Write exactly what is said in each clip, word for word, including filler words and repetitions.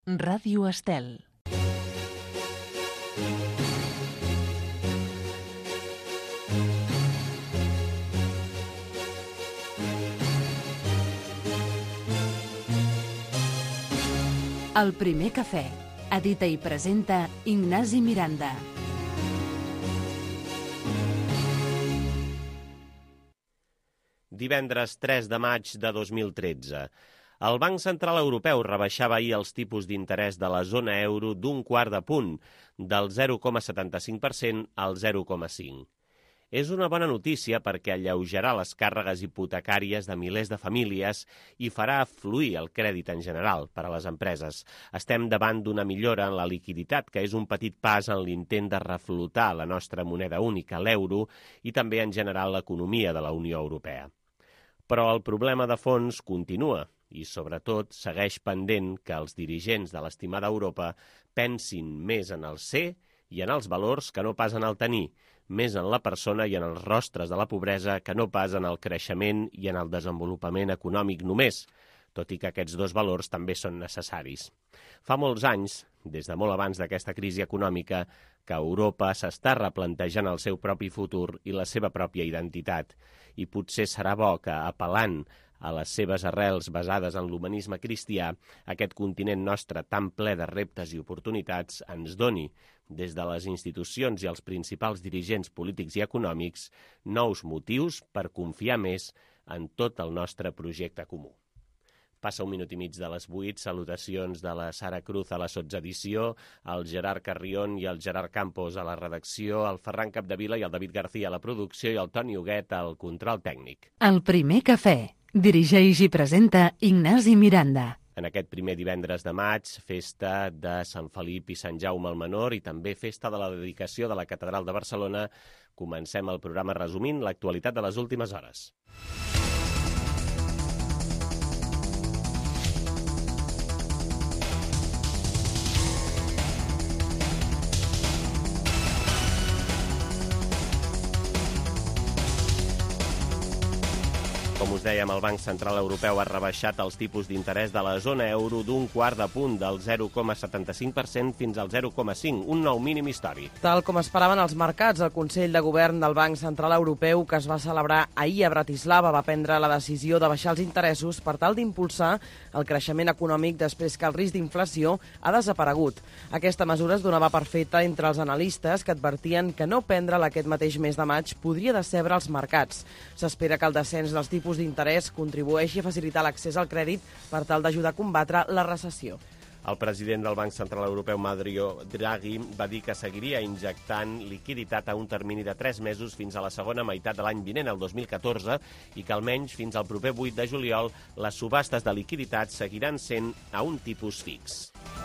Ràdio Estel. El primer cafè. Edita i presenta Ignasi Miranda. Divendres tres de maig de dos mil tretze. El Banc Central Europeu rebaixava ahir els tipus d'interès de la zona euro d'un quart de punt, del zero coma setanta-cinc per cent al zero coma cinc. És una bona notícia perquè alleujarà les càrregues hipotecàries de milers de famílies i farà fluir el crèdit en general per a les empreses. Estem davant d'una millora en la liquiditat, que és un petit pas en l'intent de reflotar la nostra moneda única, l'euro, i també en general l'economia de la Unió Europea. Però el problema de fons continua i, sobretot, segueix pendent que els dirigents de l'estimada Europa pensin més en el ser i en els valors que no pas en el tenir, més en la persona i en els rostres de la pobresa que no pas en el creixement i en el desenvolupament econòmic només, tot i que aquests dos valors també són necessaris. Fa molts anys, des de molt abans d'aquesta crisi econòmica, que Europa s'està replantejant el seu propi futur i la seva pròpia identitat, i potser serà bo que, apel·lant a les seves arrels basades en l'humanisme cristià, aquest continent nostre tan ple de reptes i oportunitats ens doni, des de les institucions i els principals dirigents polítics i econòmics, nous motius per confiar més en tot el nostre projecte comú. Passa un minut i mig de les vuit, salutacions de la Sara Cruz a la sotsedició, el Gerard Carrion i el Gerard Campos a la redacció, el Ferran Capdevila i el David García a la producció i el Toni Huguet al control tècnic. El primer cafè. Dirigeix i presenta Ignasi Miranda. En aquest primer divendres de maig, festa de Sant Felip i Sant Jaume el Menor i també festa de la dedicació de la Catedral de Barcelona, comencem el programa resumint l'actualitat de les últimes hores. Com us dèiem, el Banc Central Europeu ha rebaixat els tipus d'interès de la zona euro d'un quart de punt, del zero coma setanta-cinc per cent fins al zero coma cinc, un nou mínim històric. Tal com esperaven els mercats, el Consell de Govern del Banc Central Europeu, que es va celebrar ahir a Bratislava, va prendre la decisió de baixar els interessos per tal d'impulsar el creixement econòmic després que el risc d'inflació ha desaparegut. Aquesta mesura es donava per feta entre els analistes, que advertien que no prendre-la aquest mateix mes de maig podria decebre els mercats. S'espera que el descens dels tipus d'interès contribueixi a facilitar l'accés al crèdit per tal d'ajudar a combatre la recessió. El president del Banc Central Europeu, Mario Draghi, va dir que seguiria injectant liquiditat a un termini de tres mesos fins a la segona meitat de l'any vinent, el dos mil catorze, i que almenys fins al proper vuit de juliol les subhastes de liquiditat seguiran sent a un tipus fix.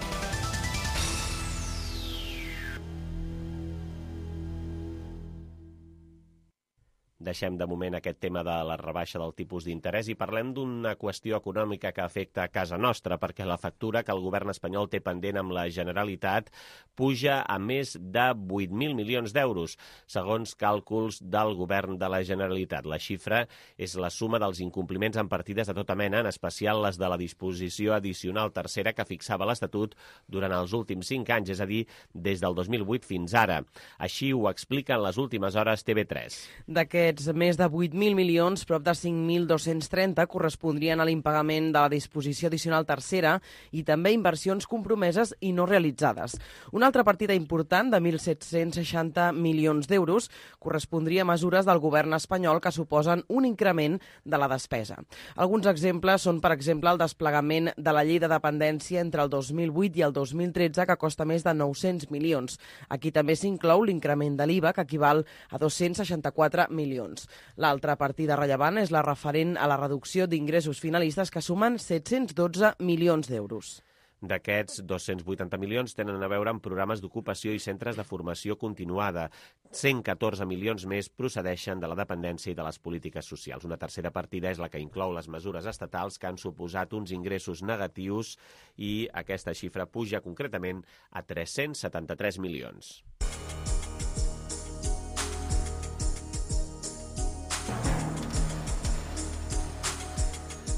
Deixem de moment aquest tema de la rebaixa del tipus d'interès i parlem d'una qüestió econòmica que afecta a casa nostra, perquè la factura que el govern espanyol té pendent amb la Generalitat puja a més de vuit mil milions d'euros, segons càlculs del govern de la Generalitat. La xifra és la suma dels incompliments en partides de tota mena, en especial les de la disposició addicional tercera que fixava l'Estatut durant els últims cinc anys, és a dir, des del dos mil vuit fins ara. Així ho explica en les últimes hores T V tres. D'aquest més de vuit mil milions, prop de cinc mil dos-cents trenta correspondrien a l'impagament de la disposició addicional tercera i també inversions compromeses i no realitzades. Una altra partida important, de mil set-cents seixanta milions d'euros, correspondria a mesures del govern espanyol que suposen un increment de la despesa. Alguns exemples són, per exemple, el desplegament de la llei de dependència entre el dos mil vuit i el dos mil tretze, que costa més de nou-cents milions. Aquí també s'inclou l'increment de l'I V A, que equival a dos-cents seixanta-quatre milions. L'altra partida rellevant és la referent a la reducció d'ingressos finalistes, que sumen set-cents dotze milions d'euros. D'aquests, dos-cents vuitanta milions tenen a veure amb programes d'ocupació i centres de formació continuada. cent catorze milions més procedeixen de la dependència i de les polítiques socials. Una tercera partida és la que inclou les mesures estatals, que han suposat uns ingressos negatius, i aquesta xifra puja concretament a tres-cents setanta-tres milions.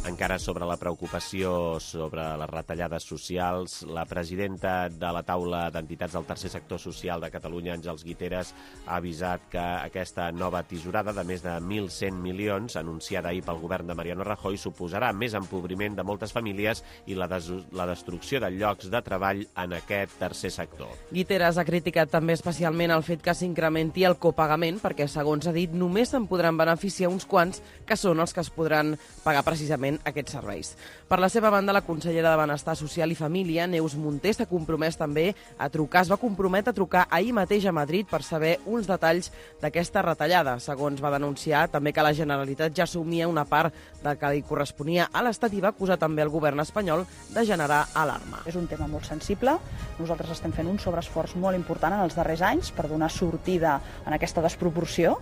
Encara sobre la preocupació sobre les retallades socials, la presidenta de la taula d'entitats del tercer sector social de Catalunya, Àngels Guiteras, ha avisat que aquesta nova tisorada de més de mil cent milions, anunciada ahir pel govern de Mariano Rajoy, suposarà més empobriment de moltes famílies i la, des la destrucció de llocs de treball en aquest tercer sector. Guiteras ha criticat també especialment el fet que s'incrementi el copagament, perquè, segons ha dit, només se'n podran beneficiar uns quants, que són els que es podran pagar precisament aquests serveis. Per la seva banda, la consellera de Benestar Social i Família, Neus Munté, s'ha compromès també a trucar, es va comprometre a trucar ahir mateix a Madrid per saber uns detalls d'aquesta retallada. Segons va denunciar també que la Generalitat ja assumia una part del que li corresponia a l'Estat i va acusar també el govern espanyol de generar alarma. És un tema molt sensible. Nosaltres estem fent un sobreesforç molt important en els darrers anys per donar sortida en aquesta desproporció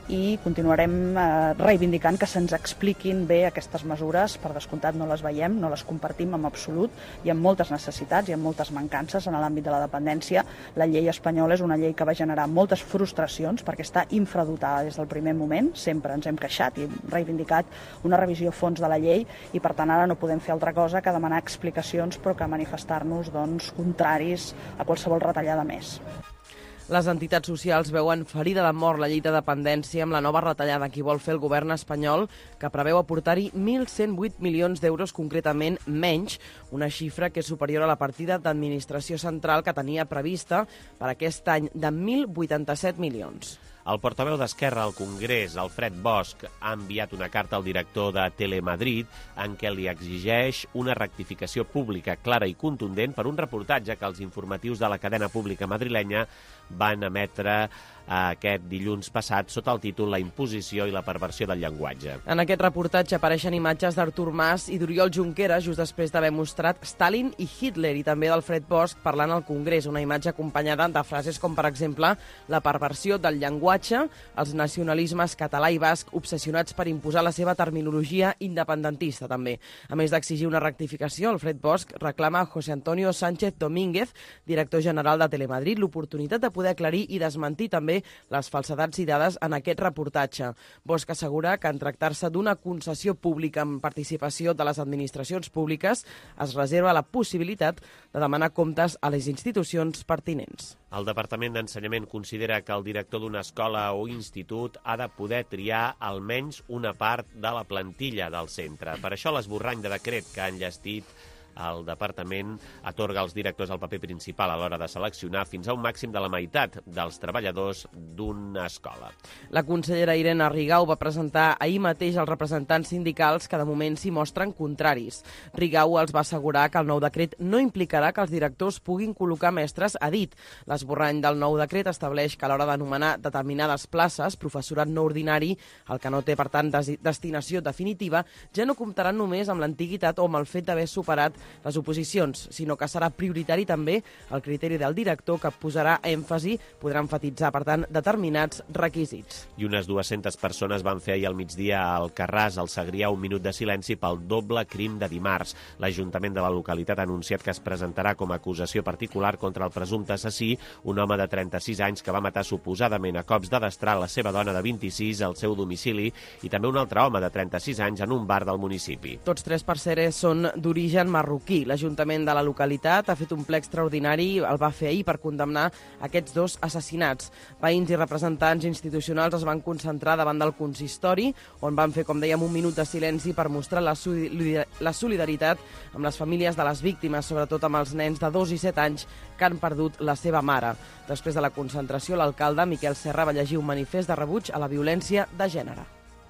i continuarem eh, reivindicant que se'ns expliquin bé aquestes mesures. Per descomptat no les veiem, no les compartim en absolut. Hi ha moltes necessitats, hi ha moltes mancances en l'àmbit de la dependència. La llei espanyola és una llei que va generar moltes frustracions perquè està infradotada des del primer moment. Sempre ens hem queixat i reivindicat una revisió a fons de la llei i, per tant, ara no podem fer altra cosa que demanar explicacions però que manifestar-nos doncs, contraris a qualsevol retallada més. Les entitats socials veuen ferida de mort la llei de dependència amb la nova retallada que vol fer el govern espanyol, que preveu aportar-hi mil cent vuit milions d'euros, concretament menys, una xifra que és superior a la partida d'administració central que tenia prevista per aquest any de mil vuitanta-set milions. El portaveu d'Esquerra al Congrés, Alfred Bosch, ha enviat una carta al director de Telemadrid en què li exigeix una rectificació pública clara i contundent per un reportatge que els informatius de la cadena pública madrilenya van emetre aquest dilluns passat sota el títol La imposició i la perversió del llenguatge. En aquest reportatge apareixen imatges d'Artur Mas i d'Oriol Junqueras just després d'haver mostrat Stalin i Hitler, i també d'Alfred Bosch parlant al Congrés, una imatge acompanyada de frases com, per exemple, la perversió del llenguatge, els nacionalismes català i basc obsessionats per imposar la seva terminologia independentista, també. A més d'exigir una rectificació, Alfred Bosch reclama a José Antonio Sánchez Domínguez, director general de Telemadrid, l'oportunitat de poder aclarir i desmentir també les falsedats i dades en aquest reportatge. Bosch assegura que en tractar-se d'una concessió pública amb participació de les administracions públiques es reserva la possibilitat de demanar comptes a les institucions pertinents. El Departament d'Ensenyament considera que el director d'una escola o institut ha de poder triar almenys una part de la plantilla del centre. Per això l'esborrany de decret que ha enllestit el departament atorga als directors el paper principal a l'hora de seleccionar fins a un màxim de la meitat dels treballadors d'una escola. La consellera Irene Rigau va presentar ahir mateix als representants sindicals que de moment s'hi mostren contraris. Rigau els va assegurar que el nou decret no implicarà que els directors puguin col·locar mestres a dit. L'esborrany del nou decret estableix que a l'hora d'anomenar determinades places, professorat no ordinari, el que no té, per tant, des destinació definitiva, ja no comptaran només amb l'antiguitat o amb el fet d'haver superat les oposicions, sinó que serà prioritari també el criteri del director, que posarà èmfasi, podrà enfatitzar, per tant, determinats requisits. I unes dues-centes persones van fer ahir al migdia a Alcarràs, al Segrià, un minut de silenci pel doble crim de dimarts. L'Ajuntament de la localitat ha anunciat que es presentarà com a acusació particular contra el presumpte assassí, un home de trenta-sis anys que va matar suposadament a cops de destral la seva dona de vint-i-sis al seu domicili, i també un altre home de trenta-sis anys en un bar del municipi. Tots tres, per cert, són d'origen marroquí. L'Ajuntament de la localitat ha fet un ple extraordinari, el va fer ahir per condemnar aquests dos assassinats. Veïns i representants institucionals es van concentrar davant del consistori, on van fer, com dèiem, un minut de silenci per mostrar la, la solidaritat amb les famílies de les víctimes, sobretot amb els nens de dos i set anys que han perdut la seva mare. Després de la concentració, l'alcalde Miquel Serra va llegir un manifest de rebuig a la violència de gènere.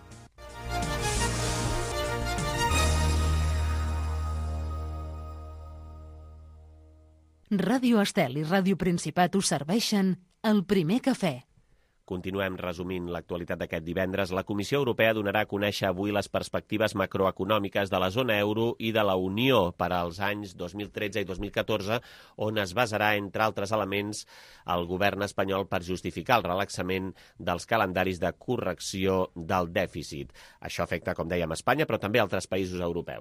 Ràdio Estel i Ràdio Principat us serveixen el primer cafè. Continuem resumint l'actualitat d'aquest divendres. La Comissió Europea donarà a conèixer avui les perspectives macroeconòmiques de la zona euro i de la Unió per als anys dos mil tretze i dos mil catorze, on es basarà, entre altres elements, el govern espanyol per justificar el relaxament dels calendaris de correcció del dèficit. Això afecta, com dèiem, Espanya, però també altres països europeus.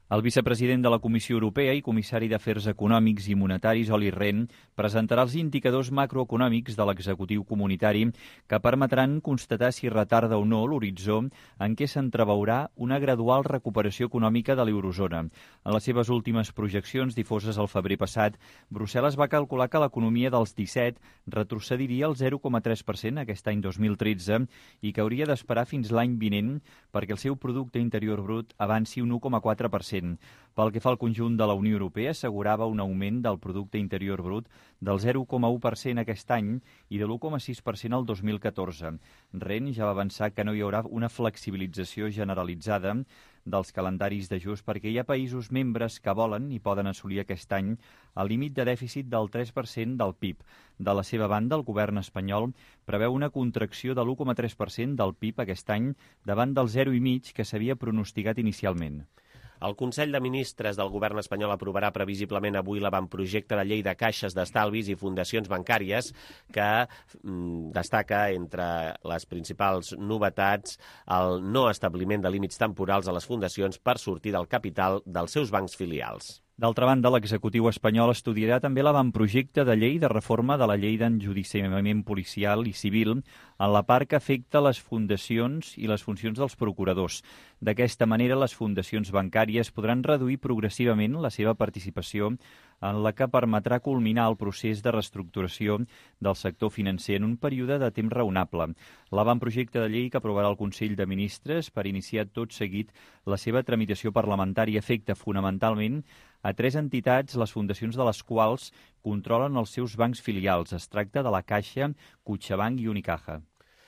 El vicepresident de la Comissió Europea i comissari d'Afers Econòmics i Monetaris, Olli Rehn, presentarà els indicadors macroeconòmics de l'executiu comunitari que permetran constatar si retarda o no l'horitzó en què s'entreveurà una gradual recuperació econòmica de l'eurozona. En les seves últimes projeccions difoses el febrer passat, Brussel·les va calcular que l'economia dels disset retrocediria el zero coma tres per cent aquest any dos mil tretze i que hauria d'esperar fins l'any vinent perquè el seu producte interior brut avanci un u coma quatre per cent. Pel que fa al conjunt de la Unió Europea, assegurava un augment del producte interior brut del zero coma u per cent aquest any i de l'u coma sis per cent el dos mil catorze. Rehn ja va avançar que no hi haurà una flexibilització generalitzada dels calendaris d'ajust perquè hi ha països membres que volen i poden assolir aquest any el límit de dèficit del tres per cent del P I B. De la seva banda, el govern espanyol preveu una contracció de l'u coma tres per cent del P I B aquest any davant del zero coma cinc que s'havia pronosticat inicialment. El Consell de Ministres del Govern espanyol aprovarà previsiblement avui l'avantprojecte de llei de caixes d'estalvis i fundacions bancàries que mm, destaca entre les principals novetats el no establiment de límits temporals a les fundacions per sortir del capital dels seus bancs filials. D'altra banda, l'executiu espanyol estudiarà també l'avantprojecte de llei de reforma de la llei d'enjudiciament policial i civil en la part que afecta les fundacions i les funcions dels procuradors. D'aquesta manera, les fundacions bancàries podran reduir progressivament la seva participació en la que permetrà culminar el procés de reestructuració del sector financer en un període de temps raonable. L'avantprojecte de llei que aprovarà el Consell de Ministres per iniciar tot seguit la seva tramitació parlamentària afecta fonamentalment a tres entitats, les fundacions de les quals controlen els seus bancs filials. Es tracta de la Caixa, CaixaBank i Unicaja.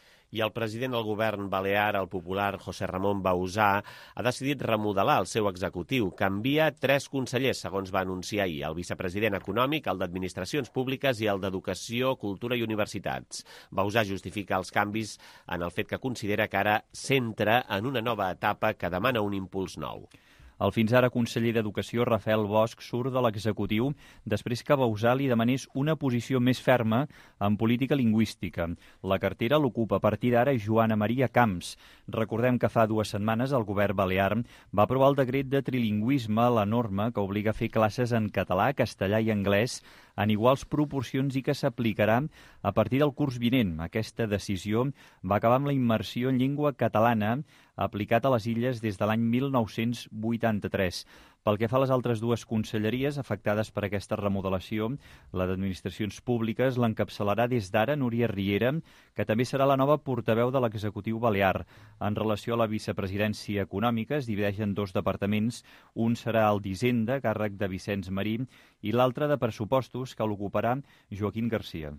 I el president del govern balear, el popular José Ramón Bauzá, ha decidit remodelar el seu executiu. Canvia tres consellers, segons va anunciar ahir, el vicepresident econòmic, el d'Administracions Públiques i el d'Educació, Cultura i Universitats. Bauzá justifica els canvis en el fet que considera que ara s'entra en una nova etapa que demana un impuls nou. El fins ara conseller d'Educació, Rafael Bosch, surt de l'executiu després que Bauzá li demanés una posició més ferma en política lingüística. La cartera l'ocupa a partir d'ara Joana Maria Camps. Recordem que fa dues setmanes el govern balear va aprovar el decret de trilingüisme, la norma que obliga a fer classes en català, castellà i anglès en iguals proporcions i que s'aplicarà a partir del curs vinent. Aquesta decisió va acabar amb la immersió en llengua catalana aplicat a les illes des de l'any mil nou-cents vuitanta-tres. Pel que fa a les altres dues conselleries afectades per aquesta remodelació, la d'Administracions Públiques l'encapçalarà des d'ara Núria Riera, que també serà la nova portaveu de l'executiu balear. En relació a la vicepresidència econòmica, es divideix en dos departaments. Un serà el d'Hisenda, càrrec de Vicenç Marí, i l'altre de Pressupostos, que l'ocuparà Joaquín Garcia.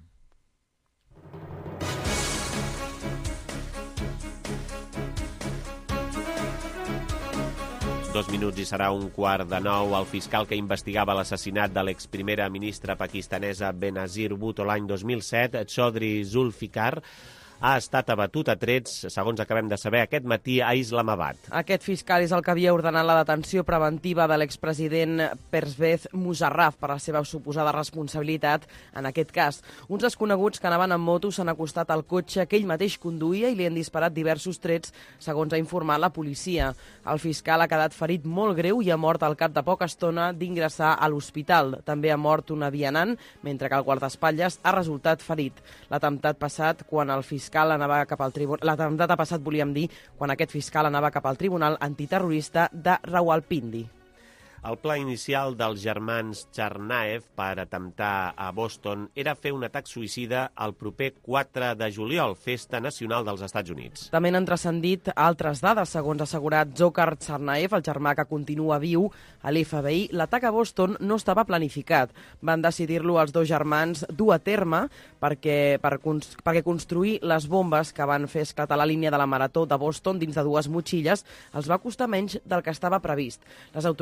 Dos minuts i serà un quart de nou. El fiscal que investigava l'assassinat de l'exprimera ministra pakistanesa Benazir Bhutto l'any dos mil set, Chaudhry Zulfikar, ha estat abatut a trets, segons acabem de saber, aquest matí a Islamabad. Aquest fiscal és el que havia ordenat la detenció preventiva de l'expresident Pervez Musharraf per la seva suposada responsabilitat en aquest cas. Uns desconeguts que anaven en moto s'han acostat al cotxe que ell mateix conduïa i li han disparat diversos trets, segons ha informat la policia. El fiscal ha quedat ferit molt greu i ha mort al cap de poca estona d'ingressar a l'hospital. També ha mort una vianant, mentre que el guardaespatlles ha resultat ferit. L'atemptat passat quan el fiscal anava cap al tribunal... L'atemptat ha passat, volíem dir, quan aquest fiscal anava cap al tribunal antiterrorista de Rawalpindi. El pla inicial dels germans Tsarnaev per atemptar a Boston era fer un atac suïcida el proper quatre de juliol, festa nacional dels Estats Units. També n'han transcendit altres dades, segons ha assegurat Dzhokhar Tsarnaev, el germà que continua viu a l'F B I. L'atac a Boston no estava planificat. Van decidir-lo els dos germans dur a terme perquè, per, perquè construir les bombes que van fer esclatar la línia de la marató de Boston dins de dues motxilles els va costar menys del que estava previst. Les autoritats ja tenen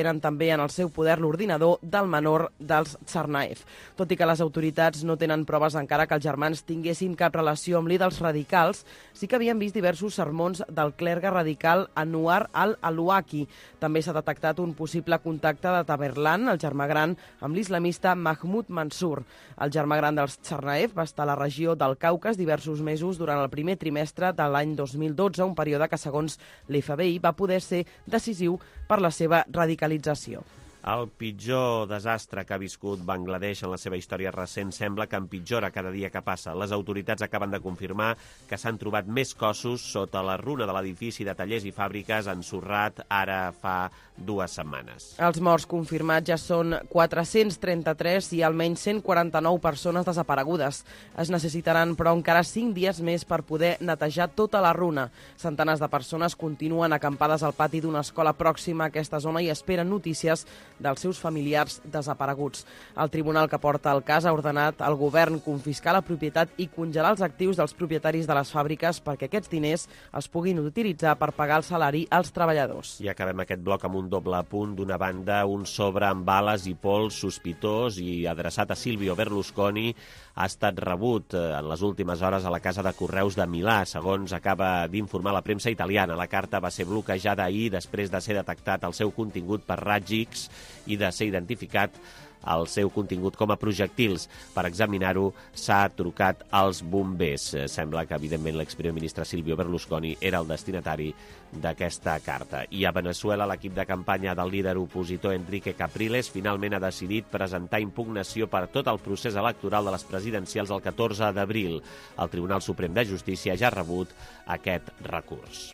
tenen també en el seu poder l'ordinador del menor dels Tsarnaev. Tot i que les autoritats no tenen proves encara que els germans tinguessin cap relació amb líders radicals, sí que havien vist diversos sermons del clergue radical Anwar al-Awlaki. També s'ha detectat un possible contacte de Tamerlan, el germà gran, amb l'islamista Mahmoud Mansour. El germà gran dels Tsarnaev va estar a la regió del Caucas diversos mesos durant el primer trimestre de l'any dos mil dotze, un període que, segons l'F B I, va poder ser decisiu per la seva radicalització. El pitjor desastre que ha viscut Bangladesh en la seva història recent sembla que empitjora cada dia que passa. Les autoritats acaben de confirmar que s'han trobat més cossos sota la runa de l'edifici de tallers i fàbriques ensorrat ara fa dues setmanes. Els morts confirmats ja són quatre-cents trenta-tres i almenys cent quaranta-nou persones desaparegudes. Es necessitaran, però, encara cinc dies més per poder netejar tota la runa. Centenars de persones continuen acampades al pati d'una escola pròxima a aquesta zona i esperen notícies dels seus familiars desapareguts. El tribunal que porta el cas ha ordenat al govern confiscar la propietat i congelar els actius dels propietaris de les fàbriques perquè aquests diners es puguin utilitzar per pagar el salari als treballadors. I acabem aquest bloc amb un doble apunt. D'una banda, un sobre amb bales i pols sospitós i adreçat a Silvio Berlusconi ha estat rebut en les últimes hores a la Casa de Correus de Milà, segons acaba d'informar la premsa italiana. La carta va ser bloquejada ahir després de ser detectat el seu contingut per raigs X i de ser identificat el seu contingut com a projectils. Per examinar-ho s'ha trucat als bombers. Sembla que, evidentment, l'exprimer ministre Silvio Berlusconi era el destinatari d'aquesta carta. I a Venezuela, l'equip de campanya del líder opositor Enrique Capriles finalment ha decidit presentar impugnació per tot el procés electoral de les presidencials el catorze d'abril. El Tribunal Suprem de Justícia ja ha rebut aquest recurs.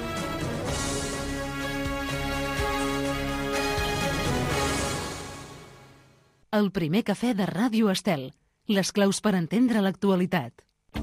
El primer cafè de Ràdio Estel. Les claus per entendre l'actualitat.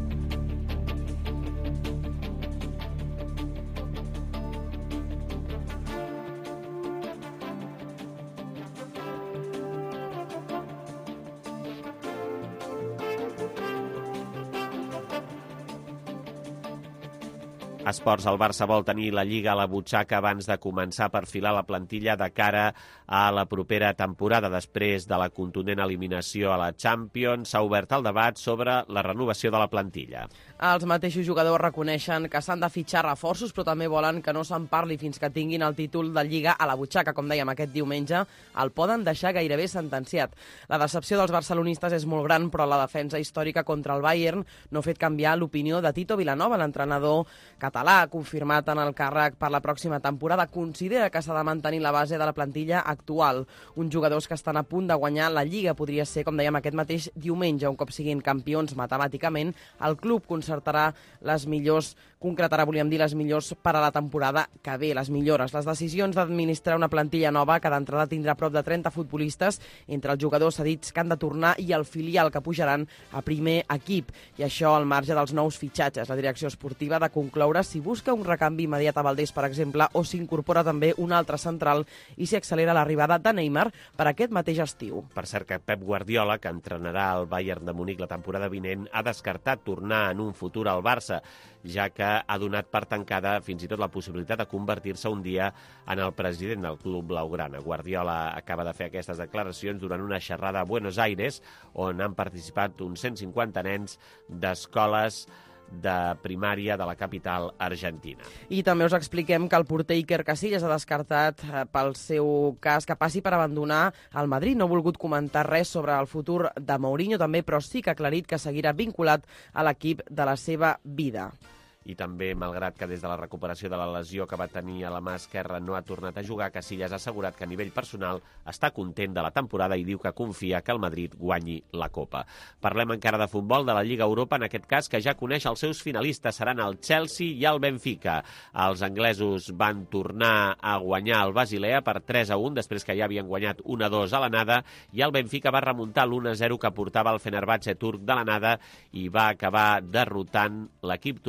Esports, el Barça vol tenir la Lliga a la butxaca abans de començar a perfilar la plantilla de cara a la propera temporada. Després de la contundent eliminació a la Champions, s'ha obert el debat sobre la renovació de la plantilla. Els mateixos jugadors reconeixen que s'han de fitxar reforços, però també volen que no se'n parli fins que tinguin el títol de Lliga a la butxaca. Com dèiem, aquest diumenge el poden deixar gairebé sentenciat. La decepció dels barcelonistes és molt gran, però la defensa històrica contra el Bayern no ha fet canviar l'opinió de Tito Vilanova, l'entrenador català, confirmat en el càrrec per la pròxima temporada. Considera que s'ha de mantenir la base de la plantilla actual. Uns jugadors que estan a punt de guanyar la Lliga podria ser, com dèiem, aquest mateix diumenge. Un cop siguin campions matemàticament, el club concertarà les millors, concretarà, volíem dir, les millors per a la temporada que ve, les millores. Les decisions d'administrar una plantilla nova que d'entrada tindrà prop de trenta futbolistes entre els jugadors cedits que han de tornar i el filial que pujaran a primer equip. I això al marge dels nous fitxatges. La direcció esportiva ha de concloure si busca un recanvi immediat a Valdés, per exemple, o s'incorpora també un altre central i s'hi accelera l'arribada de Neymar per aquest mateix estiu. Per cert que Pep Guardiola, que entrenarà el Bayern de Munic la temporada vinent, ha descartat tornar en un futur al Barça, ja que ha donat per tancada fins i tot la possibilitat de convertir-se un dia en el president del club blaugrana. Guardiola acaba de fer aquestes declaracions durant una xerrada a Buenos Aires, on han participat uns cent cinquanta nens d'escoles de primària de la capital argentina. I també us expliquem que el porter Iker Casillas ha descartat pel seu cas que passi per abandonar el Madrid. No ha volgut comentar res sobre el futur de Mourinho també, però sí que ha aclarit que seguirà vinculat a l'equip de la seva vida. I també, malgrat que des de la recuperació de la lesió que va tenir a la mà esquerra no ha tornat a jugar, Casillas ha assegurat que a nivell personal està content de la temporada i diu que confia que el Madrid guanyi la Copa. Parlem encara de futbol, de la Lliga Europa, en aquest cas, que ja coneix els seus finalistes. Seran el Chelsea i el Benfica. Els anglesos van tornar a guanyar el Basilea per tres a un, després que ja havien guanyat un a dos a l'anada, i el Benfica va remuntar l'u a zero que portava el Fenerbahçe turc de l'anada i va acabar derrotant l'equip turc per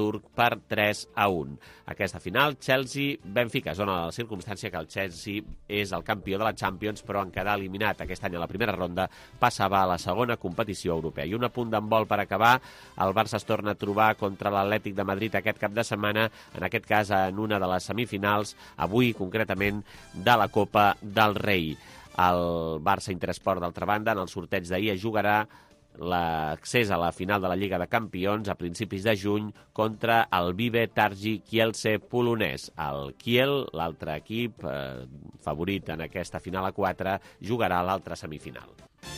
per tres a un. Aquesta final, Chelsea-Benfica, és dona la circumstància que el Chelsea és el campió de la Champions, però en quedar eliminat aquest any a la primera ronda passava a la segona competició europea. I un apunt d'handbol per acabar, el Barça es torna a trobar contra l'Atlètic de Madrid aquest cap de setmana, en aquest cas en una de les semifinals, avui concretament, de la Copa del Rei. El Barça Interesport, d'altra banda, en el sorteig d'ahir jugarà l'accés a la final de la Lliga de Campions a principis de juny contra el Vive Targi Kielce polonès. El Kiel, l'altre equip eh, favorit en aquesta final a quatre, jugarà a l'altra semifinal.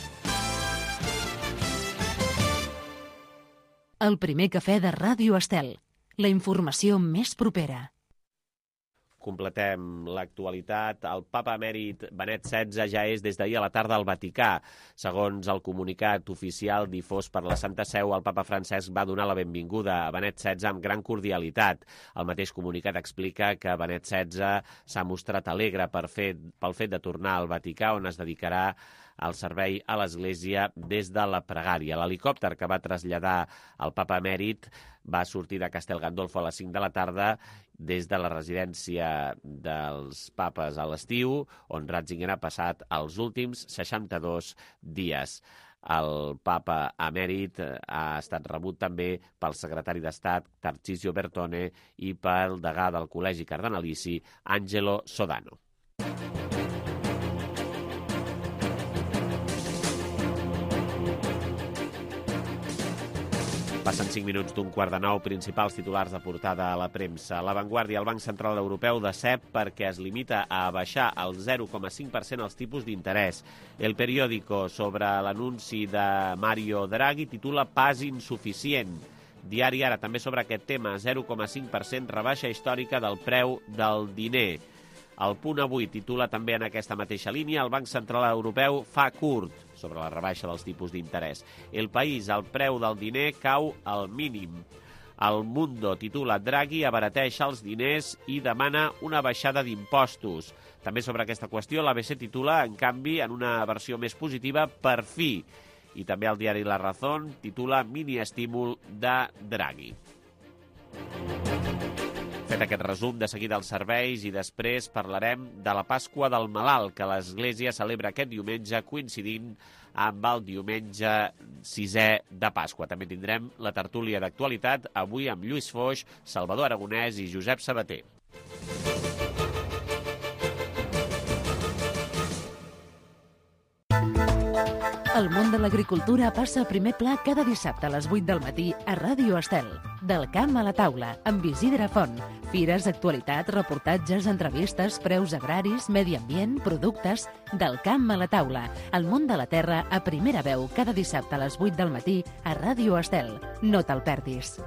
El primer cafè de Ràdio Estel. La informació més propera. Completem l'actualitat. El papa emèrit Benet setze ja és des d'ahir a la tarda al Vaticà. Segons el comunicat oficial difós per la Santa Seu, el papa Francesc va donar la benvinguda a Benet setze amb gran cordialitat. El mateix comunicat explica que Benet setze s'ha mostrat alegre per fet, pel fet de tornar al Vaticà, on es dedicarà al servei a l'Església des de la pregària. L'helicòpter que va traslladar el papa emèrit va sortir de Castel Gandolfo a les cinc de la tarda des de la residència dels papes a l'estiu, on Ratzinger ha passat els últims seixanta-dos dies. El papa emèrit ha estat rebut també pel secretari d'Estat Tarcisio Bertone i pel degà del Col·legi Cardenalici Angelo Sodano. Passen cinc minuts d'un quart de nou, principals titulars de portada a la premsa. La Vanguardia, el Banc Central Europeu decep perquè es limita a baixar al zero coma cinc per cent els tipus d'interès. El Periódico, sobre l'anunci de Mario Draghi, titula Pas insuficient. Diari Ara, també sobre aquest tema, zero coma cinc per cent rebaixa històrica del preu del diner. El Punt Avui titula també en aquesta mateixa línia, el Banc Central Europeu fa curt sobre la rebaixa dels tipus d'interès. El País, el preu del diner cau al mínim. El Mundo titula Draghi abarateix els diners i demana una baixada d'impostos. També sobre aquesta qüestió, l'A B C titula, en canvi, en una versió més positiva, per fi. I també el diari La Razón titula Mini estímul de Draghi. Fet aquest resum, de seguida els serveis i després parlarem de la Pasqua del Malalt, que l'Església celebra aquest diumenge coincidint amb el diumenge sisè de Pasqua. També tindrem la tertúlia d'actualitat, avui amb Lluís Foix, Salvador Aragonès i Josep Sabater. El món de l'agricultura passa a primer pla cada dissabte a les vuit del matí a Ràdio Estel. Del camp a la taula, amb Isidre Font. Fires, actualitat, reportatges, entrevistes, preus agraris, medi ambient, productes... Del camp a la taula. El món de la terra a primera veu cada dissabte a les vuit del matí a Ràdio Estel. No te'l perdis.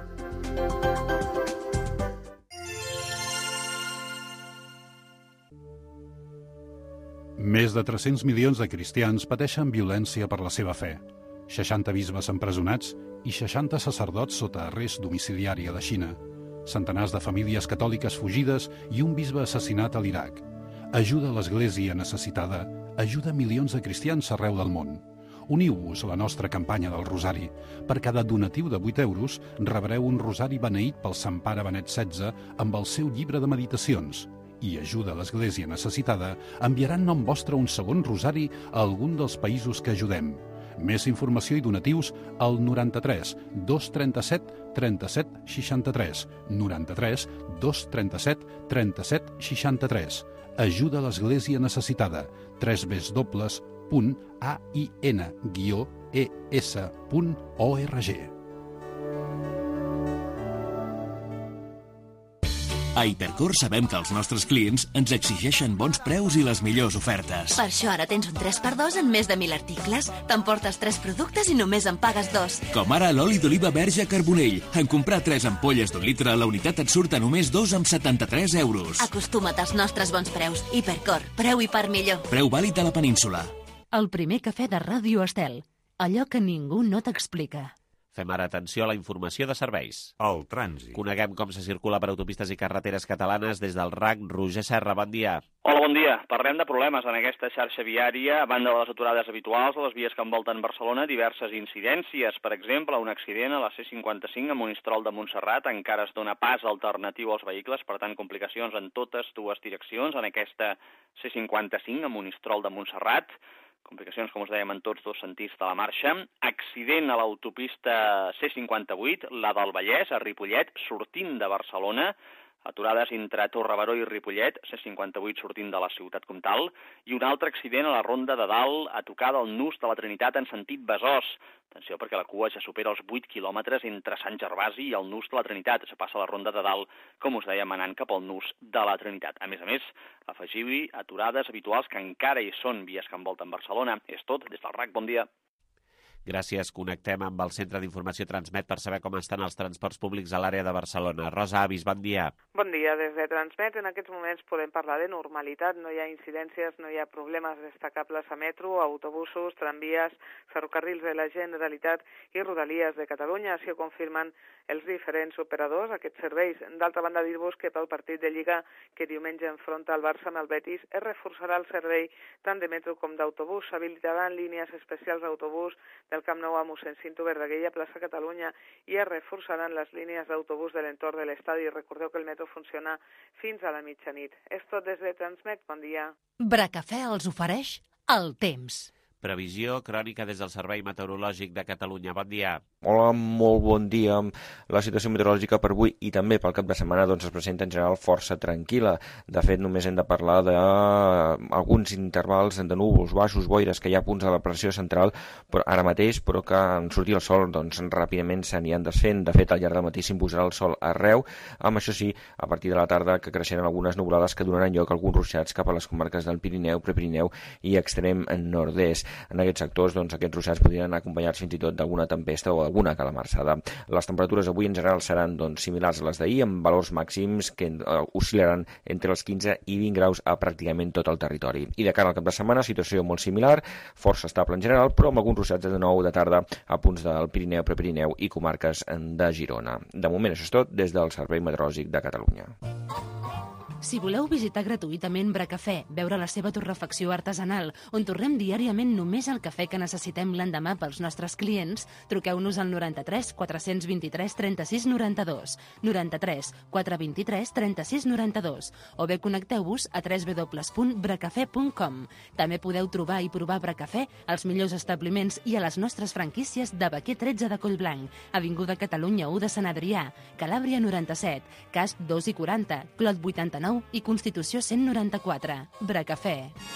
Més de tres-cents milions de cristians pateixen violència per la seva fe. seixanta bisbes empresonats i seixanta sacerdots sota arrest domiciliari a la Xina. Centenars de famílies catòliques fugides i un bisbe assassinat a l'Iraq. Ajuda a l'Església necessitada, ajuda milions de cristians arreu del món. Uniu-vos a la nostra campanya del Rosari. Per cada donatiu de vuit euros rebreu un rosari beneït pel Sant Pare Benet setze amb el seu llibre de meditacions. I ajuda a l'Església necessitada, enviaran nom vostre un segon rosari a algun dels països que ajudem. Més informació i donatius al noranta-tres dos trenta-set trenta-set seixanta-tres, noranta-tres dos trenta-set trenta-set seixanta-tres. Ajuda a l'Església necessitada, tres w punt a i n guió e s punt org. A Hipercor sabem que els nostres clients ens exigeixen bons preus i les millors ofertes. Per això ara tens un tres per dos en més de mil articles. T'emportes tres productes i només en pagues dos. Com ara l'oli d'oliva verge Carbonell. En comprar tres ampolles d'un litre, la unitat et surt a només dos amb setanta-tres euros. Acostuma't als nostres bons preus. Hipercor, preu i part millor. Preu vàlid a la península. El primer cafè de Ràdio Estel. Allò que ningú no t'explica. Fem ara atenció a la informació de serveis. El trànsit. Coneguem com se circula per autopistes i carreteres catalanes des del R A C. Roger Serra, bon dia. Hola, bon dia. Parlem de problemes en aquesta xarxa viària. A banda de les aturades habituals a les vies que envolten Barcelona, diverses incidències. Per exemple, un accident a la C cinquanta-cinc a Monistrol de Montserrat. Encara es dona pas alternatiu als vehicles, per tant, complicacions en totes dues direccions en aquesta C cinquanta-cinc a Monistrol de Montserrat. Complicacions, com us dèiem, en tots dos sentits de la marxa. Accident a l'autopista C cinquanta-vuit, la del Vallès, a Ripollet, sortint de Barcelona. Aturades entre Torrebaró i Ripollet, C cinquanta-vuit sortint de la ciutat comtal. I un altre accident a la Ronda de Dalt, a tocar del Nus de la Trinitat en sentit Besòs. Atenció, perquè la cua ja supera els vuit quilòmetres entre Sant Gervasi i el Nus de la Trinitat. Se passa la Ronda de Dalt, com us dèiem, anant cap al Nus de la Trinitat. A més a més, afegiu-hi aturades habituals que encara hi són vies que envolten Barcelona. És tot, des del R A C, bon dia. Gràcies. Connectem amb el Centre d'Informació Transmet per saber com estan els transports públics a l'àrea de Barcelona. Rosa Avis, bon dia. Bon dia. Des de Transmet en aquests moments podem parlar de normalitat. No hi ha incidències, no hi ha problemes destacables a metro, autobusos, tramvies, ferrocarrils de la Generalitat i Rodalies de Catalunya. Així ho confirmen els diferents operadors, aquests serveis. D'altra banda, dir-vos que pel partit de Lliga que diumenge enfronta el Barça amb el Betis es reforçarà el servei tant de metro com d'autobús. S'habilitaran línies especials d'autobús del Camp Nou a mossèn Cinto Verdaguer a plaça Catalunya i es reforçaran les línies d'autobús de l'entorn de l'estadi. Recordeu que el metro funciona fins a la mitjanit. És tot des de Transmet. Bon dia. Bracafè els ofereix el temps. Previsió crònica des del Servei Meteorològic de Catalunya. Bon dia. Hola, molt bon dia. La situació meteorològica per avui i també pel cap de setmana doncs, es presenta en general força tranquil·la. De fet, només hem de parlar d'alguns intervals de núvols baixos, boires, que hi ha punts de la pressió central però ara mateix, però que en sortir el sol doncs, ràpidament se n'hi han desfent. De fet, al llarg del matí s'imposarà el sol arreu, amb això sí, a partir de la tarda que creixeran algunes nuvolades que donaran lloc a alguns ruixats cap a les comarques del Pirineu, Prepirineu i extrem nord-est. En aquests sectors, doncs, aquests ruixats podrien anar acompanyats fins i tot d'alguna tempesta o alguna calamarsada. Les temperatures avui en general seran doncs, similars a les d'ahir, amb valors màxims que uh, oscil·laran entre els quinze i vint graus a pràcticament tot el territori. I de cara al cap de setmana, situació molt similar, força estable en general, però amb alguns ruixats de nou de tarda a punts del Pirineu, Prepirineu i comarques de Girona. De moment, això és tot des del Servei Meteorològic de Catalunya. Si voleu visitar gratuïtament Bracafè, veure la seva torrefacció artesanal, on torrem diàriament només el cafè que necessitem l'endemà pels nostres clients, truqueu-nos al noranta-tres quatre-cents vint-i-tres trenta-sis noranta-dos, noranta-tres quatre vint-i-tres trenta-sis noranta-dos, o bé connecteu-vos a w w w punt bracafè punt com. També podeu trobar i provar Bracafè als millors establiments i a les nostres franquícies de Baquer tretze de Collblanc, Avinguda Catalunya u de Sant Adrià, Calàbria noranta-set, Casp dos i quaranta, Clot vuitanta-nou i Constitució cent noranta-quatre. Bracafè.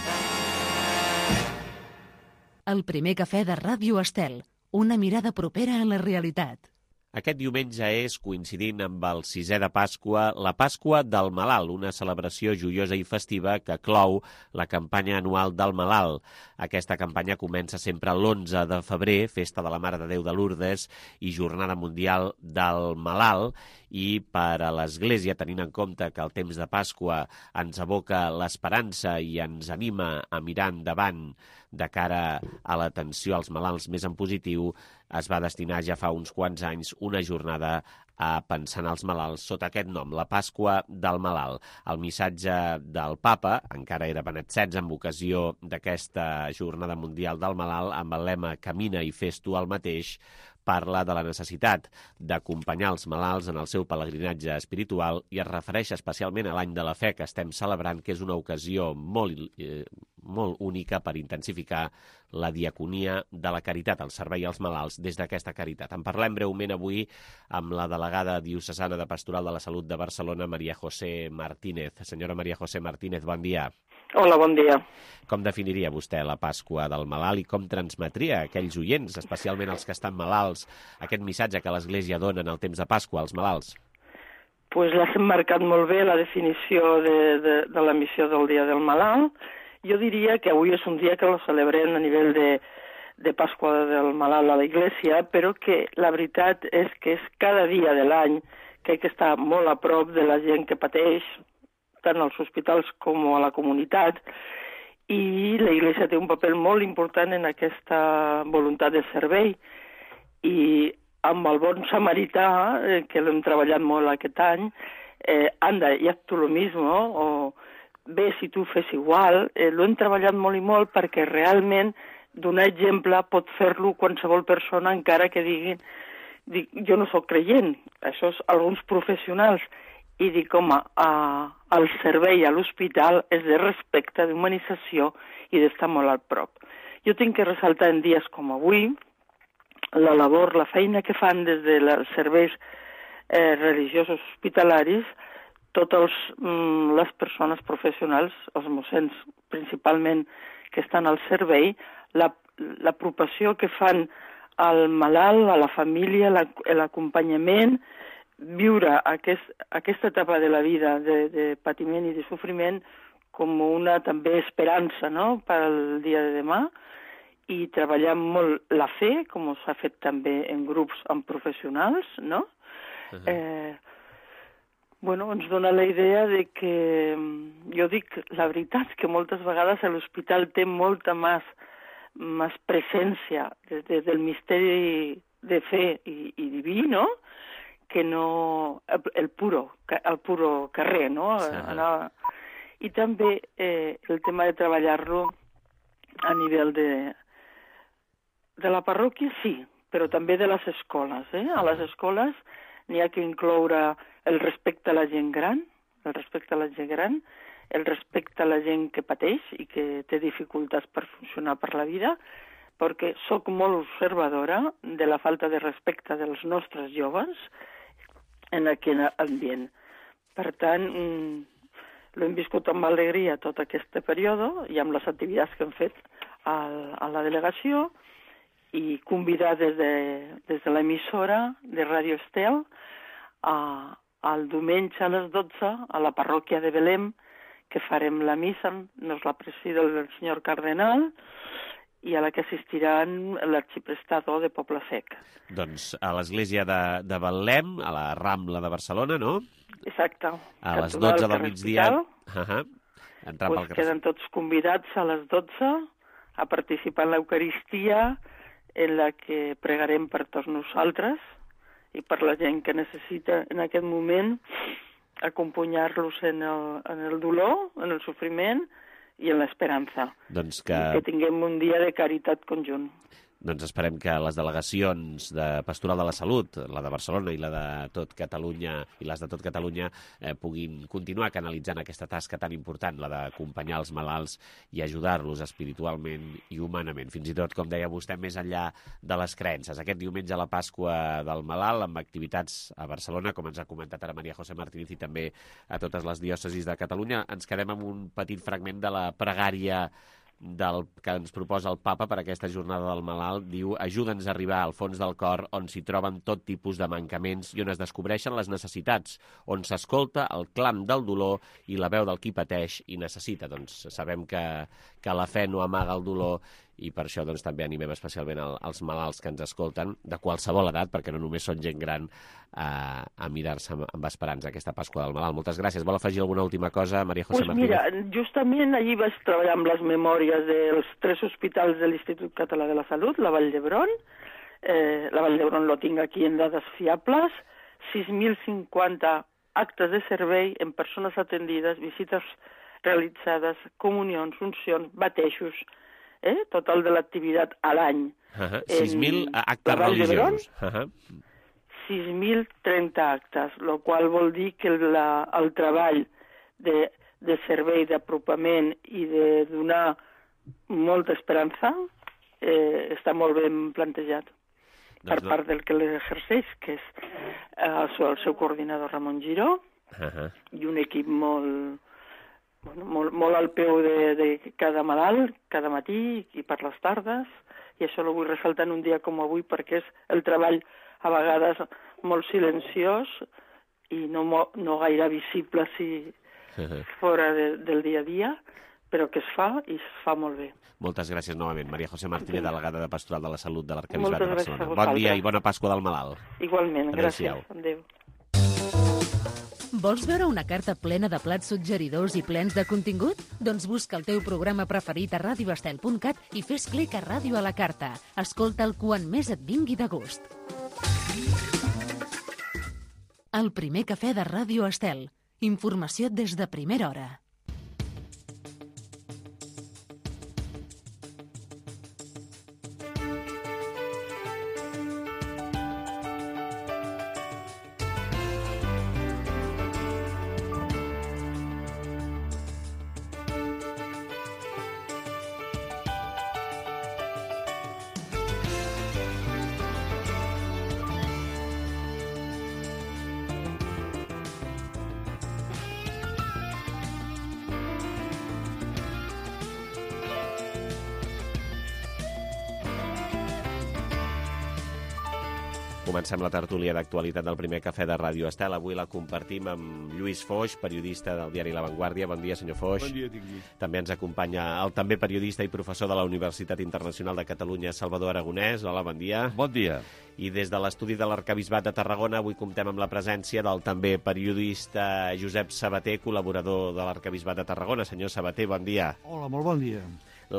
El primer cafè de Ràdio Estel. Una mirada propera a la realitat. Aquest diumenge és, coincidint amb el sisè de Pasqua, la Pasqua del Malalt, una celebració joiosa i festiva que clou la campanya anual del Malalt. Aquesta campanya comença sempre l'onze de febrer, festa de la Mare de Déu de Lourdes i Jornada Mundial del Malalt, i per a l'Església, tenint en compte que el temps de Pasqua ens aboca l'esperança i ens anima a mirar endavant de cara a l'atenció als malalts més en positiu, es va destinar ja fa uns quants anys una jornada a pensar en els malalts sota aquest nom, la Pasqua del Malalt. El missatge del Papa, encara era Benet setze, en ocasió d'aquesta Jornada Mundial del Malalt, amb el lema «Camina i fes tu el mateix», parla de la necessitat d'acompanyar els malalts en el seu pelegrinatge espiritual i es refereix especialment a l'any de la fe que estem celebrant, que és una ocasió molt, eh, molt única per intensificar la diaconia de la caritat, el servei als malalts des d'aquesta caritat. En parlem breument avui amb la delegada diocesana de Pastoral de la Salut de Barcelona, Maria José Martínez. Senyora Maria José Martínez, bon dia. Hola, bon dia. Com definiria vostè la Pasqua del Malalt i com transmetria a aquells oients, especialment els que estan malalts, aquest missatge que l'Església dona en el temps de Pasqua als malalts? Pues l'has marcat molt bé, la definició de, de, de la missió del Dia del Malalt. Jo diria que avui és un dia que lo celebrem a nivell de, de Pasqua del Malalt a l'Església, però que la veritat és que és cada dia de l'any que hay que estar molt a prop de la gent que pateix, tant als hospitals com a la comunitat, i l'Església té un paper molt important en aquesta voluntat de servei. I amb el bon samarità, eh, que l'hem treballat molt aquest any, eh, anda, y haz tú lo mismo, o bé si tu fes igual, eh, l'hem treballat molt i molt perquè realment donar exemple pot fer-lo qualsevol persona, encara que diguin, dic, jo no sóc creient, això és alguns professionals, i dic, home, a, el servei a l'hospital és de respecte, d'humanització i d'estar molt al prop. Jo tinc que ressaltar en dies com avui la labor, la feina que fan des dels serveis eh, religiosos hospitalaris, totes mm, les persones professionals, els mossens principalment que estan al servei, la, l'apropació que fan al malalt, a la família, la, l'acompanyament, viure aquest, aquesta etapa de la vida de, de patiment i de sofriment com una també esperança, no?, per al dia de demà, i treballar molt la fe, com s'ha fet també en grups amb professionals, no? Uh-huh. Eh, bueno, ens dona la idea de que, jo dic, la veritat és que moltes vegades l'hospital té molta més, més presència de, de, del misteri de fe i, i diví, no?, que no el, el puro el puro carrer, no? Sí. Anar... I també eh, el tema de treballar-lo a nivell de, de la parròquia, sí, però també de les escoles. Eh? A les escoles n'hi ha que incloure el respecte a la gent gran, el respecte a la gent gran, el respecte a la gent que pateix i que té dificultats per funcionar per la vida, perquè sóc molt observadora de la falta de respecte dels nostres joves en aquest ambient. Per tant, l'hem viscut amb alegria tot aquest període i amb les activitats que hem fet a, a la delegació i convidar des de, des de l'emissora de Ràdio Estel a, al diumenge a les dotze a la parròquia de Belém, que farem la missa, nos la presida el senyor cardenal, i a la que assistiran l'arxiprestador de Poble Sec. Doncs a l'església de, de Betlem, a la Rambla de Barcelona, no? Exacte. A les dotze del migdia. Uh-huh. Pues queden tots convidats a les dotze a participar en l'Eucaristia, en la que pregarem per tots nosaltres i per la gent que necessita en aquest moment acompanyar-los en el, en el dolor, en el sofriment i en l'esperança. Doncs que... I que tinguem un dia de caritat conjunt. Doncs esperem que les delegacions de Pastoral de la Salut, la de Barcelona i la de tot Catalunya, i les de tot Catalunya, eh, puguin continuar canalitzant aquesta tasca tan important, la d'acompanyar els malalts i ajudar-los espiritualment i humanament. Fins i tot, com deia vostè, més enllà de les creences. Aquest diumenge a la Pasqua del Malalt, amb activitats a Barcelona, com ens ha comentat ara Maria José Martínez, i també a totes les diòcesis de Catalunya. Ens quedem amb un petit fragment de la pregària del que ens proposa el papa per aquesta jornada del malalt. Diu: ajuda'ns a arribar al fons del cor, on s'hi troben tot tipus de mancaments i on es descobreixen les necessitats, on s'escolta el clam del dolor i la veu del qui pateix i necessita. Doncs sabem que, que la fe no amaga el dolor, i per això doncs, també animem especialment el, els malalts que ens escolten, de qualsevol edat, perquè no només són gent gran, a, a mirar-se amb, amb esperança aquesta Pasqua del Malalt. Moltes gràcies. Vol afegir alguna última cosa, Maria José pues Martínez? Mira, justament allí vaig treballar amb les memòries dels tres hospitals de l'Institut Català de la Salut, la Vall d'Hebron, eh, la Vall d'Hebron lo tinc aquí en dades fiables, sis mil cinquanta actes de servei en persones atendides, visites realitzades, comunions, uncions, batejos, eh? total de l'activitat a l'any. Uh-huh. sis mil actes religiosos. Uh-huh. sis mil trenta actes, el qual vol dir que la, el treball de, de servei, d'apropament i de donar molta esperança eh, està molt ben plantejat doncs per no. part del que l'exerceix, que és eh, el seu coordinador Ramon Giró, uh-huh. i un equip molt, bueno, molt, molt al peu de, de cada malalt, cada matí i per les tardes, i això ho vull ressaltar en un dia com avui perquè és el treball a vegades molt silenciós i no, no gaire visible si uh-huh. fora de, del dia a dia, però que es fa i es fa molt bé. Moltes gràcies novament, Maria José Martínez, delegada de Pastoral de la Salut de l'Arquebisbat de Barcelona. Bon dia i bona Pasqua del Malalt. Igualment, gràcies. Adéu. Vols veure una carta plena de plats suggeridors i plens de contingut? Doncs busca el teu programa preferit a radio estel punt cat i fes clic a Ràdio a la Carta. Escolta'l quan més et vingui de gust. El primer cafè de Ràdio Estel. Informació des de primera hora. Comencem la tertúlia d'actualitat del primer cafè de Ràdio Estel. Avui la compartim amb Lluís Foix, periodista del diari La Vanguardia. Bon dia, senyor Foix. Bon dia, Tingui. També ens acompanya el també periodista i professor de la Universitat Internacional de Catalunya, Salvador Aragonès. Hola, bon dia. Bon dia. I des de l'estudi de l'Arquebisbat de Tarragona avui comptem amb la presència del també periodista Josep Sabater, col·laborador de l'Arquebisbat de Tarragona. Senyor Sabater, bon dia. Hola, molt bon dia.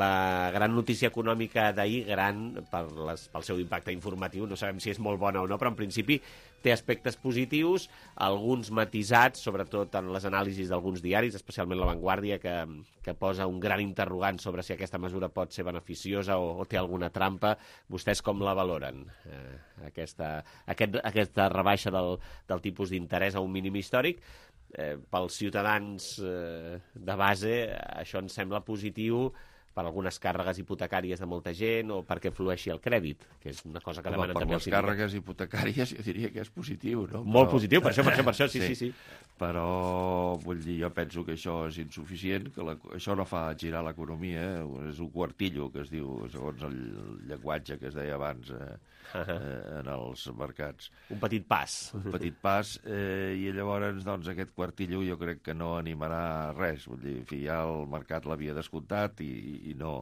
La gran notícia econòmica d'ahir, gran per les, pel seu impacte informatiu, no sabem si és molt bona o no, però en principi té aspectes positius, alguns matisats, sobretot en les anàlisis d'alguns diaris, especialment La Vanguardia, que, que posa un gran interrogant sobre si aquesta mesura pot ser beneficiosa o, o té alguna trampa. Vostès com la valoren, eh, aquesta, aquest, aquesta rebaixa del, del tipus d'interès a un mínim històric? Eh, pels ciutadans eh, de base, això ens sembla positiu per algunes càrregues hipotecàries de molta gent o perquè flueixi el crèdit, que és una cosa que Home, demanen per també les els sindicats. càrregues hipotecàries jo diria que és positiu, no? Molt Però... positiu, per això, per això, per això, sí, sí, sí. Però, vull dir, jo penso que això és insuficient, que la... això no fa girar l'economia, eh? És un quartillo, que es diu, segons el llenguatge que es deia abans eh? eh, en els mercats. Un petit pas. Un petit pas, eh, i llavors, doncs, aquest quartillo jo crec que no animarà res, vull dir, en fi, ja el mercat l'havia descomptat i, i no...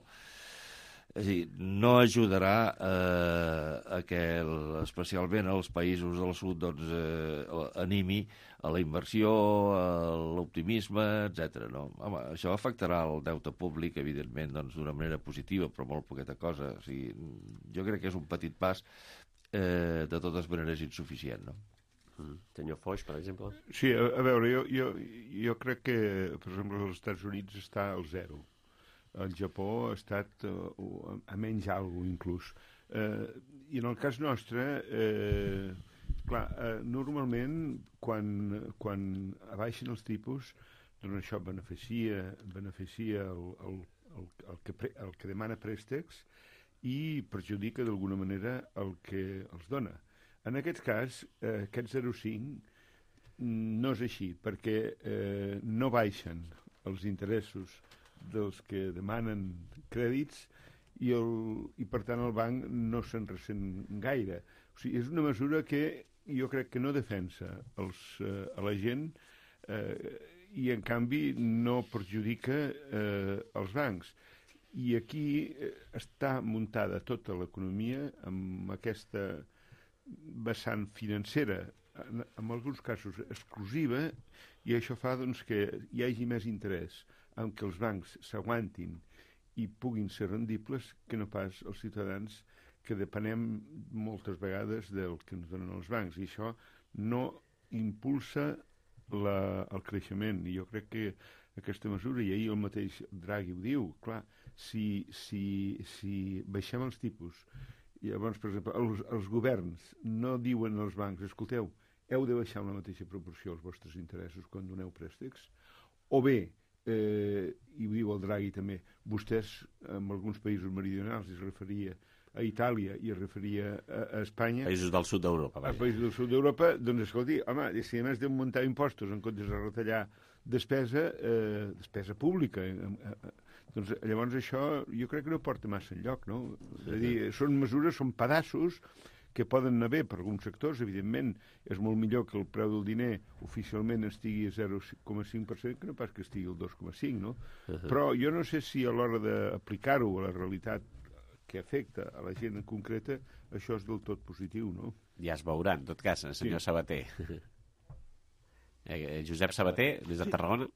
És a dir, no ajudarà eh, a que, el, especialment els països del sud, doncs, eh, animi a la inversió, a l'optimisme, etcètera. No? Home, això afectarà el deute públic, evidentment, doncs, d'una manera positiva, però molt poqueta cosa. O sigui, jo crec que és un petit pas, eh, de totes maneres, insuficient, no? Mm. Senyor Foix, per exemple? Sí, a, a veure, jo, jo, jo crec que, per exemple, als Estats Units està al zero. El Japó ha estat uh, a menys algo, inclús. Eh, I en el cas nostre, eh, clar, eh, normalment, quan, quan abaixen els tipus, doncs això beneficia, beneficia el, el, el, el, que pre, el que demana préstecs i perjudica d'alguna manera el que els dona. En aquest cas, eh, aquest zero coma cinc no és així, perquè eh, no baixen els interessos dels que demanen crèdits i, el, i per tant el banc no se'n ressent gaire. O sigui, és una mesura que jo crec que no defensa els, eh, a la gent eh, i en canvi no perjudica eh, els bancs. I aquí eh, està muntada tota l'economia amb aquesta vessant financera, en, en alguns casos exclusiva, i això fa doncs, que hi hagi més interès en què els bancs s'aguantin i puguin ser rendibles que no pas els ciutadans, que depenem moltes vegades del que ens donen els bancs. I això no impulsa la, el creixement. I jo crec que aquesta mesura, i ahir el mateix Draghi ho diu, clar, si, si, si baixem els tipus, i llavors, per exemple, els, els governs no diuen als bancs, escolteu, heu de baixar en la mateixa proporció els vostres interessos quan doneu préstecs, o bé, Eh, i ho diu el Draghi també, vostès en alguns països meridionals es referia a Itàlia i es referia a, a Espanya, països del sud d'Europa, a països del sud d'Europa, doncs escolti, home, si a més de muntar impostos en comptes de retallar despesa, eh, despesa pública, eh, eh, doncs llavors això jo crec que no porta massa enlloc, no? És a dir, són mesures, són pedaços que poden anar bé per alguns sectors, evidentment és molt millor que el preu del diner oficialment estigui a zero coma cinc per cent que no pas que estigui al dos coma cinc, no? Uh-huh. Però jo no sé si a l'hora d'aplicar-ho a la realitat que afecta a la gent en concreta, això és del tot positiu, no? Ja es veurà, en tot cas, senyor sí. Sabater. Eh, Josep Sabater, des de Tarragona.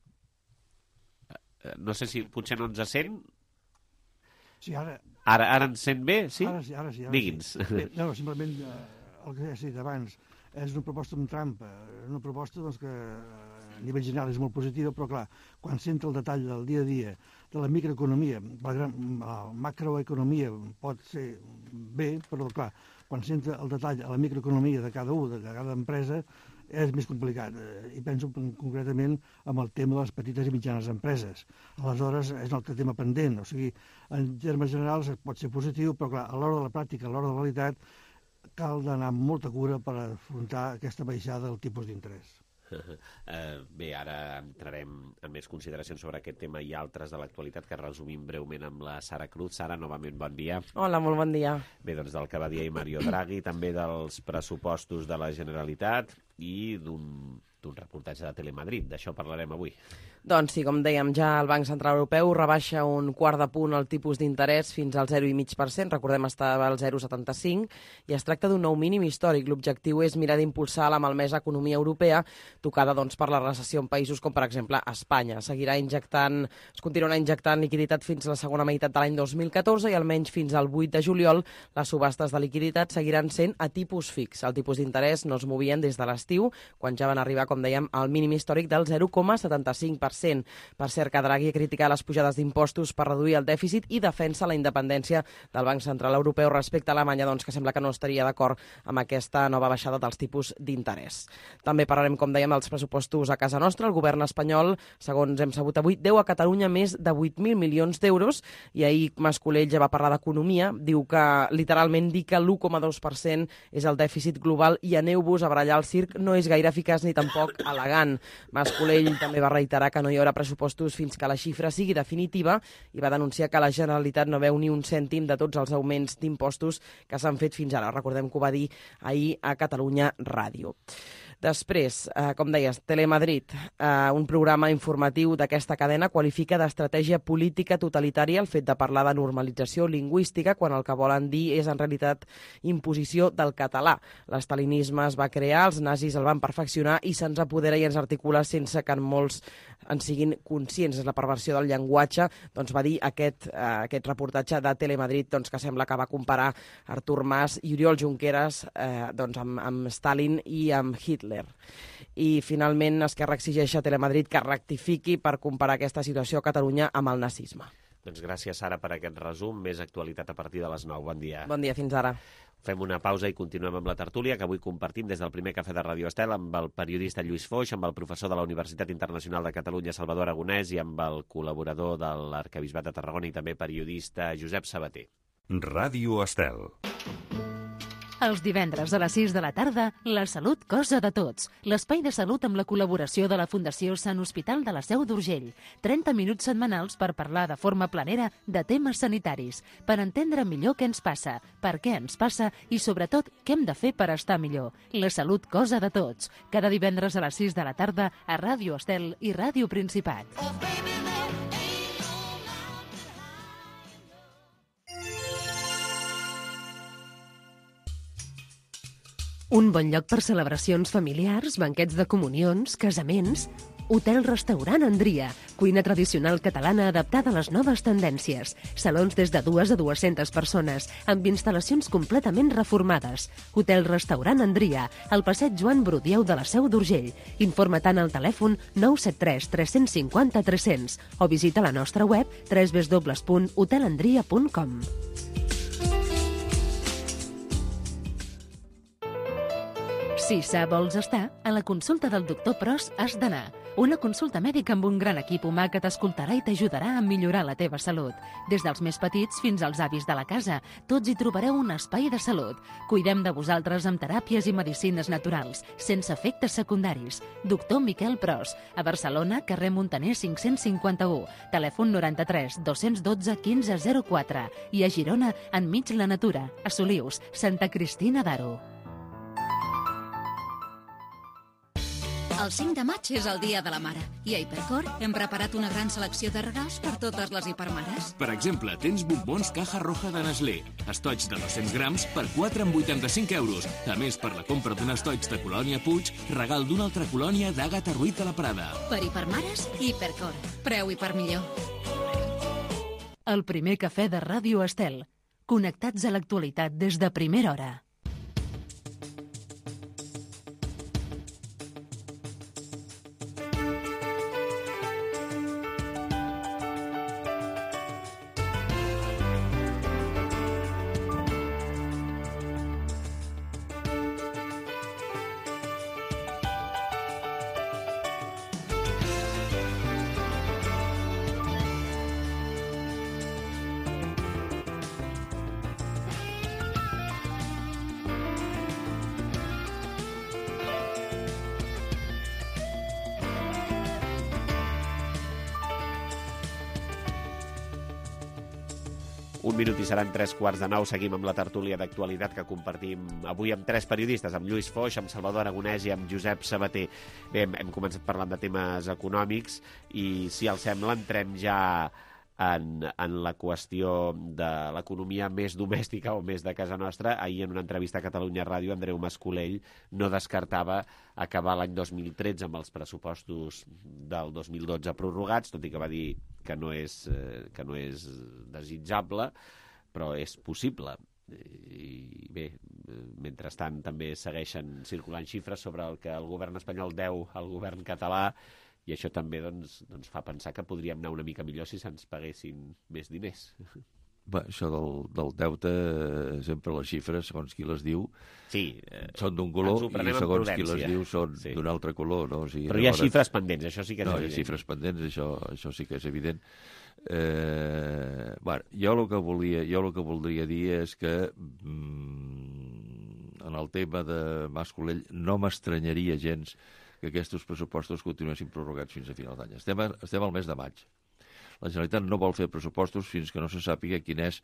No sé si potser no ens sent... Sí, ara... Ara, ara ens sent bé, sí? Ara sí, ara sí. Ara Digui'ns. Sí. Bé, no, simplement eh, el que has dit abans, és una proposta amb trampa, una proposta doncs, que a nivell general és molt positiva, però clar, quan s'entra el detall del dia a dia, de la microeconomia, la, gran, la macroeconomia pot ser bé, però clar, quan s'entra el detall a la microeconomia de cada un, de cada empresa, és més complicat, i penso concretament amb el tema de les petites i mitjanes empreses. Aleshores, és un altre tema pendent, o sigui, en termes generals pot ser positiu, però clar, a l'hora de la pràctica, a l'hora de la realitat, cal d'anar amb molta cura per afrontar aquesta baixada del tipus d'interès. Uh, bé, ara entrarem en més consideracions sobre aquest tema i altres de l'actualitat que resumim breument amb la Sara Cruz. Sara, novament bon dia. Hola, molt bon dia. Bé, doncs del que va dir ahir Mario Draghi, també dels pressupostos de la Generalitat i d'un d'un reportatge de Telemadrid. D'això parlarem avui. Doncs sí, com dèiem, ja el Banc Central Europeu rebaixa un quart de punt el tipus d'interès fins al zero coma cinc per cent. Recordem, estava al zero coma setanta cinc i es tracta d'un nou mínim històric. L'objectiu és mirar d'impulsar la malmesa economia europea, tocada doncs, per la recessió en països com, per exemple, Espanya. Seguirà injectant, es continuarà injectant liquiditat fins a la segona meitat de l'any dos mil catorze i almenys fins al vuit de juliol les subhastes de liquiditat seguiran sent a tipus fix. El tipus d'interès no es movien des de l'estiu, quan ja van arribar, com dèiem, al mínim històric del zero coma setanta cinc per cent. Per cert, que Draghi ha criticat les pujades d'impostos per reduir el dèficit i defensa la independència del Banc Central Europeu respecte a Alemanya, doncs, que sembla que no estaria d'acord amb aquesta nova baixada dels tipus d'interès. També parlarem, com dèiem, dels pressupostos a casa nostra. El govern espanyol, segons hem sabut avui, deu a Catalunya més de vuit mil milions d'euros i ahir Mas-Colell ja va parlar d'economia. Diu que, literalment, dir que l'u coma dos per cent és el dèficit global i aneu-vos a barallar el circ no és gaire eficaç ni tampoc elegant. Mas-Colell també va reiterar que no hi haurà pressupostos fins que la xifra sigui definitiva i va denunciar que la Generalitat no veu ni un cèntim de tots els augments d'impostos que s'han fet fins ara. Recordem que ho va dir ahir a Catalunya Ràdio. Després, eh, com deies, Telemadrid, eh, un programa informatiu d'aquesta cadena, qualifica d'estratègia política totalitària el fet de parlar de normalització lingüística quan el que volen dir és en realitat imposició del català. L'estalinisme es va crear, els nazis el van perfeccionar i se'ns apodera i ens articula sense que en molts en siguin conscients. És la perversió del llenguatge, doncs va dir aquest, eh, aquest reportatge de Telemadrid, doncs, que sembla que va comparar Artur Mas i Oriol Junqueras eh, doncs, amb, amb Stalin i amb Hitler. I finalment Esquerra exigeix a Telemadrid que rectifiqui per comparar aquesta situació a Catalunya amb el nazisme. Doncs gràcies, Sara, per aquest resum. Més actualitat a partir de les nou. Bon dia. Bon dia, fins ara. Fem una pausa i continuem amb la tertúlia que avui compartim des del primer cafè de Ràdio Estel amb el periodista Lluís Foix, amb el professor de la Universitat Internacional de Catalunya Salvador Aragonès i amb el col·laborador de l'Arquebisbat de Tarragona i també periodista Josep Sabater. Ràdio Estel. Els divendres a les sis de la tarda, La Salut, cosa de tots. L'espai de salut amb la col·laboració de la Fundació Sant Hospital de la Seu d'Urgell. trenta minuts setmanals per parlar de forma planera de temes sanitaris, per entendre millor què ens passa, per què ens passa i, sobretot, què hem de fer per estar millor. La Salut, cosa de tots. Cada divendres a les sis de la tarda a Ràdio Estel i Ràdio Principat. Un bon lloc per celebracions familiars, banquets de comunions, casaments... Hotel-restaurant Andria, cuina tradicional catalana adaptada a les noves tendències. Salons des de dues a dues-centes persones, amb instal·lacions completament reformades. Hotel-restaurant Andria, al passeig Joan Brudieu de la Seu d'Urgell. Informa tant al telèfon nou set tres tres cinc zero tres zero zero o visita la nostra web w w w punt hotelandria punt com. Si sa vols estar, a la consulta del doctor Pros has d'anar. Una consulta mèdica amb un gran equip humà que t'escoltarà i t'ajudarà a millorar la teva salut. Des dels més petits fins als avis de la casa, tots hi trobareu un espai de salut. Cuidem de vosaltres amb teràpies i medicines naturals, sense efectes secundaris. Doctor Miquel Pros, a Barcelona, carrer Montaner cinc-cents cinquanta-u, telèfon noranta-tres dos dotze quinze zero quatre i a Girona, enmig la natura, a Solius, Santa Cristina d'Aro. El cinc de maig és el Dia de la Mare i a Hipercor hem preparat una gran selecció de regals per totes les hipermares. Per exemple, tens bombons Caja Roja de Nestlé, estoig de dos-cents grams per quatre coma vuitanta-cinc euros. A més, per la compra d'un estoig de Colònia Puig, regal d'una altra colònia d'Àgata Ruiz a la Prada. Per hipermares, Hipercor. Preu hiper millor. El primer cafè de Ràdio Estel. Connectats a l'actualitat des de primera hora. Un minut i seran tres quarts de nou. Seguim amb la tertúlia d'actualitat que compartim avui amb tres periodistes, amb Lluís Foix, amb Salvador Aragonès i amb Josep Sabater. Bé, hem, hem començat parlant de temes econòmics i, si els sembla, entrem ja en, en la qüestió de l'economia més domèstica o més de casa nostra. Ahir, en una entrevista a Catalunya Ràdio, Andreu Mascolell no descartava acabar l'any dos mil tretze amb els pressupostos del dos mil dotze prorrogats, tot i que va dir que no és, eh, que no és desitjable, però és possible. I bé, mentrestant també segueixen circulant xifres sobre el que el govern espanyol deu al govern català, i això també doncs, doncs fa pensar que podríem anar una mica millor si se'ns paguessin més diners. Bé, això del, del deute, sempre les xifres, segons qui les diu, sí, eh, són d'un color i segons qui les diu són sí. d'un altre color. No? O sigui, però hi ha xifres pendents, això sí que és no, evident. No, hi ha xifres pendents, això, això sí que és evident. Eh, bueno, jo el que volia, jo el que voldria dir és que mm, en el tema de Mas-Colell no m'estranyaria gens que aquests pressupostos continuessin prorrogats fins a final d'any. Estem, a, estem al mes de maig. La Generalitat no vol fer pressupostos fins que no se sàpiga quin és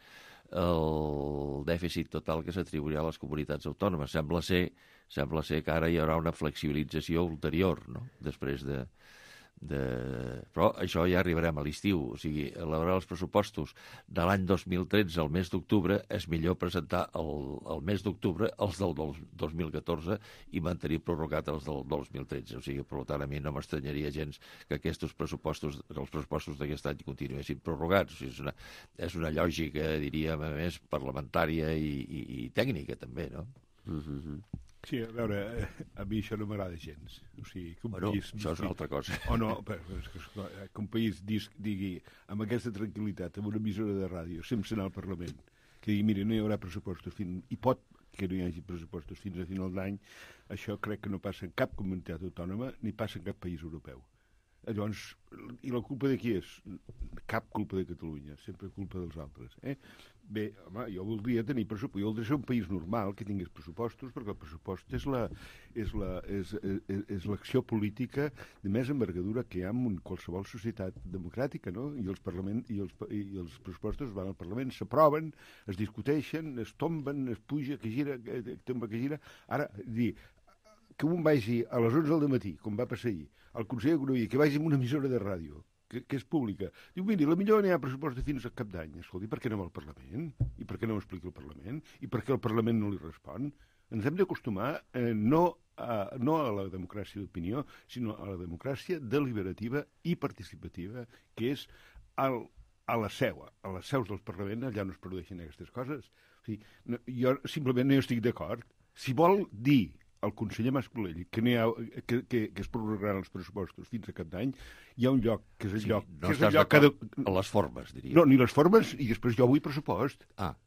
el dèficit total que s'atribuirà a les comunitats autònomes. Sembla ser, sembla ser que ara hi haurà una flexibilització ulterior, no? Després de... De... Però això ja arribarem a l'estiu, o sigui, elaborar els pressupostos de l'any dos mil tretze al mes d'octubre és millor presentar el, el mes d'octubre els del dos mil catorze i mantenir prorrogat els del dos mil tretze, o sigui, per tant, a mi no m'estranyaria gens que aquests pressupostos, els pressupostos d'aquest any continuessin prorrogats, o sigui, és una, és una lògica, diríem, a més, parlamentària i, i, i tècnica, també, no? Mm-hmm. Sí, a veure, a mi això no m'agrada gens. O sigui, que un bueno, país... això és una altra cosa. O no, però, que un país digui amb aquesta tranquil·litat, amb una emissora de ràdio, sense anar al Parlament, que digui, mira, no hi haurà pressupostos fins... I pot que no hi hagi pressupostos fins a final d'any, això crec que no passa en cap comunitat autònoma ni passa en cap país europeu. Llavors, i la culpa de qui és? Cap culpa de Catalunya, sempre culpa dels altres. Eh? Bé, home, jo voldria tenir pressupost, jo voldria ser un país normal que tingués pressupostos, perquè el pressupost és la, és la, és, és, és l'acció política de més envergadura que hi ha en qualsevol societat democràtica, no? I els, parlament, i els, i els pressupostos van al Parlament, s'aproven, es discuteixen, es tomben, es puja, que gira, que tomba, que gira. Ara, dir, que un vagi a les onze del matí, com va passar ahir, al Consell d'Economia, que vagi amb una emissora de ràdio, que, que és pública, diu, miri, la millor n'hi ha pressupost fins a cap d'any. Escolti, per què no va al Parlament? I per què no ho explica el Parlament? I per què el Parlament no li respon? Ens hem d'acostumar eh, no, a, no a la democràcia d'opinió, sinó a la democràcia deliberativa i participativa, que és el, a la seu, a les seus dels Parlaments, allà no es produeixen aquestes coses. O sigui, no, jo simplement no hi estic d'acord. Si vol dir el conseller Mas-Colell que, ha, que, que, que es prorrogaran els pressupostos fins a cap d'any, hi ha un lloc que és el sí, lloc... No que estàs és el lloc d'acord de... a les formes, diria. No, ni les formes, i després jo vull pressupost. Ah.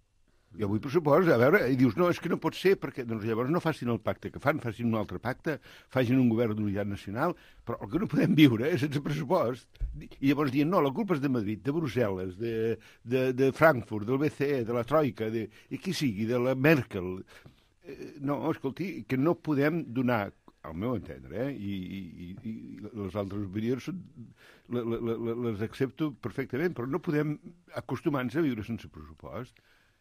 Jo vull pressupost, a veure, i dius, no, és que no pot ser, perquè doncs llavors no facin el pacte que fan, facin un altre pacte, facin un govern d'unitat nacional, però el que no podem viure és sense pressupost. I llavors dient, no, la culpa és de Madrid, de Brussel·les, de, de, de Frankfurt, del B C E, de la Troika, de, i qui sigui, de la Merkel... No, escolti, que no podem donar, al meu entendre, eh, i, i, i les altres opinions són, les accepto perfectament, però no podem acostumar-nos a viure sense pressupost,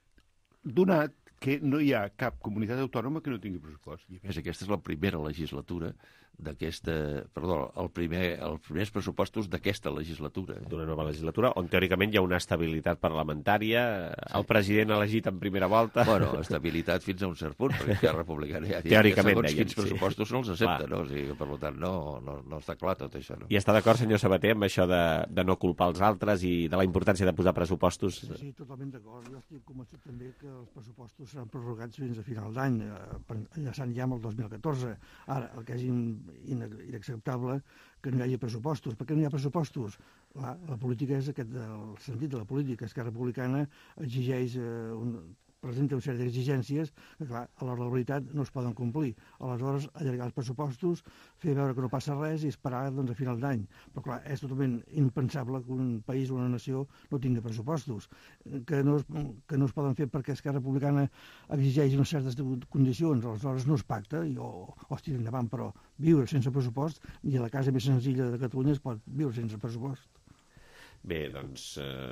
donat que no hi ha cap comunitat autònoma que no tingui pressupost. I a més, aquesta és la primera legislatura d'aquesta... Perdó, el primer, els primers pressupostos d'aquesta legislatura. Eh? D'una nova legislatura, on teòricament hi ha una estabilitat parlamentària, sí. El president elegit en primera volta... Bueno, estabilitat fins a un cert punt, perquè Esquerra Republicana ja diu que segons quins pressupostos sí. no els accepta, no? O sigui, per tant, no, no, no està clar tot això. No? I està d'acord, senyor Sabater, amb això de, de no culpar els altres i de la importància de posar pressupostos? Sí, sí, totalment d'acord. Jo estic convençut també que els pressupostos seran prorrogats fins a final d'any, enllaçant ja amb el dos mil catorze. Ara, el que és inacceptable que no hi hagi pressupostos. Per què no hi ha pressupostos? La, la política és aquest, el sentit de la política. Esquerra Republicana exigeix eh, un, presenta una sèrie d'exigències que, clar, a l'hora de la veritat no es poden complir. Aleshores, allargar els pressupostos, fer veure que no passa res i esperar doncs, a final d'any. Però, clar, és totalment impensable que un país o una nació no tingui pressupostos, que no es, que no es poden fer perquè Esquerra Republicana exigeix unes certes condicions, aleshores no es pacta i, o, o es tira endavant, però viure sense pressupost, ni a la casa més senzilla de Catalunya es pot viure sense pressupost. Bé, doncs, eh,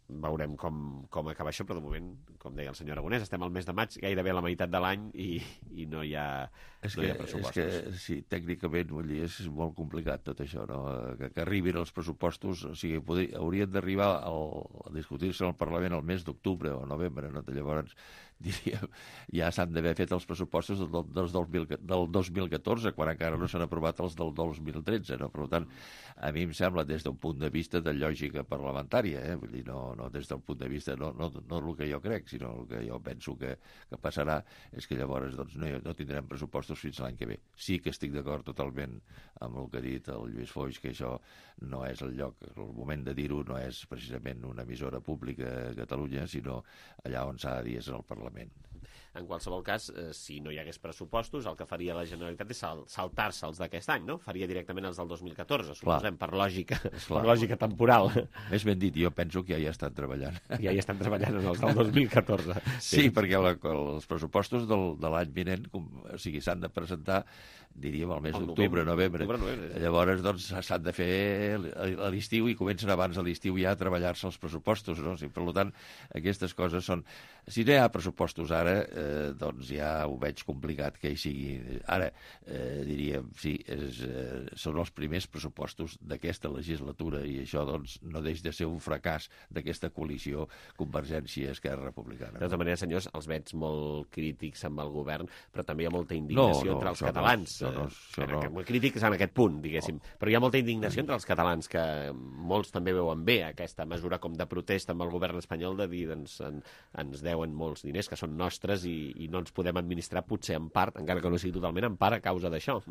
veurem com, com acaba això, però de moment, com deia el senyor Aragonès, estem al mes de maig, gairebé a la meitat de l'any i, i no hi ha, és no que, hi ha pressupostos. És que, sí, tècnicament, vull dir, és molt complicat tot això, no? Que, que arribin els pressupostos, o sigui, podri, haurien d'arribar a discutir-se al Parlament el mes d'octubre o novembre, no? Llavors, diríem, ja s'han d'haver fet els pressupostos del, del, del, del dos mil catorze, quan encara no s'han aprovat els del dos mil tretze, no? Per tant, a mi em sembla, des d'un punt de vista de lògica parlamentària, eh? Vull dir, no, no des del punt de vista, no, no, no el que jo crec, sinó el que jo penso que, que passarà és que llavors doncs, no, no tindrem pressupostos fins l'any que ve. Sí que estic d'acord totalment amb el que ha dit el Lluís Foix, que això no és el lloc, el moment de dir-ho no és precisament una emissora pública a Catalunya, sinó allà on s'ha de dir és en el Parlament. En qualsevol cas, eh, si no hi hagués pressupostos, el que faria la Generalitat és sal saltar-se els d'aquest any, no? Faria directament els del dos mil catorze, suposem, per lògica, per lògica temporal. Més ben dit, jo penso que ja hi estan treballant. Ja hi estan treballant en els del dos mil catorze. Sí, sí, perquè la, els pressupostos del, de l'any vinent, com, o sigui, s'han de presentar, diríem, al mes d'octubre, novembre. novembre. Llavors, doncs, s'han de fer a l'estiu i comencen abans a l'estiu ja a treballar-se els pressupostos, no? O sigui, per tant, aquestes coses són... Si no hi ha pressupostos ara, eh, doncs ja ho veig complicat que hi sigui. Ara, eh, diríem, sí, és, eh, són els primers pressupostos d'aquesta legislatura i això, doncs, no deix de ser un fracàs d'aquesta coalició Convergència-Esquerra Republicana. De tota manera, senyors, els veig molt crítics amb el govern, però també hi ha molta indignació no, no, entre els catalans. No, no, això no. En, crítics en aquest punt, diguéssim. No. Però hi ha molta indignació entre els catalans, que molts també veuen bé aquesta mesura com de protesta amb el govern espanyol de dir, doncs, en, ens deuen molts diners que són nostres i, i no ens podem administrar, potser en part, encara que no sigui totalment, en part a causa d'això.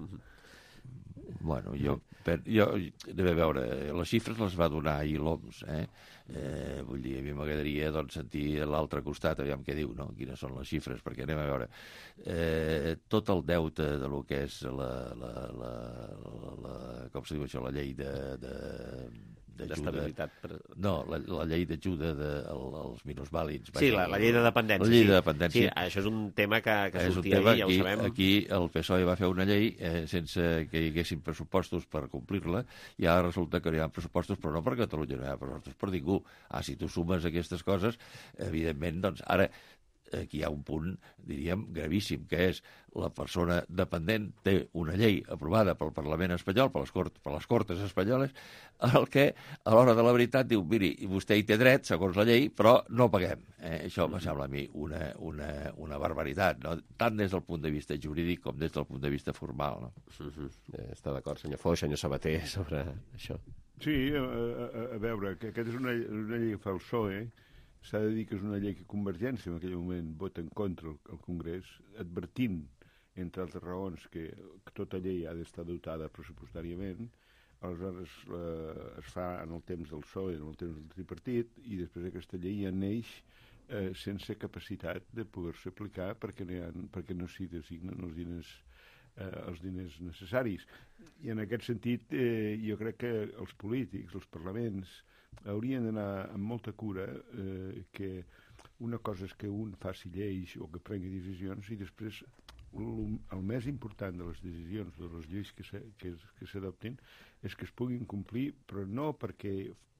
Bueno, jo, per, jo a veure, les xifres les va donar ahir l'O M S, eh? Eh, vull dir, a mi m'agradaria doncs, sentir l'altre costat, aviam què diu, no? Quines són les xifres, perquè anem a veure. Eh, tot el deute de lo que és la, la, la, la, la com se diu això, la llei de... de d'estabilitat. Per... No, la, la llei d'ajuda de, als minusvàlids. Sí, la, la llei de dependència. La llei sí. de dependència. Sí, això és un tema que, que és sortia tema, ahir, ja aquí, ho sabem. Aquí el P S O E va fer una llei eh, sense que hi haguessin pressupostos per complir-la, i ara resulta que no hi ha pressupostos, però no per Catalunya, no hi ha pressupostos per ningú. Ah, si tu sumes aquestes coses, evidentment, doncs, ara aquí hi ha un punt, diríem, gravíssim, que és la persona dependent té una llei aprovada pel Parlament espanyol, per les, cort, per les Cortes espanyoles, el que, a l'hora de la veritat, diu, miri, vostè hi té dret, segons la llei, però no paguem. Eh, això me sembla a mi una, una, una barbaritat, no? Tant des del punt de vista jurídic com des del punt de vista formal. No? Uh-huh. eh, està d'acord, senyor Foix, senyor Sabater, sobre això. Sí, a, a, a veure, que aquesta és una, una llei que fa el P S O E. S'ha de dir que és una llei que Convergència en aquell moment vota en contra al Congrés, advertint, entre altres raons, que, que tota llei ha d'estar dotada pressupostàriament. Aleshores eh, es fa en el temps del P S O E, en el temps del tripartit, i després aquesta llei ja neix eh, sense capacitat de poder-se aplicar perquè no, ha, perquè no s'hi designen els diners, eh, els diners necessaris. I en aquest sentit eh, jo crec que els polítics, els parlaments, haurien d'anar amb molta cura eh, que una cosa és que un faci lleis o que prengui decisions i després el, el més important de les decisions, de les lleis que, se, que, que s'adoptin és que es puguin complir, però no perquè,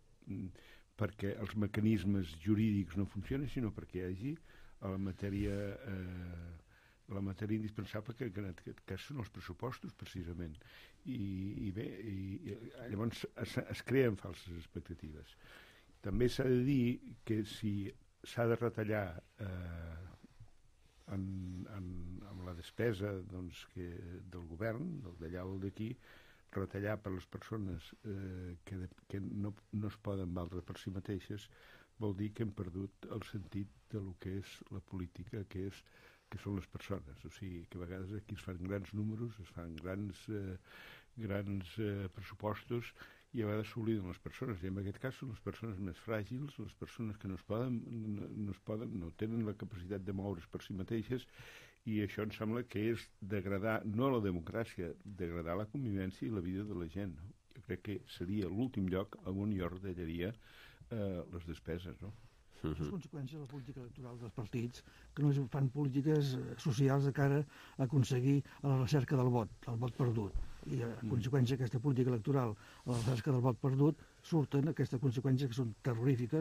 perquè els mecanismes jurídics no funcionen, sinó perquè hi hagi a la matèria eh, la matèria indispensable que, que en aquest cas són els pressupostos, precisament. I, i bé, i, i llavors es, es creen falses expectatives. També s'ha de dir que si s'ha de retallar eh, en, en, en la despesa doncs, que, del govern, d'allà o d'aquí, retallar per les persones eh, que, de, que no, no es poden valdre per si mateixes, vol dir que hem perdut el sentit de lo que és la política, que és que són les persones, o sigui, que a vegades aquí es fan grans números, es fan grans, eh, grans eh, pressupostos i a vegades s'obliden les persones, i en aquest cas són les persones més fràgils, les persones que no es poden, no, no, es poden, no tenen la capacitat de moure's per si mateixes, i això em sembla que és degradar, no la democràcia, degradar la convivència i la vida de la gent. No? Jo crec que seria l'últim lloc on jo retallaria eh, les despeses, no? Uh-huh. És conseqüència de la política electoral dels partits, que no fan polítiques socials de cara a aconseguir a la recerca del vot, el vot perdut. I a mm. conseqüència d'aquesta política electoral, a la recerca del vot perdut, surten aquestes conseqüències que són terrorífiques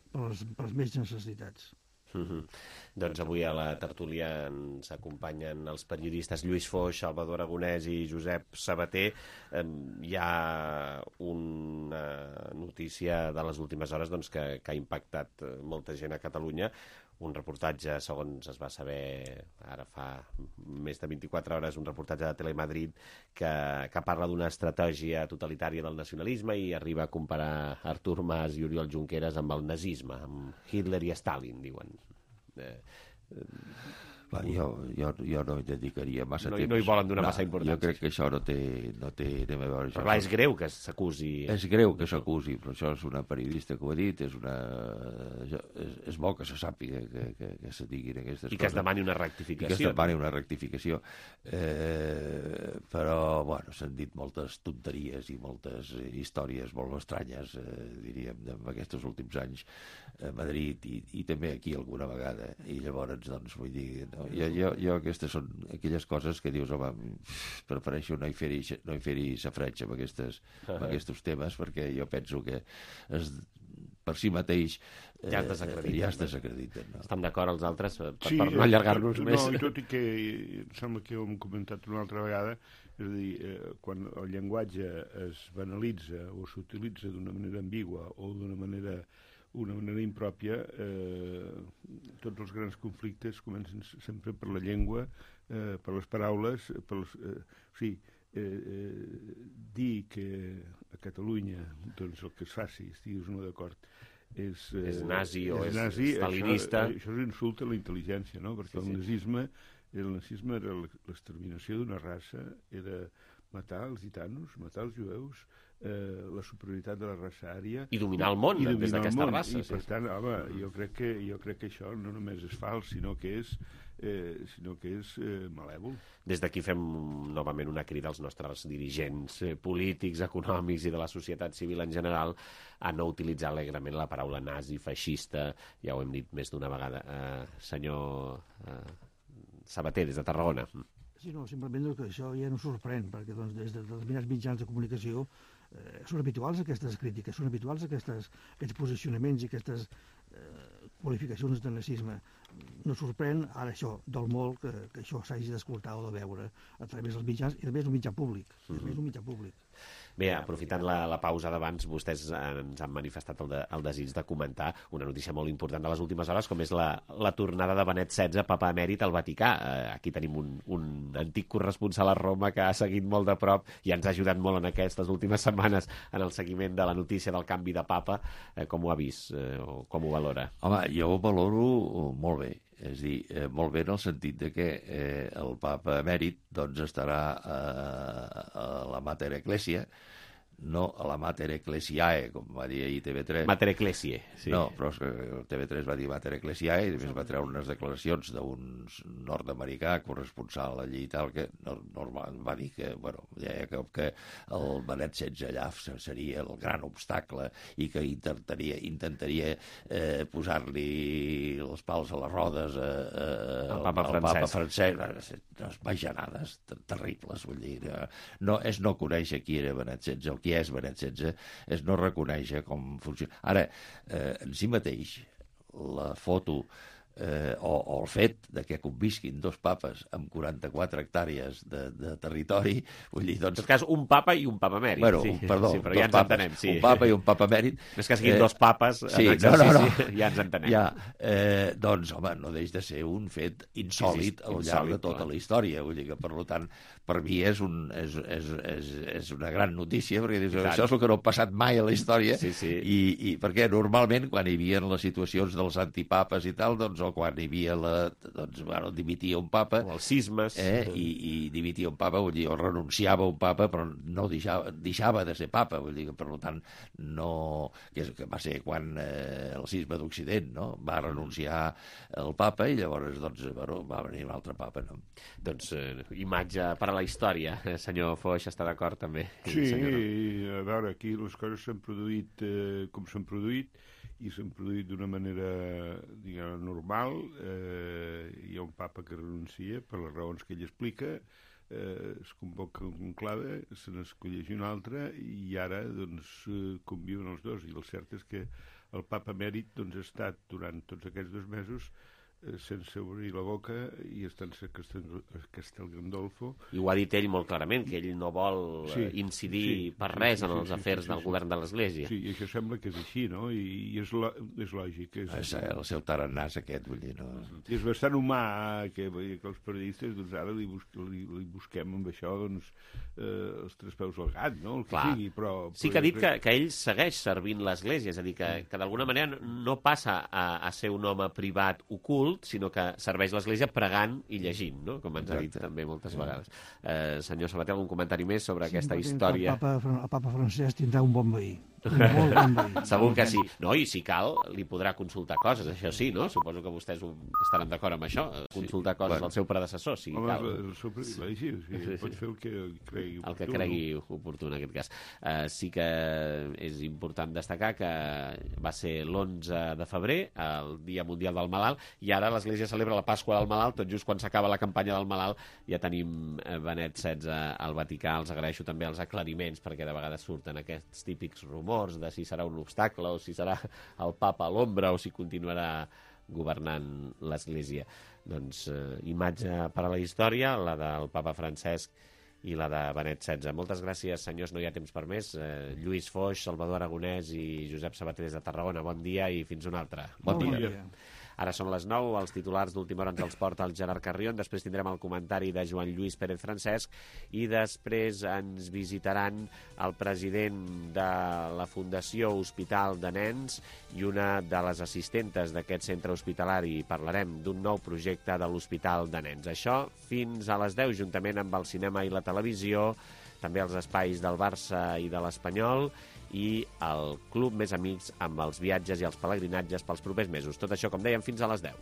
per les, per les més necessitats. Mm-hmm. Doncs avui a la tertúlia ens acompanyen els periodistes Lluís Foix, Salvador Aragonès i Josep Sabater. Eh, hi ha una notícia de les últimes hores doncs, que, que ha impactat molta gent a Catalunya. Un reportatge, segons es va saber ara fa més de vint-i-quatre hores, un reportatge de Telemadrid que, que parla d'una estratègia totalitària del nacionalisme i arriba a comparar Artur Mas i Oriol Junqueras amb el nazisme, amb Hitler i Stalin, diuen. Eh, eh, Va, jo, jo, jo no hi dedicaria massa no, temps. No hi volen donar no, massa importància. Jo crec que això no té... No té anem a veure, però clar, és greu que s'acusi... És greu que s'acusi, però això és una periodista que ho ha dit, és, una... és, és bo que se sàpiga que, que, que se diguin aquestes I coses. que es demani una rectificació. I que es demani una rectificació. Eh, però, bueno, s'han dit moltes tonteries i moltes històries molt estranyes, eh, diríem, en aquests últims anys a Madrid i, i també aquí alguna vegada. I llavors, doncs, vull dir... No? Jo, jo, jo aquestes són aquelles coses que dius, home, prefereixo no hi fer-hi no hi fer-hi safreig amb, aquestes, amb aquests temes, perquè jo penso que es, per si mateix eh, ja es desacrediten. Ja es desacrediten no? Estan d'acord els altres per, sí, per no allargar-nos no, més. No, tot i que em sembla que ho hem comentat una altra vegada, és a dir, eh, quan el llenguatge es banalitza o s'utilitza d'una manera ambigua o d'una manera una manera impròpia, eh, tots els grans conflictes comencen sempre per la llengua, eh, per les paraules, per les, eh, o sigui, eh, eh, dir que a Catalunya doncs, el que es faci, estiguis no d'acord, és, eh, és nazi o és, nazi, és stalinista. Això, això és insulte a la intel·ligència, no? Perquè sí, el nazisme, el nazisme era l'exterminació d'una raça, era matar els gitanos, matar els jueus, eh, la superioritat de la raça ària... I dominar el món, dominar des d'aquesta raça. I, per tant, home, jo crec, que, jo crec que això no només és fals, sinó que és, eh, sinó que és eh, malèvol. Des d'aquí fem novament una crida als nostres dirigents eh, polítics, econòmics i de la societat civil en general a no utilitzar alegrement la paraula nazi, feixista, ja ho hem dit més d'una vegada. Eh, senyor eh, Sabater, des de Tarragona. Sí, no, simplement que això ja no sorprèn, perquè doncs, des de determinats mitjans de comunicació eh, són habituals aquestes crítiques, són habituals aquestes, aquests posicionaments i aquestes eh, qualificacions de nazisme. No sorprèn ara això, del molt, que, que això s'hagi d'escoltar o de veure a través dels mitjans, i també és un mitjà públic. Mm-hmm. També és un mitjà públic. Bé, aprofitant la, la pausa d'abans, vostès ens han manifestat el, de, el desig de comentar una notícia molt important de les últimes hores, com és la, la tornada de Benet setze, papa emèrit al Vaticà. Eh, aquí tenim un, un antic corresponsal a Roma que ha seguit molt de prop i ens ha ajudat molt en aquestes últimes setmanes en el seguiment de la notícia del canvi de papa. Eh, com ho ha vist eh, o com ho valora? Home, jo ho valoro molt bé. És a dir, eh, molt bé en el sentit de que eh, el papa emèrit doncs, estarà eh, a la Mater Ecclesia, no a la Mater Ecclesiae, com va dir ahir T V tres. Mater Ecclesiae, sí. No, però T V tres va dir Mater Ecclesiae i després va treure unes declaracions d'un nord-americà corresponsal allí i tal, que normal, va dir que, bueno, deia que, que el Benet setze allà seria el gran obstacle i que intentaria, intentaria eh, posar-li els pals a les rodes a, a, al papa al francès. Papa francès. Les bajanades terribles, vull dir. No, és no conèixer qui era Benet setze, el qui és Benet setze, és no reconèixer com funciona. Ara, eh, en si mateix, la foto eh, o, o el fet de que convisquin dos papes amb quaranta-quatre hectàrees de, de territori, vull dir, doncs... En tot cas, un papa i un papa emèrit. Bueno, sí, perdó, sí, però dos ja ens papes, entenem. Sí. Un papa i un papa emèrit. És que siguin eh, dos papes sí, en exercici, no, no, no. ja ens entenem. Ja, eh, doncs, home, no deix de ser un fet insòlit sí, sí, al llarg insòlit, de tota clar. La història. Vull dir que, per tant, per mi és, un, és, és, és, és una gran notícia, perquè dius, això és el que no ha passat mai a la història, sí, sí. I, i perquè normalment, quan hi havia les situacions dels antipapes i tal, doncs, o quan hi havia la doncs, bueno, dimitia un papa o els cismes eh, i, i dimitia un papa, vull dir, o renunciava un papa però no deixava, deixava de ser papa, vull dir que per tant no, que, és, que va ser quan eh, el cisma d'Occident, no? Va renunciar el papa i llavors doncs, bueno, va venir un altre papa, no? Doncs eh, imatge per a la història, senyor Foix està d'acord també? Sí, senyor. A veure, aquí les coses s'han produït eh, com s'han produït i s'han produït d'una manera, diguem, normal. Eh, hi ha un papa que renuncia per les raons que ell explica, eh, es convoca un conclave, se n'escolleix un altre i ara doncs, conviuen els dos. I el cert és que el papa emèrit doncs, ha estat durant tots aquests dos mesos sense obrir la boca i estant a Castel, Castel Gandolfo. I ho ha dit ell molt clarament, que ell no vol sí, incidir sí, per res sí, sí, en els sí, afers sí, sí, del sí. govern de l'Església. Sí, i això sembla que és així, no? I, i és, lo, és lògic. És, és el seu tarannàs aquest, vull dir, no? És bastant humà que, que els periodistes, doncs ara li, bus, li, li busquem amb això, doncs, eh, els tres peus al gat, no? El que Clar. sigui, però... Sí que ha dit que, que ell segueix servint l'Església, és a dir, que, que d'alguna manera no passa a, a ser un home privat ocult, sinó que serveix l'Església pregant i llegint, no? Com ens ha dit també moltes vegades. Eh, senyor Sabater, algun comentari més sobre sí, aquesta història? El papa, el papa francès tindrà un bon veí. Un molt bon veí. Segur que sí. No, i si cal, li podrà consultar coses, això sí, no? Suposo que vostès estaran d'acord amb això, consultar sí, coses clar. al seu predecessor, si Home, cal. El seu privilegi, o sigui, pot fer el que cregui oportú. El que cregui oportú en aquest cas. Eh, sí que és important destacar que va ser l'onze de febrer, el Dia Mundial del Malalt, i ara l'Església celebra la Pasqua del Malalt, tot just quan s'acaba la campanya del Malalt, ja tenim Benet setze al Vaticà. Els agraeixo també els aclariments, perquè de vegades surten aquests típics rumors de si serà un obstacle o si serà el papa a l'ombra o si continuarà governant l'Església. Doncs eh, imatge per a la història, la del papa Francesc i la de Benet setze. Moltes gràcies, senyors, no hi ha temps per més. Eh, Lluís Foix, Salvador Aragonès i Josep Sabater des de Tarragona, bon dia i fins un altre. Bon, bon dia. dia. Ara són les nou, els titulars d'última hora ens els porta el Gerard Carrion, després tindrem el comentari de Joan Lluís Pérez Francesc i després ens visitaran el president de la Fundació Hospital de Nens i una de les assistentes d'aquest centre hospitalari. Parlarem d'un nou projecte de l'Hospital de Nens. Això fins a les deu, juntament amb el cinema i la televisió, també els espais del Barça i de l'Espanyol, i el Club Més Amics amb els viatges i els pelegrinatges pels propers mesos. Tot això, com dèiem, fins a les deu.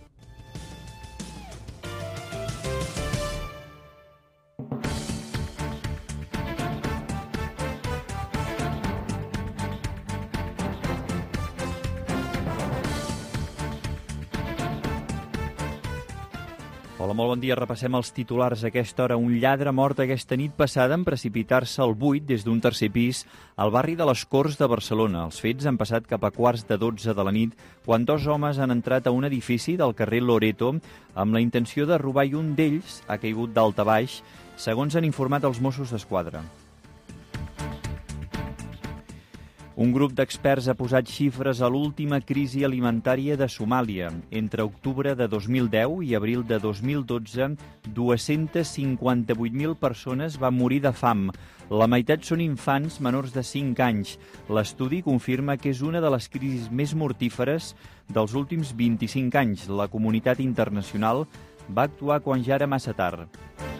Hola, molt bon dia. Repassem els titulars a aquesta hora. Un lladre mort aquesta nit passada en precipitar-se al buit des d'un tercer pis al barri de les Corts de Barcelona. Els fets han passat cap a quarts de dotze de la nit quan dos homes han entrat a un edifici del carrer Loreto amb la intenció de robar i un d'ells ha caigut dalt a baix, segons han informat els Mossos d'Esquadra. Un grup d'experts ha posat xifres a l'última crisi alimentària de Somàlia. Entre octubre de dos mil deu i abril de dos mil dotze, dues-centes cinquanta-vuit mil persones van morir de fam. La meitat són infants menors de cinc anys. L'estudi confirma que és una de les crisis més mortíferes dels últims vint-i-cinc anys. La comunitat internacional va actuar quan ja era massa tard.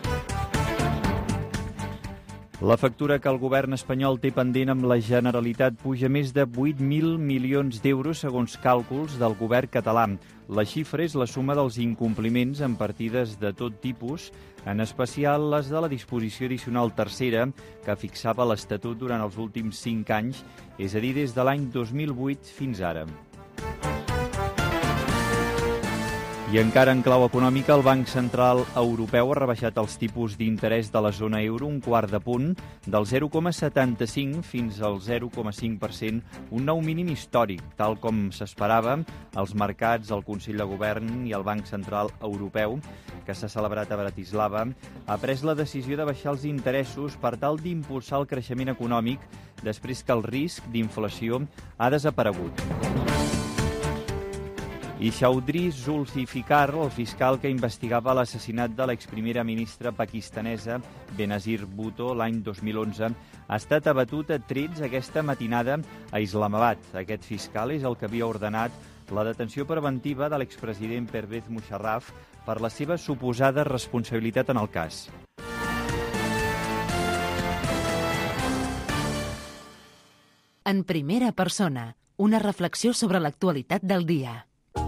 La factura que el govern espanyol té pendent amb la Generalitat puja més de vuit mil milions d'euros segons càlculs del govern català. La xifra és la suma dels incompliments en partides de tot tipus, en especial les de la disposició addicional tercera que fixava l'Estatut durant els últims cinc anys, és a dir, des de l'any dos mil vuit fins ara. I encara en clau econòmica, el Banc Central Europeu ha rebaixat els tipus d'interès de la zona euro un quart de punt, del zero coma setanta-cinc fins al zero coma cinc per cent, un nou mínim històric, tal com s'esperava. Els mercats, el Consell de Govern i el Banc Central Europeu, que s'ha celebrat a Bratislava, ha pres la decisió de baixar els interessos per tal d'impulsar el creixement econòmic després que el risc d'inflació ha desaparegut. I Chaudhry Zulfikar, el fiscal que investigava l'assassinat de l'exprimera ministra pakistanesa Benazir Bhutto l'any dos mil onze, ha estat abatut a trets aquesta matinada a Islamabad. Aquest fiscal és el que havia ordenat la detenció preventiva de l'expresident Pervez Musharraf per la seva suposada responsabilitat en el cas. En primera persona, una reflexió sobre l'actualitat del dia.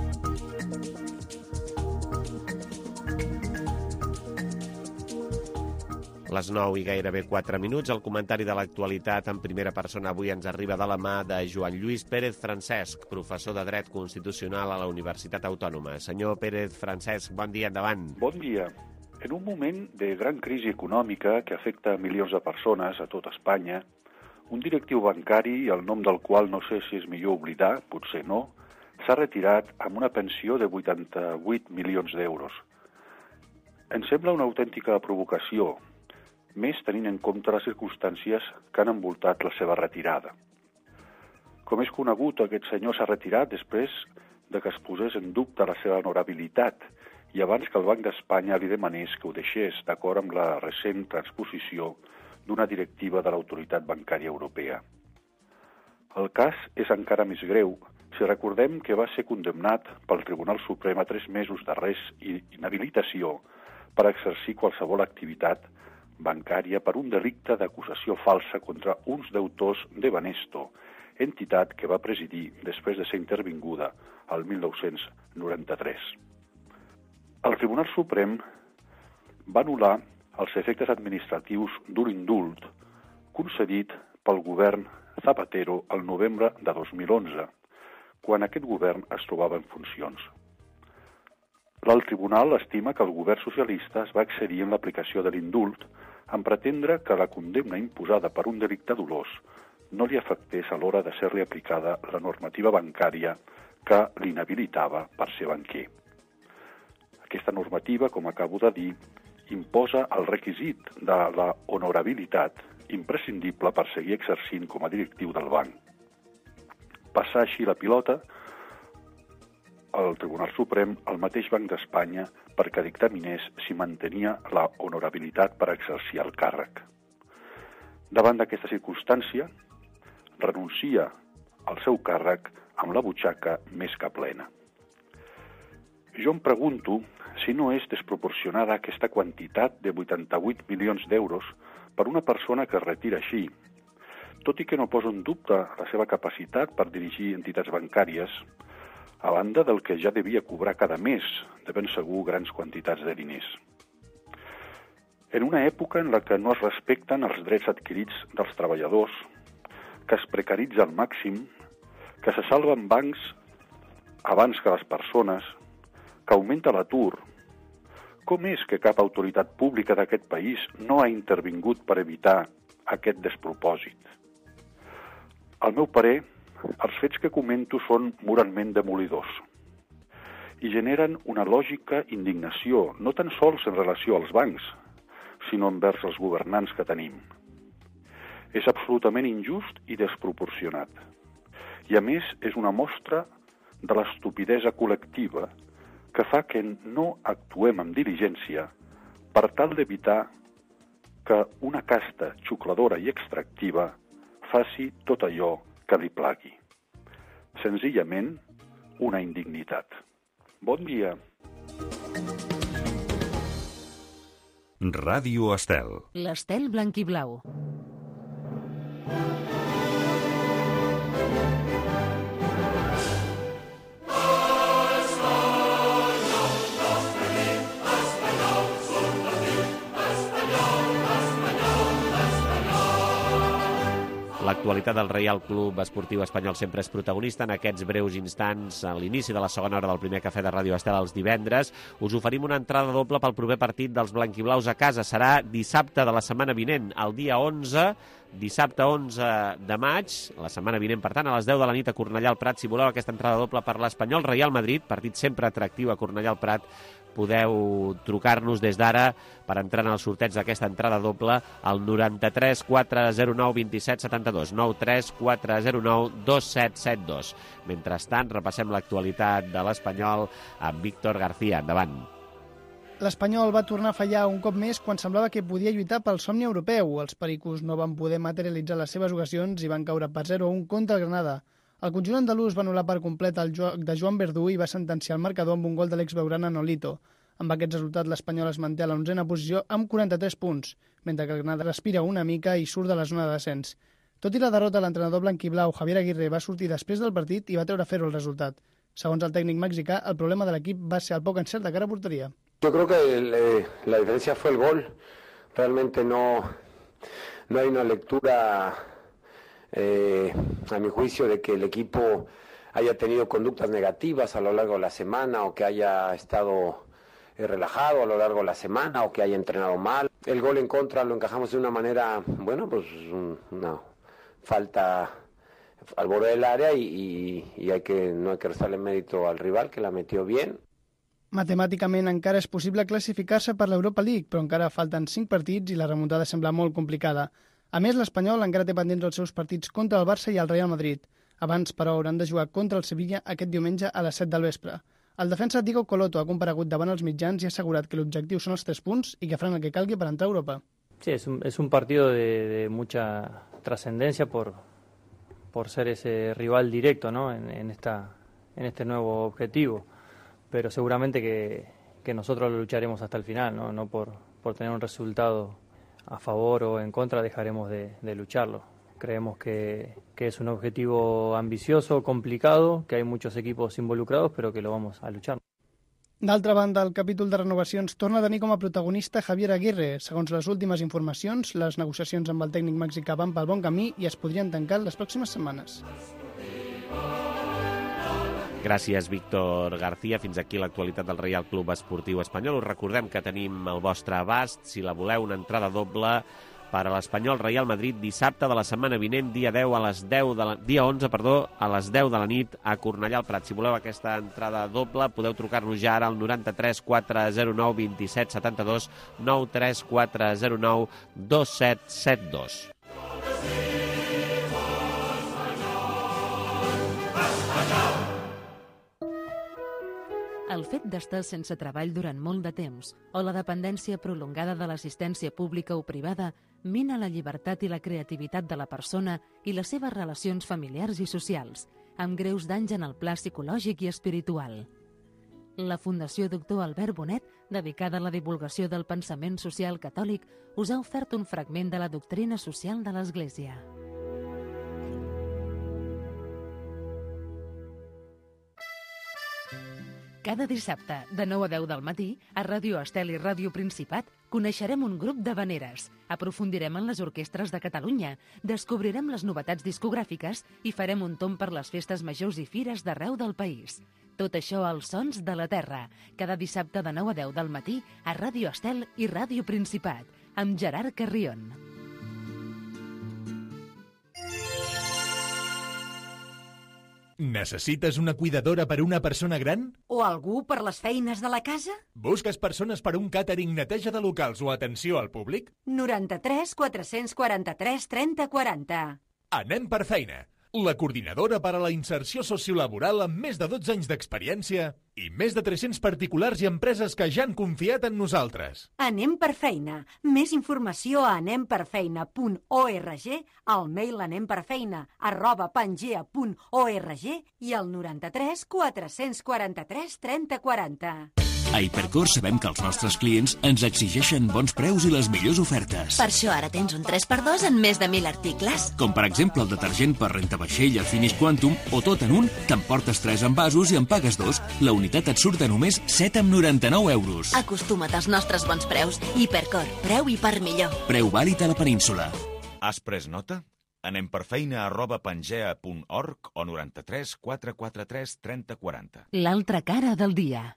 Les nou i gairebé quatre minuts, el comentari de l'actualitat en primera persona avui ens arriba de la mà de Joan Lluís Pérez Francesc, professor de Dret Constitucional a la Universitat Autònoma. Senyor Pérez Francesc, bon dia, endavant. Bon dia. En un moment de gran crisi econòmica que afecta milions de persones a tot Espanya, Un directiu bancari, el nom del qual no sé si és millor oblidar, potser no, s'ha retirat amb una pensió de vuitanta-vuit milions d'euros. Em sembla una autèntica provocació, més tenint en compte les circumstàncies que han envoltat la seva retirada. Com és conegut, aquest senyor s'ha retirat després de que es posés en dubte la seva honorabilitat i abans que el Banc d'Espanya li demanés que ho deixés d'acord amb la recent transposició d'una directiva de l'Autoritat Bancària Europea. El cas és encara més greu si recordem que va ser condemnat pel Tribunal Suprem a tres mesos d'arrest i inhabilitació per exercir qualsevol activitat bancària per un delicte d'acusació falsa contra uns deutors de Banesto, entitat que va presidir després de ser intervinguda al mil nou-cents noranta-tres. El Tribunal Suprem va anul·lar els efectes administratius d'un indult concedit pel govern Zapatero el novembre de dos mil onze, quan aquest govern es trobava en funcions. El tribunal estima que el govern socialista es va excedir en l'aplicació de l'indult en pretendre que la condemna imposada per un delicte dolós no li afectés a l'hora de ser-li aplicada la normativa bancària que l'inhabilitava per ser banquer. Aquesta normativa, com acabo de dir, imposa el requisit de la honorabilitat imprescindible per seguir exercint com a directiu del banc. Passar així la pilota al Tribunal Suprem al mateix Banc d'Espanya perquè dictaminés si mantenia la honorabilitat per exercir el càrrec. Davant d'aquesta circumstància, renuncia al seu càrrec amb la butxaca més que plena. Jo em pregunto si no és desproporcionada aquesta quantitat de vuitanta-vuit milions d'euros per una persona que es retira així, tot i que no poso en dubte la seva capacitat per dirigir entitats bancàries, a banda del que ja devia cobrar cada mes, de ben segur grans quantitats de diners. En una època en la que no es respecten els drets adquirits dels treballadors, que es precaritza al màxim, que se salven bancs abans que les persones, que augmenta l'atur, com és que cap autoritat pública d'aquest país no ha intervingut per evitar aquest despropòsit? Al meu parer, els fets que comento són moralment demolidors i generen una lògica indignació, no tan sols en relació als bancs, sinó envers els governants que tenim. És absolutament injust i desproporcionat. I a més és una mostra de l'estupidesa col·lectiva que fa que no actuem amb diligència per tal d'evitar que una casta xucladora i extractiva faci tot allò que li plagui. Senzillament, una indignitat. Bon dia. Ràdio Estel. L'Estel blanc i blau. L'actualitat del Reial Club Esportiu Espanyol sempre és protagonista. En aquests breus instants, a l'inici de la segona hora del primer cafè de Ràdio Estel els divendres, us oferim una entrada doble pel proper partit dels blanquiblaus a casa. Serà dissabte de la setmana vinent, el dia onze, dissabte onze de maig, la setmana vinent, per tant, a les deu de la nit a Cornellà al Prat. Si voleu aquesta entrada doble per l'Espanyol Real Madrid, partit sempre atractiu a Cornellà al Prat, podeu trucar-nos des d'ara per entrar en el sorteig d'aquesta entrada doble al noranta-tres quatre zero nou vint-i-set setanta-dos, nou tres quatre zero nou dos set set dos. Mentrestant, repassem l'actualitat de l'Espanyol amb Víctor García. Endavant. L'Espanyol va tornar a fallar un cop més quan semblava que podia lluitar pel somni europeu. Els pericos no van poder materialitzar les seves ocasions i van caure per zero a un contra el Granada. El conjunt andalús va anul·lar per complet el joc de Joan Verdú i va sentenciar el marcador amb un gol de l'ex-beurana Nolito. Amb aquest resultat, l'Espanyol es manté a l'onzena posició amb quaranta-tres punts, mentre que el Granada respira una mica i surt de la zona de descens. Tot i la derrota, l'entrenador blanquiblau Javier Aguirre va sortir després del partit i va treure a fer-ho el resultat. Segons el tècnic mexicà, el problema de l'equip va ser el poc encert de cara a porteria. Yo creo que el, eh, la diferencia fue el gol. Realmente no, no hay una lectura... Eh, a mi juicio, de que el equipo haya tenido conductas negativas a lo largo de la semana o que haya estado eh, relajado a lo largo de la semana o que haya entrenado mal. El gol en contra lo encajamos de una manera, bueno, pues una falta al borde del área y, y, y hay que, no hay que restarle mérito al rival, que la metió bien. Matemàticament encara és possible classificar-se per l'Europa League, però encara falten cinc partits i la remuntada sembla molt complicada. A més, l'Espanyol encara té pendents els seus partits contra el Barça i el Real Madrid. Abans, però, hauran de jugar contra el Sevilla aquest diumenge a les set del vespre. El defensa Diego Coloto ha comparegut davant els mitjans i ha assegurat que l'objectiu són els tres punts i que faran el que calgui per entrar a Europa. Sí, es un, es un partido de, de mucha trascendencia por, por ser ese rival directo, ¿no? en, en, esta, en este nuevo objetivo. Pero seguramente que, que nosotros lo lucharemos hasta el final, no, no por, por tener un resultado a favor o en contra dejaremos de, de lucharlo. Creemos que, que es un objetivo ambicioso, complicado, que hay muchos equipos involucrados, pero que lo vamos a luchar. D'altra banda, el capítol de renovacions torna a tenir com a protagonista Javier Aguirre. Segons les últimes informacions, les negociacions amb el tècnic mexicà van pel bon camí i es podrien tancar les pròximes setmanes. Gràcies, Víctor García. Fins aquí l'actualitat del Reial Club Esportiu Espanyol. Us recordem que tenim al vostre abast, si la voleu, una entrada doble per a l'Espanyol Real Madrid dissabte de la setmana vinent, dia deu a les deu de la, dia onze, perdó, a les deu de la nit a Cornellà al Prat. Si voleu aquesta entrada doble, podeu trucar-nos ja ara al noranta-tres quatre zero nou vint-i-set setanta-dos, nou tres quatre zero nou dos set set dos. El fet d'estar sense treball durant molt de temps o la dependència prolongada de l'assistència pública o privada mina la llibertat i la creativitat de la persona i les seves relacions familiars i socials, amb greus danys en el pla psicològic i espiritual. La Fundació Doctor Albert Bonet, dedicada a la divulgació del pensament social catòlic, us ha ofert un fragment de la doctrina social de l'Església. Cada dissabte, de nou a deu del matí, a Ràdio Estel i Ràdio Principat, coneixerem un grup d'havaneres, aprofundirem en les orquestres de Catalunya, descobrirem les novetats discogràfiques i farem un tomb per les festes majors i fires d'arreu del país. Tot això als Sons de la Terra, cada dissabte de nou a deu del matí, a Ràdio Estel i Ràdio Principat, amb Gerard Carrion. Necessites una cuidadora per a una persona gran? O algú per les feines de la casa? Busques persones per a un càtering, neteja de locals o atenció al públic? noranta-tres quatre-cents quaranta-tres trenta quaranta. Anem per feina. La coordinadora per a la inserció sociolaboral amb més de dotze anys d'experiència i més de tres-cents particulars i empreses que ja han confiat en nosaltres. Anem per feina. Més informació a anem per feina punt org, al mail anemperfeina arroba pangea punt org i al noranta-tres quatre-cents quaranta-tres trenta quaranta. A Hipercor sabem que els nostres clients ens exigeixen bons preus i les millors ofertes. Per això ara tens un tres per dos en més de mil articles. Com per exemple el detergent per rentavaixell a Finish Quantum o tot en un, t'emportes tres envasos i en pagues dos. La unitat et surt a només set coma noranta-nou euros. Acostuma't als nostres bons preus. Hipercor, preu i per millor. Preu vàlid a la península. Has pres nota? Anem per feina arroba pangea punt org o noranta-tres quatre quaranta-tres trenta quaranta. L'altra cara del dia.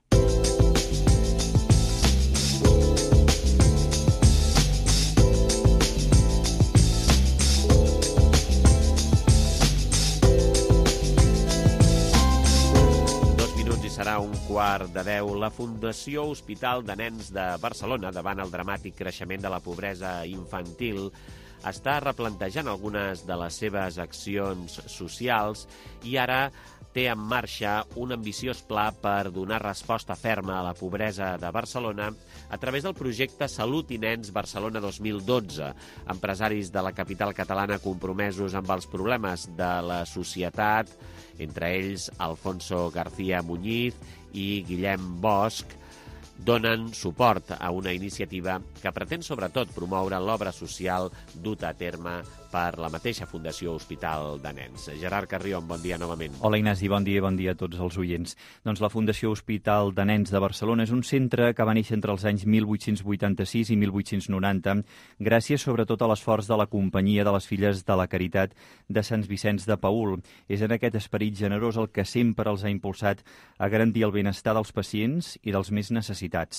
Serà un quart de deu. La Fundació Hospital de Nens de Barcelona, davant el dramàtic creixement de la pobresa infantil, està replantejant algunes de les seves accions socials i ara té en marxa un ambiciós pla per donar resposta ferma a la pobresa de Barcelona a través del projecte Salut i Nens Barcelona dos mil dotze. Empresaris de la capital catalana compromesos amb els problemes de la societat, entre ells Alfonso García Muñiz i Guillem Bosch, donen suport a una iniciativa que pretén sobretot promoure l'obra social duta a terme per la mateixa Fundació Hospital de Nens. Gerard Carrion, bon dia novament. Hola Ignasi, bon dia i bon dia a tots els oients. Doncs la Fundació Hospital de Nens de Barcelona és un centre que va néixer entre els anys mil vuit-cents vuitanta-sis i mil vuit-cents noranta, gràcies sobretot a l'esforç de la Companyia de les Filles de la Caritat de Sant Vicenç de Paül. És en aquest esperit generós el que sempre els ha impulsat a garantir el benestar dels pacients i dels més necessitats.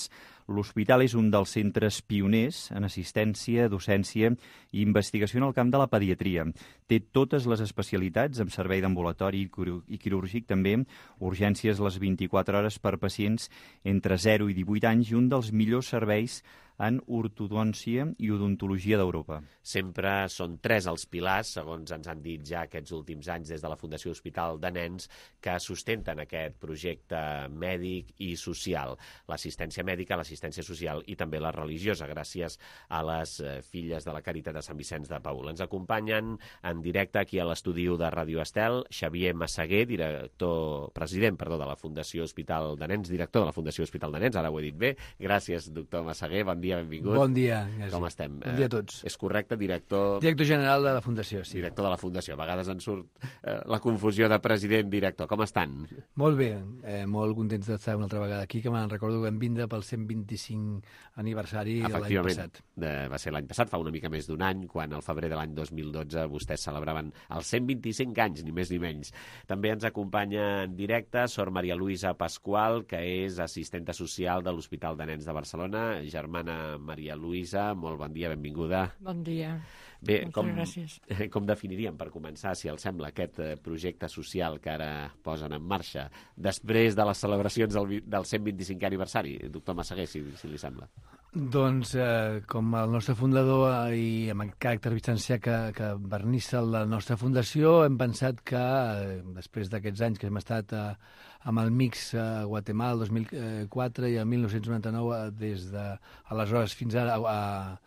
L'hospital és un dels centres pioners en assistència, docència i investigació en el camp de la pediatria. Té totes les especialitats, amb servei d'ambulatori i quirúrgic també, urgències les vint-i-quatre hores per pacients entre zero i divuit anys i un dels millors serveis en ortodòncia i odontologia d'Europa. Sempre són tres els pilars, segons ens han dit ja aquests últims anys des de la Fundació Hospital de Nens, que sustenten aquest projecte mèdic i social. L'assistència mèdica, l'assistència social i també la religiosa, gràcies a les filles de la Caritat de Sant Vicenç de Paül. Ens acompanyen en directe aquí a l'estudi de Ràdio Estel Xavier Massaguer, director, president perdó, de la Fundació Hospital de Nens, director de la Fundació Hospital de Nens, ara ho he dit bé. Gràcies, doctor Massaguer, bon dia, benvingut. Bon dia. Com estem? Bon dia a tots. Eh, és correcte, director... Director general de la Fundació, sí. Director de la Fundació. A vegades en surt eh, la confusió de president-director. Com estan? Molt bé, eh, molt contents d'estar una altra vegada aquí, que me'n recordo que vam vindre pel cent vint-i-cinc aniversari de l'any passat. De, va ser l'any passat, fa una mica més d'un any, quan al febrer de l'any dos mil dotze vostès celebraven els cent vint-i-cinc anys, ni més ni menys. També ens acompanya en directe Sor Maria Luisa Pasqual, que és assistenta social de l'Hospital de Nens de Barcelona. Germana Maria Luisa, molt bon dia, benvinguda. Bon dia. Bé, Moltes com, gràcies. Com definiríem, per començar, si els sembla, aquest projecte social que ara posen en marxa després de les celebracions del, del cent vint-i-cinquè aniversari? Doctor Massaguer, si, si li sembla. Doncs, eh, com el nostre fundador eh, i amb el caràcter vicencià que, que vernissa la nostra fundació, hem pensat que, eh, després d'aquests anys que hem estat eh, amb el mix a Guatemala el dos mil quatre i el mil nou-cents noranta-nou, eh, des d'aleshores fins ara a,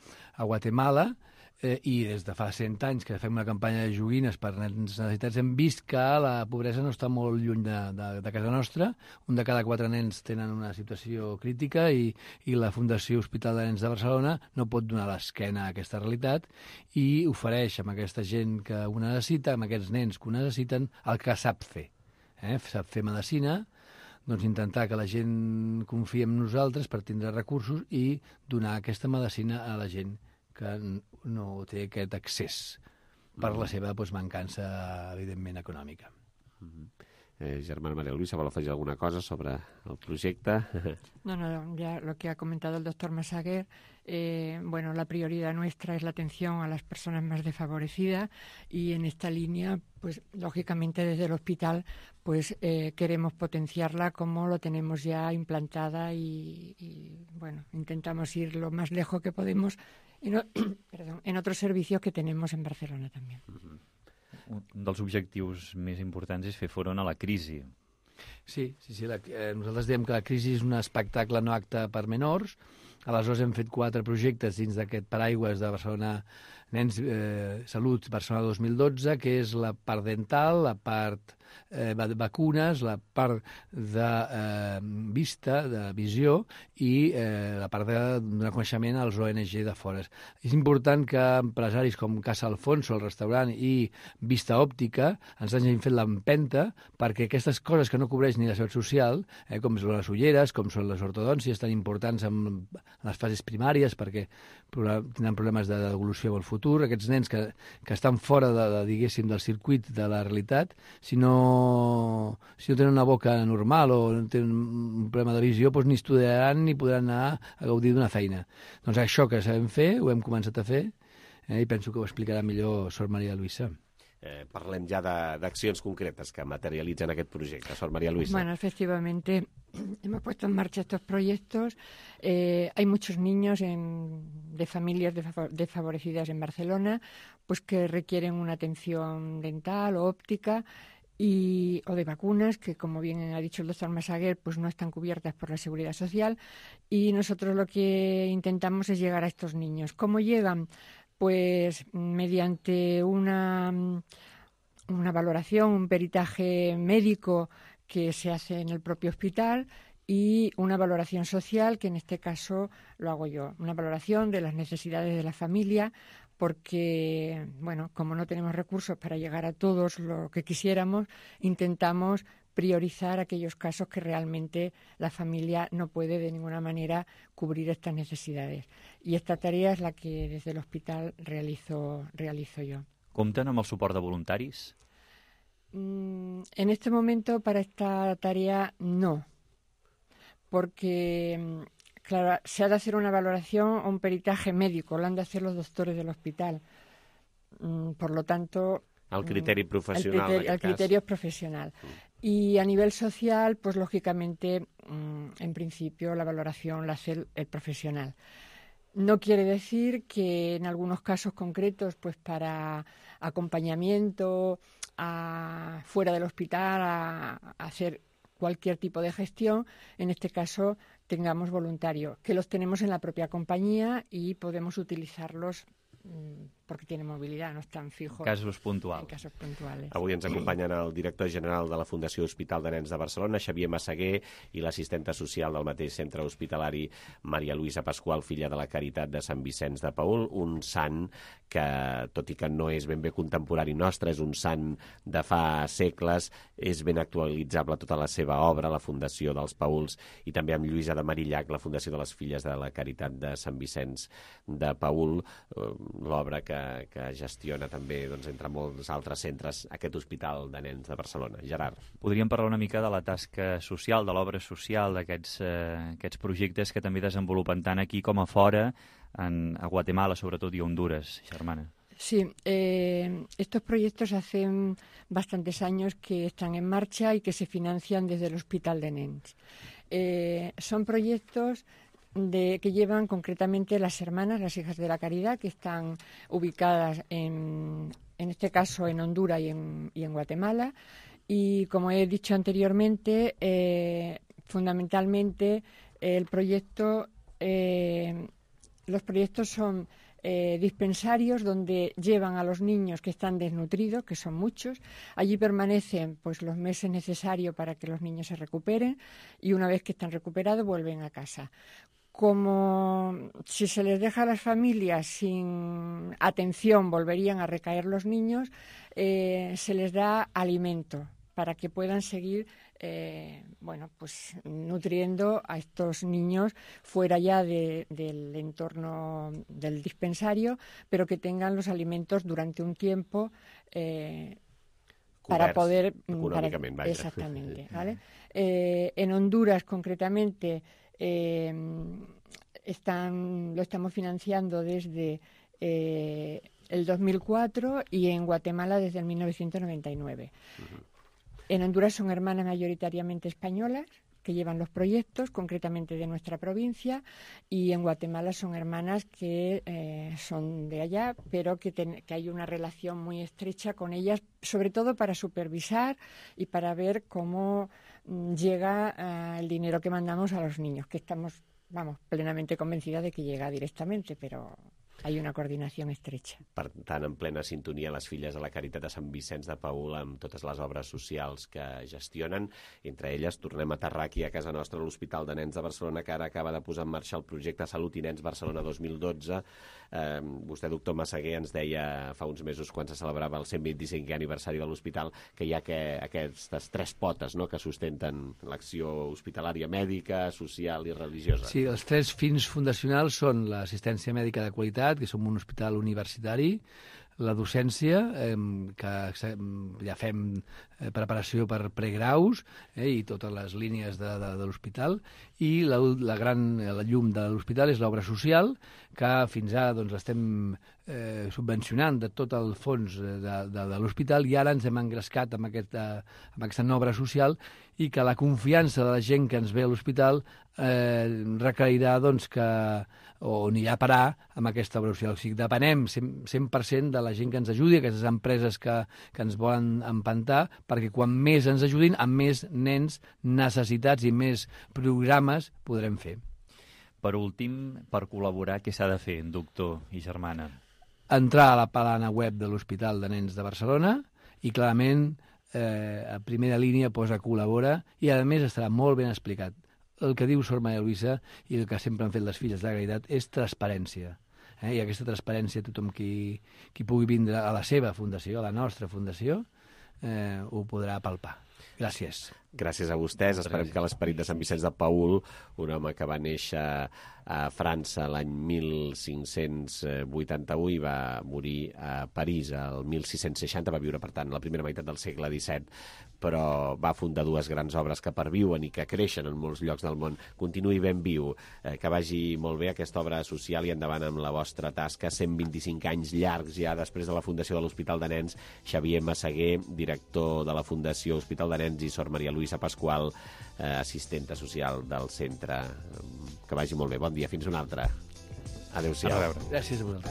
a Guatemala, eh, i des de fa cent anys que fem una campanya de joguines per nens necessitats, hem vist que la pobresa no està molt lluny de, de, de casa nostra. Un de cada quatre nens tenen una situació crítica i, i la Fundació Hospital de Nens de Barcelona no pot donar l'esquena a aquesta realitat i ofereix amb aquesta gent que ho necessita, amb aquests nens que ho necessiten, el que sap fer. Eh? Sap fer medicina, doncs intentar que la gent confiï en nosaltres per tindre recursos i donar aquesta medicina a la gent que no té aquest accés per la seva doncs, mancança, evidentment, econòmica. Mm-hmm. Eh, Germana María Luisa, ¿vol afegir alguna cosa sobre el proyecto? No, no, ya lo que ha comentado el doctor Massaguer, eh, bueno, la prioridad nuestra es la atención a las personas más desfavorecidas y en esta línea, pues lógicamente desde el hospital, pues eh, queremos potenciarla como lo tenemos ya implantada y, y, bueno, intentamos ir lo más lejos que podemos en, perdón, en otros servicios que tenemos en Barcelona también. Mm-hmm. Un dels objectius més importants és fer front a la crisi. Sí, sí, sí la, eh, nosaltres diem que la crisi és un espectacle no acte per menors. Aleshores hem fet quatre projectes dins d'aquest paraigües de Barcelona Nens eh, Salut Barcelona dos mil dotze, que és la part dental, la part eh, de vacunes, la part de eh, vista, de visió i eh, la part de donar coneixement als O N G de fora. És important que empresaris com Casa Alfonso, el restaurant, i Vista Òptica ens hagin fet l'empenta perquè aquestes coses que no cobreix ni la Seguretat Social, eh, com són les ulleres, com són les ortodòncies, tan importants en les fases primàries perquè tindran problemes de devolució en el futur, aquests nens que, que estan fora de, de, diguéssim, del circuit de la realitat, si no, si no tenen una boca normal o no tenen un problema de visió, doncs ni estudiaran ni podran anar a gaudir d'una feina. Doncs això que sabem fer, ho hem començat a fer, eh, i penso que ho explicarà millor Sor Maria Luisa. Eh, parlem ya de acciones concretas que materializan aquest proyecto. Sor María Luisa. Bueno, efectivamente, hemos puesto en marcha estos proyectos. Eh, hay muchos niños en, de familias desfavorecidas en Barcelona, pues que requieren una atención dental o óptica y, o de vacunas, que como bien ha dicho el doctor Massaguer, pues no están cubiertas por la Seguridad Social. Y nosotros lo que intentamos es llegar a estos niños. ¿Cómo llegan? Pues mediante una, una valoración, un peritaje médico que se hace en el propio hospital y una valoración social, que en este caso lo hago yo, una valoración de las necesidades de la familia, porque, bueno, como no tenemos recursos para llegar a todos lo que quisiéramos, intentamos priorizar aquellos casos que realmente la familia no puede de ninguna manera cubrir estas necesidades. Y esta tarea es la que desde el hospital realizo, realizo yo. Compten amb el suport de voluntaris? Mm, en este momento para esta tarea no, porque claro, se ha de hacer una valoración o un peritaje médico, lo han de hacer los doctores del hospital. Mm, por lo tanto... El criteri professional, el criteri, el criterio es profesional. Y a nivel social, pues lógicamente, en principio, la valoración la hace el, el profesional. No quiere decir que en algunos casos concretos, pues para acompañamiento a, fuera del hospital, a, a hacer cualquier tipo de gestión, en este caso tengamos voluntarios, que los tenemos en la propia compañía y podemos utilizarlos perquè tenen mobilitat, no estan fijos. Casos puntuals. En casos puntuals. Avui ens acompanyen el director general de la Fundació Hospital de Nens de Barcelona, Xavier Massaguer, i l'assistenta social del mateix centre hospitalari, Maria Luisa Pasqual, filla de la Caritat de Sant Vicenç de Paül, un sant que, tot i que no és ben bé contemporani nostre, és un sant de fa segles, és ben actualitzable tota la seva obra, la Fundació dels Paüls, i també amb Lluïsa de Marillac, la Fundació de les Filles de la Caritat de Sant Vicenç de Paül, l'obra que, que gestiona també, doncs, entre molts altres centres, aquest Hospital de Nens de Barcelona. Gerard. Podríem parlar una mica de la tasca social, de l'obra social, d'aquests eh, aquests projectes que també desenvolupen tant aquí com a fora, en, a Guatemala sobretot i a Honduras, Germana. Sí, eh, estos proyectos hacen bastantes años que están en marcha y que se financian desde el Hospital de Nens. Eh, son proyectos de, que llevan concretamente las hermanas, las hijas de la caridad, que están ubicadas en, en este caso en Honduras y en, y en Guatemala. Y como he dicho anteriormente, eh, fundamentalmente el proyecto, eh, los proyectos son eh, dispensarios donde llevan a los niños que están desnutridos, que son muchos. Allí permanecen pues los meses necesarios para que los niños se recuperen y una vez que están recuperados vuelven a casa. Como si se les deja a las familias sin atención, volverían a recaer los niños, eh, se les da alimento para que puedan seguir eh, bueno, pues nutriendo a estos niños fuera ya de, del entorno del dispensario, pero que tengan los alimentos durante un tiempo eh, para poder... Para, exactamente, ¿vale? Eh, en Honduras, concretamente, Eh, están, lo estamos financiando desde eh, el dos mil cuatro y en Guatemala desde el mil novecientos noventa y nueve. Uh-huh. En Honduras son hermanas mayoritariamente españolas que llevan los proyectos, concretamente de nuestra provincia, y en Guatemala son hermanas que eh, son de allá, pero que, ten, que hay una relación muy estrecha con ellas, sobre todo para supervisar y para ver cómo mm, llega uh, el dinero que mandamos a los niños, que estamos, vamos, plenamente convencidas de que llega directamente, pero hay una coordinació estrecha. Per tant, en plena sintonia, les filles de la Caritat de Sant Vicenç de Paül amb totes les obres socials que gestionen. Entre elles, tornem a aterrar aquí a casa nostra, l'Hospital de Nens de Barcelona, que ara acaba de posar en marxa el projecte Salut i Nens Barcelona dos mil dotze. Eh, vostè, doctor Massaguer, ens deia fa uns mesos, quan se celebrava el cent vint-i-cinquè aniversari de l'hospital, que hi ha que, aquestes tres potes, no?, que sustenten l'acció hospitalària mèdica, social i religiosa. Sí, els tres fins fundacionals són l'assistència mèdica de qualitat, que som un hospital universitari, la docència, eh, que ja fem eh, preparació per pregraus eh, i totes les línies de, de, de l'hospital, i la, la gran la llum de l'hospital és l'obra social, que fins ara doncs, estem eh, subvencionant de tot el fons de, de, de l'hospital, i ara ens hem engrescat amb aquesta, amb aquesta obra social, i que la confiança de la gent que ens ve a l'hospital eh, requerirà doncs, que o anirà a parar amb aquesta obra social. O sigui, depenem cent per cent de la gent que ens ajudi, aquestes empreses que, que ens volen empantar, perquè quan més ens ajudin, amb més nens necessitats i més programes podrem fer. Per últim, per col·laborar, què s'ha de fer, doctor i germana? Entrar a la palana web de l'Hospital de Nens de Barcelona i clarament eh, a primera línia posa col·labora, i a més estarà molt ben explicat. El que diu Sor Maria Luisa i el que sempre han fet les filles de la Caritat és transparència. Eh? I aquesta transparència tothom qui, qui pugui vindre a la seva fundació, a la nostra fundació, eh, ho podrà palpar. Gràcies. Gràcies a vostès. Esperem que l'esperit de Sant Vicenç de Paül, un home que va néixer a França l'any mil cinc-cents vuitanta-u i va morir a París el mil sis-cents seixanta, va viure, per tant, la primera meitat del segle disset, però va fundar dues grans obres que perviuen i que creixen en molts llocs del món. Continuï ben viu, eh, que vagi molt bé aquesta obra social i endavant amb la vostra tasca. cent vint-i-cinc anys llargs ja després de la fundació de l'Hospital de Nens. Xavier Massaguer, director de la Fundació Hospital de Nens, i Sor Maria Luisa Pasqual, eh, assistenta social del centre. Que vagi molt bé. Bon dia, fins una altra. Adéu-siau. A veure. Gràcies a vosaltres.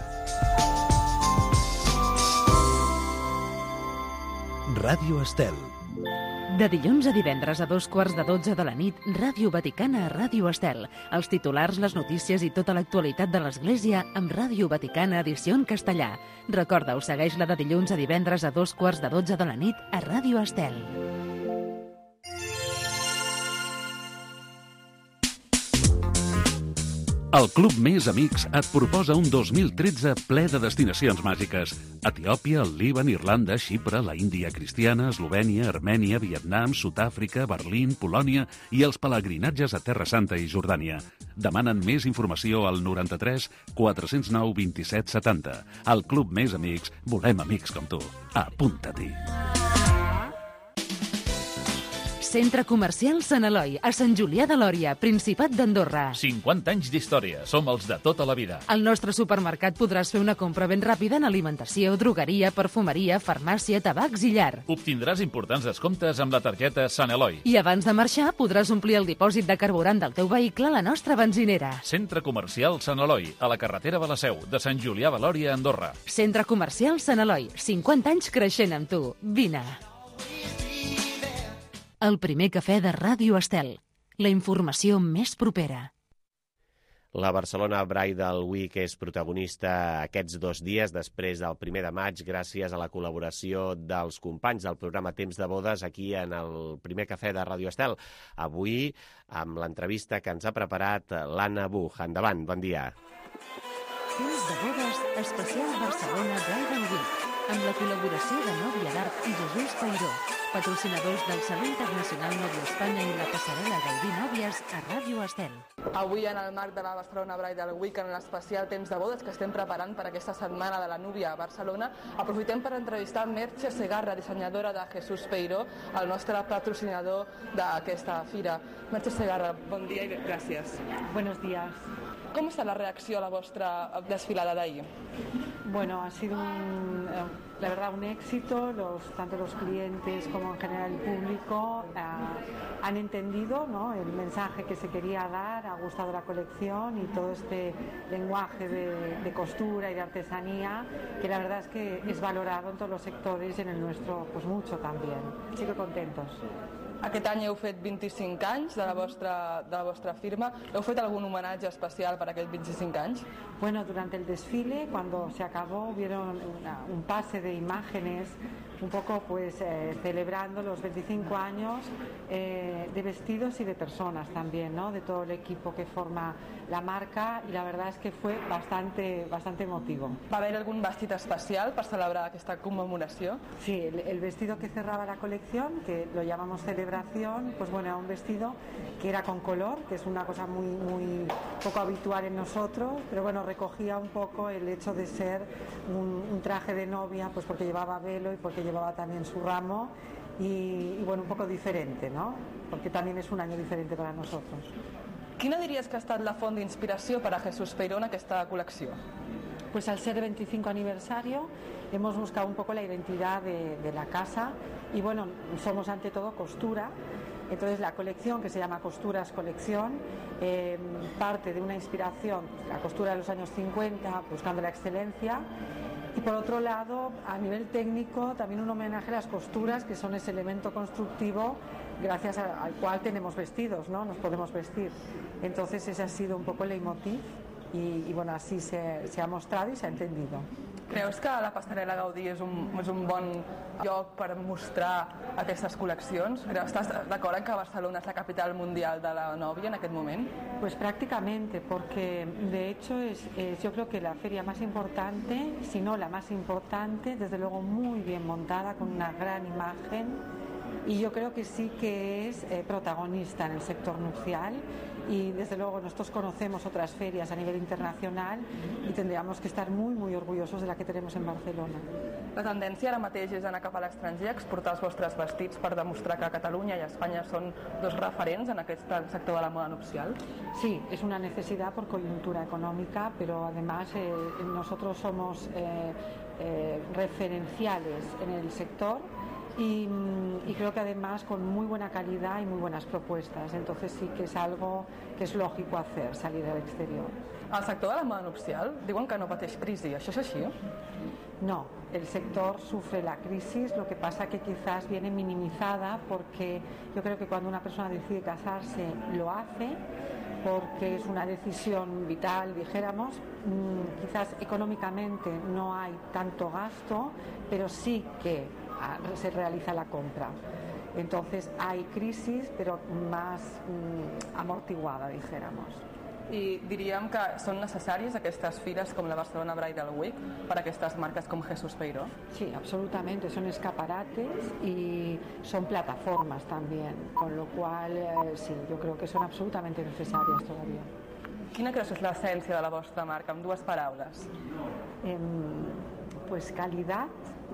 Ràdio Estel. De dilluns a divendres a dos quarts de dotze de la nit, Ràdio Vaticana a Ràdio Estel. Els titulars, les notícies i tota l'actualitat de l'Església amb Ràdio Vaticana edició en castellà. Recorda-ho, segueix-la de dilluns a divendres a dos quarts de dotze de la nit a Ràdio Estel. El Club Més Amics et proposa un dos mil tretze ple de destinacions màgiques. Etiòpia, el Líban, Irlanda, Xipre, la Índia cristiana, Eslovènia, Armènia, Vietnam, Sud-àfrica, Berlín, Polònia i els pelegrinatges a Terra Santa i Jordània. Demanen més informació al noranta-tres quatre zero nou vint-i-set setanta. Al Club Més Amics volem amics com tu. Apunta-t'hi. Centre Comercial Sant Eloi, a Sant Julià de Lòria, Principat d'Andorra. cinquanta anys d'història. Som els de tota la vida. Al nostre supermercat podràs fer una compra ben ràpida en alimentació, drogueria, perfumeria, farmàcia, tabacs i llar. Obtindràs importants descomptes amb la targeta Sant Eloi. I abans de marxar podràs omplir el dipòsit de carburant del teu vehicle a la nostra benzinera. Centre Comercial Sant Eloi, a la carretera de la Seu, de Sant Julià de Lòria, Andorra. Centre Comercial Sant Eloi, cinquanta anys creixent amb tu. Vine. El primer cafè de Ràdio Estel. La informació més propera. La Barcelona Bridal Week és protagonista aquests dos dies després del primer de maig gràcies a la col·laboració dels companys del programa Temps de Bodes aquí en el primer cafè de Ràdio Estel. Avui amb l'entrevista que ens ha preparat l'Anna Buch. Endavant, bon dia. Temps de Bodes especial Barcelona Bridal Week amb la col·laboració de Nòvia d'Art i Jesús Peiró, patrocinadors del Saló Internacional Nòvia Espanya i la passarel·la Gaudí Nòvies a Ràdio Estel. Avui, en el marc de la Barcelona Bridal Week, en l'especial Temps de Bodes que estem preparant per aquesta setmana de la núvia a Barcelona, aprofitem per entrevistar Merche Segarra, dissenyadora de Jesús Peiró, el nostre patrocinador d'aquesta fira. Merche Segarra, bon dia i gràcies. Buenos días. ¿Cómo está la reacción a la vuestra desfilada de ahí? Bueno, ha sido un, la verdad un éxito. Los, tanto los clientes como en general el público uh, han entendido, ¿no?, el mensaje que se quería dar, ha gustado la colección y todo este lenguaje de, de costura y de artesanía, que la verdad es que es valorado en todos los sectors y en el nuestro pues mucho también. Así que contentos. Aquest any heu fet vint-i-cinc anys de la vostra, de la vostra firma. ¿Heu fet algún homenatge especial para aquests veinticinco anys? Bueno, durante el desfile, cuando se acabó, hubieron una, un pase de imágenes un poco pues eh, celebrando los veinticinco años eh, de vestidos y de personas también, ¿no?, de todo el equipo que forma la marca, y la verdad es que fue bastante, bastante emotivo. ¿Va a haver algun vestit especial per celebrar aquesta commemoració? Sí, el, el vestido que cerraba la colección, que lo llamamos celebración, pues bueno, era un vestido que era con color, que es una cosa muy, muy poco habitual en nosotros, pero bueno, recogía un poco el hecho de ser un, un traje de novia, pues porque llevaba velo y porque llevaba también su ramo, y, y bueno, un poco diferente, ¿no?, porque también es un año diferente para nosotros. Quina diries que ha estat la font d'inspiració per a Jesús Peiró en aquesta col·lecció? Pues al ser el veinticinco aniversario hemos buscado un poco la identidad de, de la casa, y bueno, somos ante todo costura. Entonces la colección, que se llama Costuras Colección, eh, parte de una inspiración, la costura de los años cincuenta, buscando la excelencia. Y por otro lado, a nivel técnico, también un homenaje a las costuras, que son ese elemento constructivo gracias a, al cual tenemos vestidos, ¿no?, nos podemos vestir. Entonces ese ha sido un poco el leitmotiv y, y bueno, así se, se ha mostrado y se ha entendido. Creus que la passarel·la Gaudí és un, és un bon lloc per mostrar aquestes col·leccions? ¿Estás d'acord en que Barcelona es la capital mundial de la novia en aquest moment? Pues prácticamente, porque de hecho es, es yo creo que la feria más importante, si no la más importante, desde luego muy bien montada, con una gran imagen, y yo creo que sí que es eh, protagonista en el sector nupcial y desde luego nosotros conocemos otras ferias a nivel internacional y tendríamos que estar muy muy orgullosos de la que tenemos en Barcelona. La tendència ara mateix és anar cap a l'estranger, exportar els vostres vestits per demostrar que Catalunya i Espanya són dos referents en aquest sector de la moda nupcial. Sí, es una necesidad por coyuntura económica, pero además eh, nosotros somos eh, eh, referenciales en el sector. Y, y creo que además con muy buena calidad y muy buenas propuestas, entonces sí que es algo que es lógico hacer, salir al exterior. El sector de la moda nupcial diuen que no pateix crisi, ¿això és així? No, el sector sufre la crisis, lo que pasa que quizás viene minimizada porque yo creo que cuando una persona decide casarse lo hace porque es una decisión vital, dijéramos, mm, quizás económicamente no hay tanto gasto, pero sí que se realiza la compra. Entonces hay crisis, pero más mm, amortiguada, dijéramos. I diríem que són necessàries aquestes fires com la Barcelona Bridal Week para aquestes marcas como Jesús Peiró? Sí, absolutamente, son escaparates y son plataformas también, con lo cual eh, sí, yo creo que son absolutamente necesarias todavía. Quina creus que és l'essència de la vostra marca, amb dues paraules? Eh, pues calidad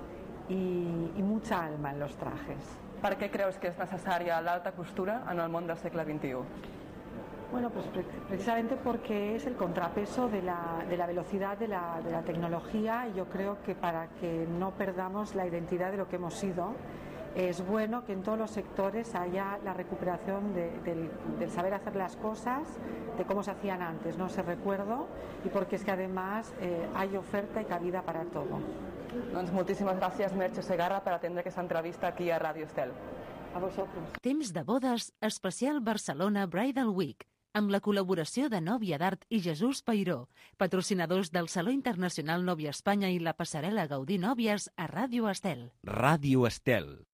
y, y mucha alma en los trajes. Per què creus que és necessària l'alta costura en el món del segle veintiú? Bueno, pues precisamente porque es el contrapeso de la, de la velocidad de la, de la tecnología y yo creo que para que no perdamos la identidad de lo que hemos sido, es bueno que en todos los sectores haya la recuperación de, del, del saber hacer las cosas, de cómo se hacían antes, no ese recuerdo, y porque es que además eh, hay oferta y cabida para todo. Doncs moltíssimes gràcies, Merche Segarra, per atendre aquesta entrevista aquí a Ràdio Estel. A vosotros. Temps de bodes especial Barcelona Bridal Week, amb la col·laboració de Nòvia d'Art i Jesús Peiró, patrocinadors del Saló Internacional Nòvia Espanya i la passarel·la Gaudí Nòvies a Ràdio Estel. Ràdio Estel.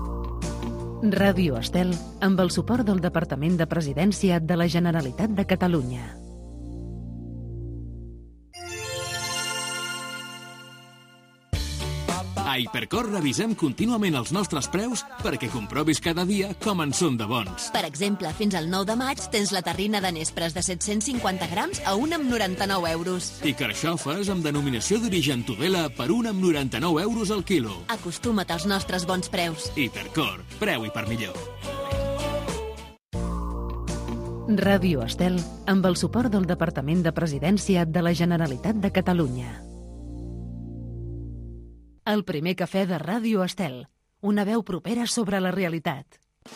Ràdio Estel, amb el suport del Departament de Presidència de la Generalitat de Catalunya. A Hipercor revisem contínuament els nostres preus perquè comprovis cada dia com en són de bons. Per exemple, fins al nou de maig tens la terrina de nespres de set-cents cinquanta grams a un amb noranta-nou euros. I carxofes amb denominació d'origen Tudela per un amb noranta-nou euros al quilo. Acostuma't als nostres bons preus. Hipercor, preu i per millor. Ràdio Estel, amb el suport del Departament de Presidència de la Generalitat de Catalunya. El primer cafè de Ràdio Estel, una veu propera sobre la realitat.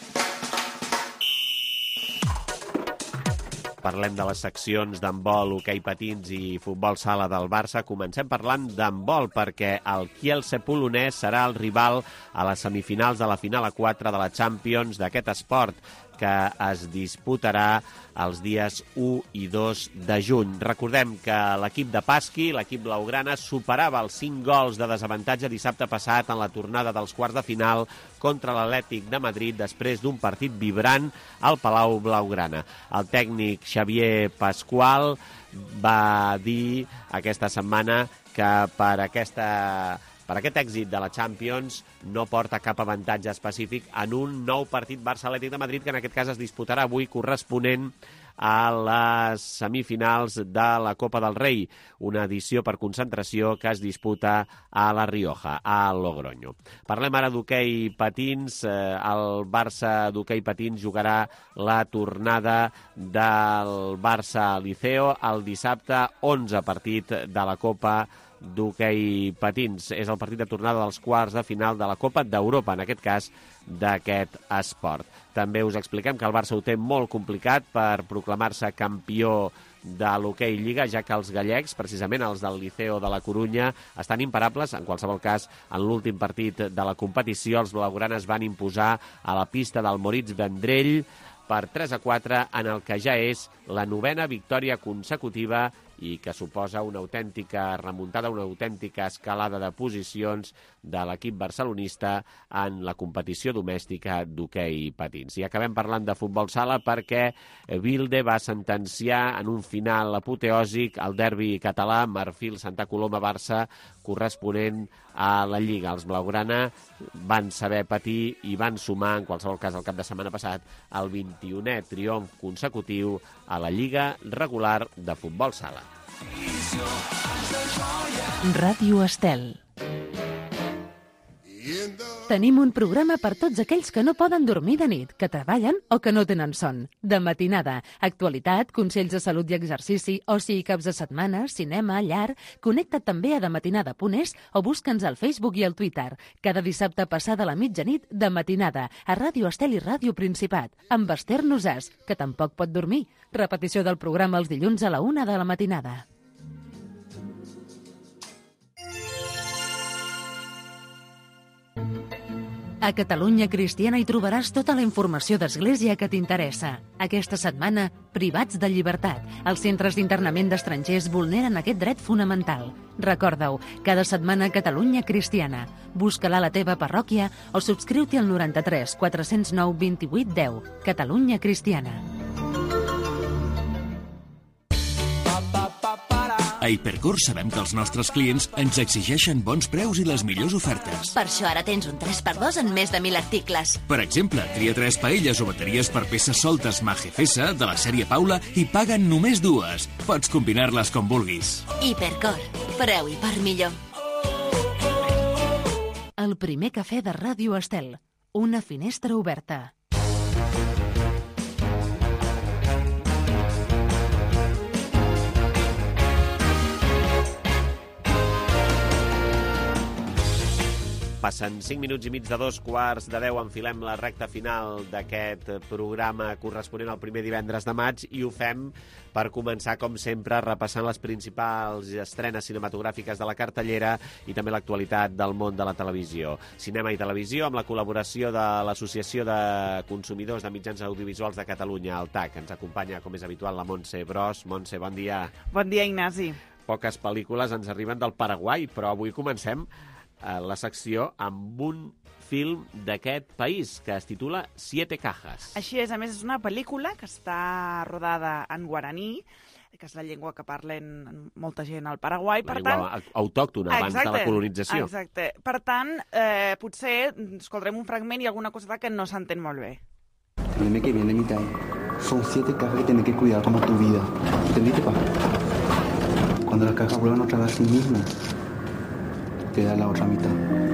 Parlem de les seccions d'handbol, hoquei patins i futbol sala del Barça. Comencem parlant d'handbol perquè el Kielce polonès serà el rival a les semifinals de la final a quatre de la Champions d'aquest esport, que es disputarà els dies u i dos de juny. Recordem que l'equip de Pasqui, l'equip blaugrana, superava els cinc gols de desavantatge dissabte passat en la tornada dels quarts de final contra l'Atlètic de Madrid després d'un partit vibrant al Palau Blaugrana. El tècnic Xavier Pasqual va dir aquesta setmana que per aquesta Per aquest èxit de la Champions no porta cap avantatge específic en un nou partit Barça-Atlètic de Madrid, que en aquest cas es disputarà avui corresponent a les semifinals de la Copa del Rei, una edició per concentració que es disputa a La Rioja, a Logroño. Parlem ara d'hoquei patins. El Barça d'hoquei patins jugarà la tornada del Barça Liceo el dissabte, onze partit de la Copa d'hoquei patins. És el partit de tornada dels quarts de final de la Copa d'Europa, en aquest cas d'aquest esport. També us expliquem que el Barça ho té molt complicat per proclamar-se campió de l'hoquei Lliga, ja que els gallecs, precisament els del Liceo de la Corunya, estan imparables. En qualsevol cas, en l'últim partit de la competició, els blaugranes van imposar a la pista del Moritz Vendrell per tres a quatre, en el que ja és la novena victòria consecutiva i que suposa una autèntica remuntada, una autèntica escalada de posicions de l'equip barcelonista en la competició domèstica d'hoquei patins. I acabem parlant de futbol sala perquè Bilde va sentenciar en un final apoteòsic el derbi català Marfil-Santa Coloma-Barça corresponent a la Lliga. Els blaugrana van saber patir i van sumar, en qualsevol cas el cap de setmana passat, el vint-i-unè triomf consecutiu a la Lliga regular de futbol sala. Ràdio Estel. Tenim un programa per tots aquells que no poden dormir de nit, que treballen o que no tenen son. De matinada, actualitat, consells de salut i exercici, oci i caps de setmana, cinema, llar... Connecta't també a dematinada punt es o busca'ns al Facebook i al Twitter. Cada dissabte passada la mitjanit, de matinada, a Ràdio Estel i Ràdio Principat, amb Esther Nosàs, que tampoc pot dormir. Repetició del programa els dilluns a la una de la matinada. A Catalunya Cristiana hi trobaràs tota la informació d'Església que t'interessa. Aquesta setmana, privats de llibertat. Els centres d'internament d'estrangers vulneren aquest dret fonamental. Recorda-ho, cada setmana Catalunya Cristiana. Busca-la a la teva parròquia o subscriu-t'hi al noranta-tres quatre cents nou vint-i-vuit deu. Catalunya Cristiana. A Hipercor sabem que els nostres clients ens exigeixen bons preus i les millors ofertes. Per això ara tens un tres per dos en més de mil articles. Per exemple, tria tres paelles o bateries per peces soltes Magefesa de la sèrie Paula i paguen només dues. Pots combinar-les com vulguis. Hipercor. Preu i per millor. El primer cafè de Ràdio Estel. Una finestra oberta. Passen cinc minuts i mig de dos quarts de deu, enfilem la recta final d'aquest programa corresponent al primer divendres de maig i ho fem per començar, com sempre, repassant les principals estrenes cinematogràfiques de la cartellera i també l'actualitat del món de la televisió. Cinema i televisió, amb la col·laboració de l'Associació de Consumidors de Mitjans Audiovisuals de Catalunya, el T A C. Ens acompanya, com és habitual, la Montse Bros. Montse, bon dia. Bon dia, Ignasi. Poques pel·lícules ens arriben del Paraguai, però avui comencem la secció amb un film d'aquest país que es titula Siete Cajas. Així és, a més és una pel·lícula que està rodada en guaraní, que és la llengua que parlen molta gent al Paraguai. La llengua autòctona abans de la colonització. Exacte. Per tant, eh, potser escoltarem un fragment i alguna cosa que no s'entén molt bé. El meme que viene en mitad son siete cajas que tienes que cuidar como tu vida. ¿Entendiste, pa? Cuando las cajas vuelvan otra vez a sí mismas, te da la otra mitad.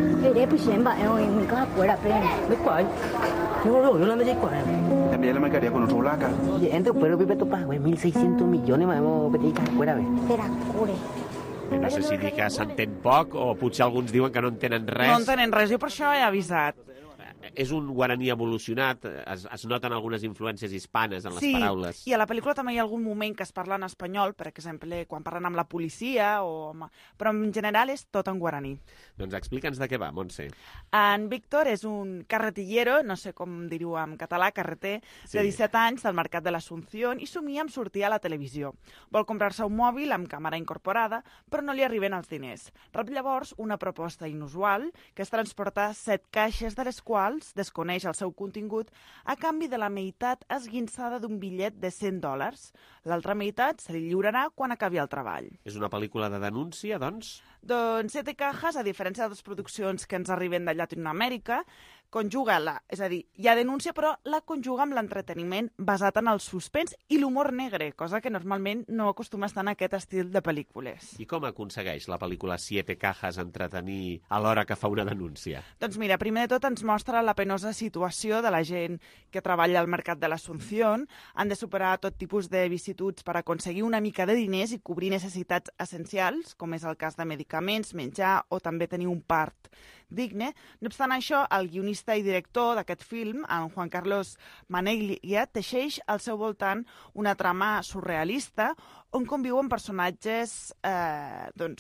Envía la mercadería con otro placa. mil seiscientos millones vamos a pedir que fuera. No sé si dir que s'entén poc o potser alguns diuen que no entenen res. No entenen res, jo per això he avisat. És un guaraní evolucionat, es, es noten algunes influències hispanes en les sí, paraules. Sí, i a la pel·lícula també hi ha algun moment que es parla en espanyol, per exemple, quan parlen amb la policia, o amb... però en general és tot en guaraní. Doncs explica'ns de què va, Montse. En Víctor és un carretillero, no sé com dir-ho en català, carreter, sí. de disset anys, del mercat de l'Asunción, i somia amb sortir a la televisió. Vol comprar-se un mòbil amb càmera incorporada, però no li arriben els diners. Rep llavors una proposta inusual, que és transportar set caixes, de les quals desconeix el seu contingut a canvi de la meitat esguinçada d'un bitllet de cent dòlars. L'altra meitat se li lliurarà quan acabi el treball. És una pel·lícula de denúncia, doncs? Doncs Siete Cajas, a diferència de les produccions que ens arriben de Llatinoamèrica, conjuga la, és a dir, hi ha denúncia, però la conjuga amb l'entreteniment basat en el suspens i l'humor negre, cosa que normalment no acostuma a estar en aquest estil de pel·lícules. I com aconsegueix la pel·lícula Siete Cajas entretenir alhora que fa una denúncia? Doncs mira, primer de tot ens mostra la penosa situació de la gent que treballa al mercat de l'Asunción. Han de superar tot tipus de vicissituds per aconseguir una mica de diners i cobrir necessitats essencials, com és el cas de medicaments, menjar o també tenir un part digne. No obstant això, el guionista i director d'aquest film, en Juan Carlos Maneglia, teixeix al seu voltant una trama surrealista on conviuen personatges eh, doncs,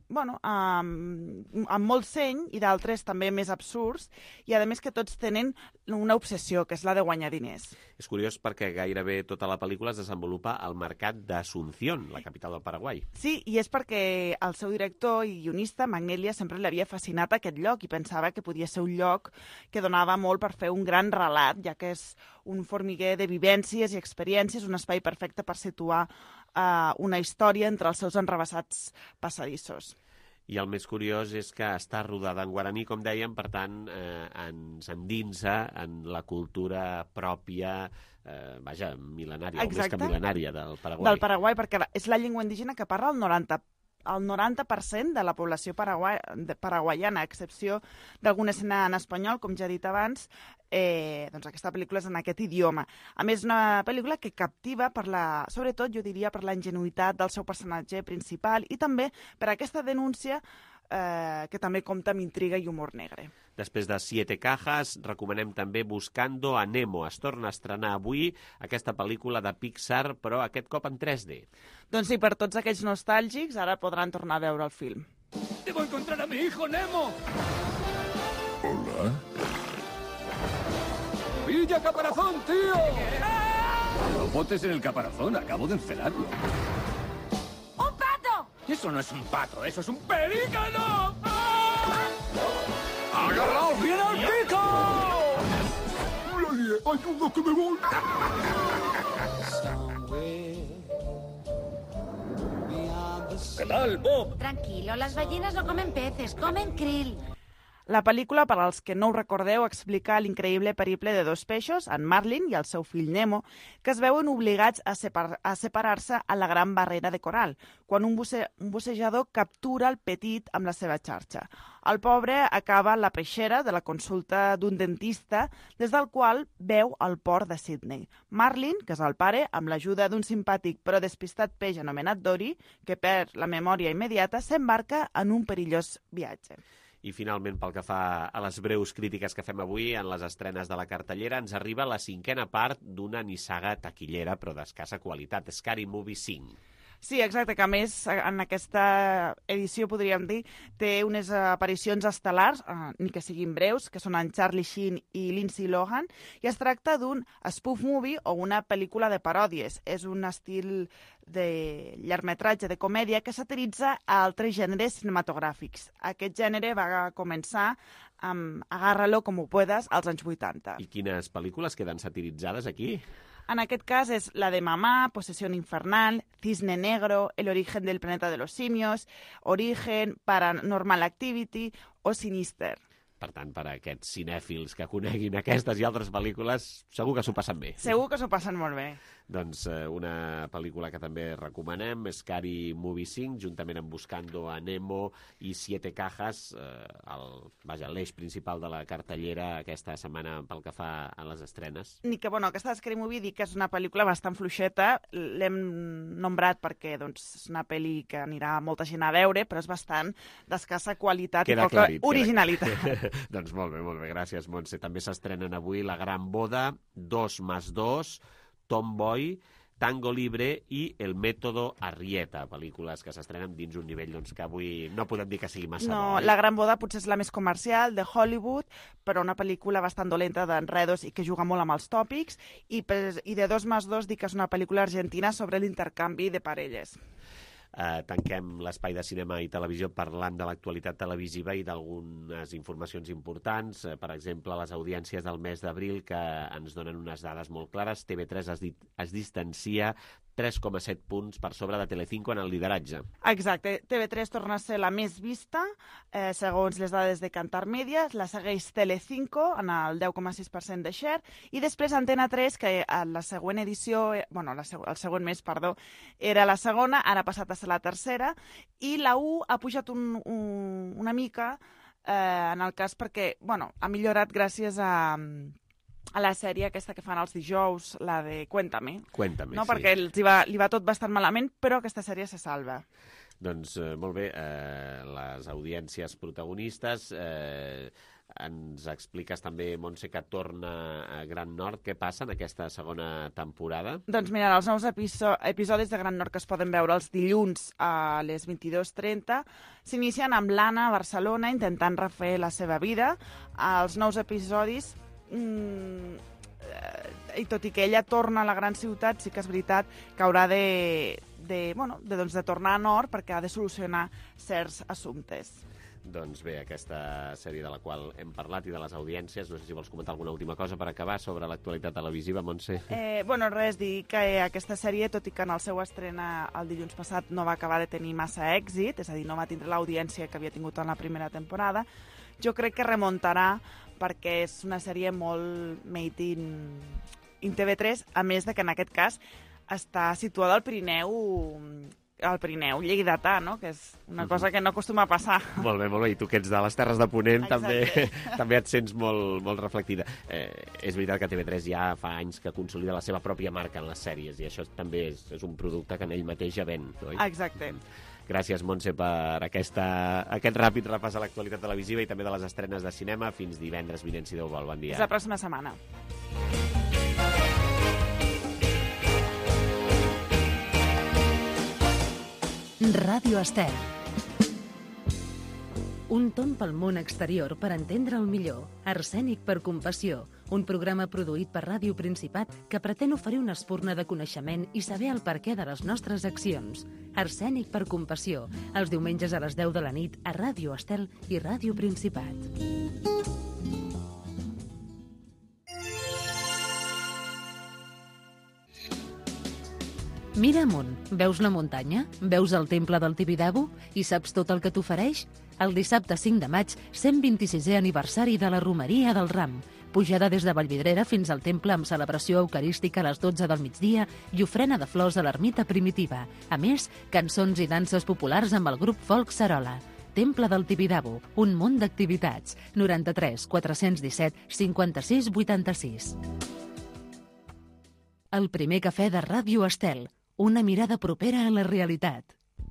bueno, amb, amb molt seny i d'altres també més absurds, i a més que tots tenen una obsessió, que és la de guanyar diners. És curiós perquè gairebé tota la pel·lícula es desenvolupa al mercat d'Asunción, la capital del Paraguai. Sí, i és perquè el seu director i guionista, Magnelia, sempre li havia fascinat aquest lloc i pensava que podia ser un lloc que donava molt per fer un gran relat, ja que és un formiguer de vivències i experiències, un espai perfecte per situar uh, una història entre els seus enrevessats passadissos. I el més curiós és que està rodada en guaraní, com dèiem, per tant, eh, ens endinsa en la cultura pròpia, eh, vaja, mil·lenària, Exacte. o més que mil·lenària del Paraguai. Del Paraguai, perquè és la llengua indígena que parla el noranta el noranta per cent de la població paraguai, de, paraguaiana, a excepció d'alguna escena en espanyol, com ja he dit abans, eh, doncs aquesta pel·lícula és en aquest idioma. A més, una pel·lícula que captiva, per la, sobretot, jo diria, per la ingenuïtat del seu personatge principal i també per aquesta denúncia eh, que també compta amb intriga i humor negre. Després de Siete Cajas, recomanem també Buscando a Nemo. Es torna a estrenar avui aquesta pel·lícula de Pixar, però aquest cop en tres D. Doncs sí, per tots aquells nostàlgics, ara podran tornar a veure el film. ¡Debo encontrar a mi hijo Nemo! Hola. ¡Pilla caparazón, tío! No botes en el caparazón, acabo de encelarlo. ¡Un pato! Eso no es un pato, eso es un pelícano. ¡Agarraos bien al pico! ¡La lié! ¡Ayuda que me voy! ¿Qué tal, Bob? Tranquilo, las ballenas no comen peces, comen krill. La pel·lícula, per als que no ho recordeu, explica l'increïble periple de dos peixos, en Marlin i el seu fill Nemo, que es veuen obligats a, separ a separar-se a la gran barrera de coral, quan un, buce un bussejador captura el petit amb la seva xarxa. El pobre acaba a la peixera de la consulta d'un dentista, des del qual veu el port de Sydney. Marlin, que és el pare, amb l'ajuda d'un simpàtic però despistat peix anomenat Dory, que perd la memòria immediata, s'embarca en un perillós viatge. I finalment, pel que fa a les breus crítiques que fem avui en les estrenes de la cartellera, ens arriba la cinquena part d'una nissaga taquillera però d'escassa qualitat, Scary Movie cinc. Sí, exacte, que a més en aquesta edició, podríem dir, té unes aparicions estel·lars, eh, ni que siguin breus, que són en Charlie Sheen i Lindsay Lohan, i es tracta d'un spoof movie o una pel·lícula de paròdies. És un estil de llargmetratge de comèdia que satiritza a altres gèneres cinematogràfics. Aquest gènere va començar amb Agárralo como puedas als anys vuitanta. I quines pel·lícules queden satiritzades aquí? En aquest cas és la de Mamá, Posesión Infernal, Cisne Negro, El origen del planeta de los simios, Origen, Paranormal Activity o Sinister. Per tant, per a aquests cinèfils que coneguin aquestes i altres pel·lícules, segur que s'ho passen bé. Segur que s'ho passen molt bé. Doncs eh, una pel·lícula que també recomanem, Scary Movie cinc, juntament amb Buscando a Nemo i Siete Cajas, eh, el, vaja, l'eix principal de la cartellera aquesta setmana pel que fa a les estrenes. Ni que, bueno, aquesta Scary Movie dic que és una pel·lícula bastant fluixeta, l'hem nombrat perquè doncs, és una pel·li que anirà molta gent a veure, però és bastant d'escassa qualitat queda i poca clarit, originalitat. Queda... doncs molt bé, molt bé, gràcies, Montse. També s'estrenen avui La Gran Boda, Dos más Dos, Tomboy, Tango Libre i El Método Arrieta, pel·lícules que s'estrenen dins un nivell doncs, que avui no podem dir que sigui massa no, bo. La Gran Boda potser és la més comercial, de Hollywood, però una pel·lícula bastant dolenta d'enredos i que juga molt amb els tòpics, i, i de Dos más Dos dic que és una pel·lícula argentina sobre l'intercanvi de parelles. Eh, tanquem l'espai de cinema i televisió parlant de l'actualitat televisiva i d'algunes informacions importants. Eh, per exemple, les audiències del mes d'abril que ens donen unes dades molt clares. T V tres es, di es distancia tres coma set punts per sobre de Telecinco en el lideratge. Exacte. T V tres torna a ser la més vista, eh, segons les dades de Kantar Media. La segueix Telecinco en el deu coma sis per cent de share. I després Antena tres, que en la següent edició, eh, bueno, la seg el següent mes, perdó, era la segona, ara ha passat a ser la tercera. I la U ha pujat un, un, una mica, eh, en el cas perquè, bueno, ha millorat gràcies a... a la sèrie aquesta que fan els dijous, la de Cuéntame. Cuéntame, no? sí. Perquè els hi va, li va tot bastant malament, però aquesta sèrie se salva. Doncs eh, molt bé, eh, les audiències protagonistes... Eh, ens expliques també, Montse, que torna a Gran Nord. Què passa en aquesta segona temporada? Doncs mira, els nous episo episodis de Gran Nord que es poden veure els dilluns a les vint-i-dues trenta s'inicien amb l'Anna a Barcelona intentant refer la seva vida. Els nous episodis, mmm, i tot i que ella torna a la gran ciutat, sí que és veritat que haurà de, de, bueno, de, doncs, de tornar a Nord perquè ha de solucionar certs assumptes. Doncs bé, aquesta sèrie de la qual hem parlat i de les audiències, no sé si vols comentar alguna última cosa per acabar sobre l'actualitat televisiva, Montse. Eh, bueno, res, dir que aquesta sèrie, tot i que en el seu estrena el dilluns passat no va acabar de tenir massa èxit, és a dir, no va tindre l'audiència que havia tingut en la primera temporada, jo crec que remuntarà perquè és una sèrie molt made in, in T V tres, a més de que en aquest cas està situada al Pirineu al Pirineu lleidatà, no? Que és una cosa que no acostuma a passar. Molt bé, molt bé. I tu que ets de les Terres de Ponent també, també et sents molt, molt reflectida. Eh, és veritat que T V tres ja fa anys que consolida la seva pròpia marca en les sèries i això també és, és un producte que en ell mateix ja ven, oi? Exacte. Gràcies, Montse, per aquesta, aquest ràpid repàs a l'actualitat televisiva i també de les estrenes de cinema. Fins divendres vinent, si Déu vol. Bon dia. Fins la pròxima setmana. Ràdio Estel. Un tomb pel món exterior per entendre'l millor. Arsènic per compassió. Un programa produït per Ràdio Principat que pretén oferir una espurna de coneixement i saber el perquè de les nostres accions. Arsènic per compassió. Els diumenges a les deu de la nit a Ràdio Estel i Ràdio Principat. Mira amunt, veus la muntanya? Veus el temple del Tibidabo? I saps tot el que t'ofereix? El dissabte cinc de maig, cent vint-i-sisè aniversari de la Romeria del Ram. Pujada des de Vallvidrera fins al temple amb celebració eucarística a les dotze del migdia i ofrena de flors a l'ermita primitiva. A més, cançons i danses populars amb el grup Folk Sarola. Temple del Tibidabo, un munt d'activitats. noranta-tres quatre-cents disset cinquanta-sis vuitanta-sis. El primer cafè de Ràdio Estel. Una mirada propera a la realitat.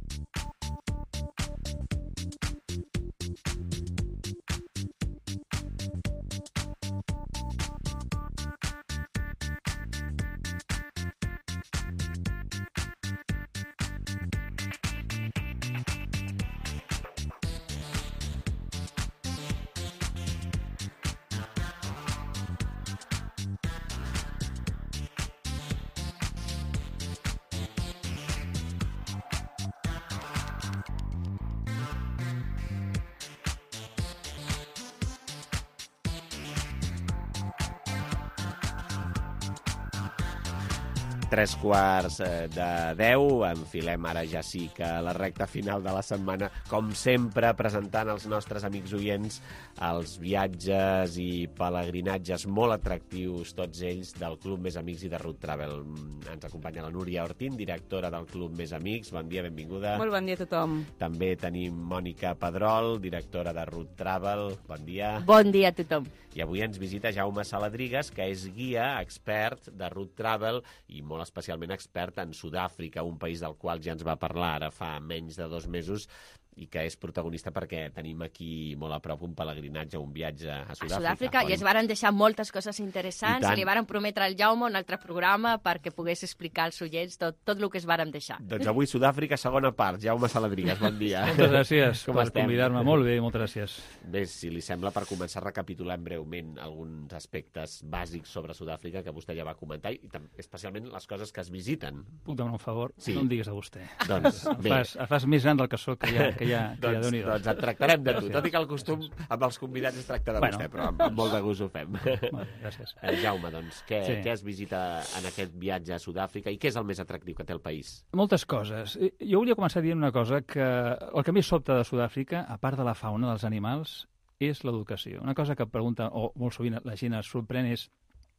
Tres quarts de deu, enfilem ara ja sí que a la recta final de la setmana, com sempre, presentant als nostres amics oients els viatges i pelegrinatges molt atractius, tots ells, del Club Més Amics i de Route Travel. Ens acompanya la Núria Ortín, directora del Club Més Amics. Bon dia, benvinguda. Molt bon dia a tothom. També tenim Mònica Pedrol, directora de Route Travel. Bon dia. Bon dia a tothom. I avui ens visita Jaume Saladrigues, que és guia, expert de Route Travel i molt especialment expert en Sud-àfrica, un país del qual ja ens va parlar ara fa menys de dos mesos i que és protagonista perquè tenim aquí molt a prop un pelegrinatge, un viatge a Sud-àfrica. A Sud-àfrica, i es varen deixar moltes coses interessants i, i li varen prometre al Jaume un altre programa perquè pogués explicar als oients tot, tot el que es varen deixar. Doncs avui Sud-àfrica, segona part. Jaume Saladrigues, bon dia. Moltes gràcies Com per estem? convidar-me. Molt bé, moltes gràcies. Bé, si li sembla, per començar recapitulant breument alguns aspectes bàsics sobre Sud-àfrica que vostè ja va comentar i especialment les coses que es visiten. Puc demanar un favor? Sí. No em digues a vostè. Doncs, em bé. Fas, em fas més gran del que soc, que ja, que ja, que ja doncs, Déu-n'hi-do. doncs et tractarem de tu, tot i que el costum amb els convidats es tracta de Bueno. vostè, però amb, amb molt de gust ho fem. Bueno, gràcies. Eh, Jaume, doncs, què, Sí. què es visita en aquest viatge a Sud-àfrica i què és el més atractiu que té el país? Moltes coses. I- Jo volia començar dient una cosa, que el que més sobta de Sud-àfrica, a part de la fauna dels animals, és l'educació. Una cosa que pregunta, o molt sovint la gent es sorprèn és,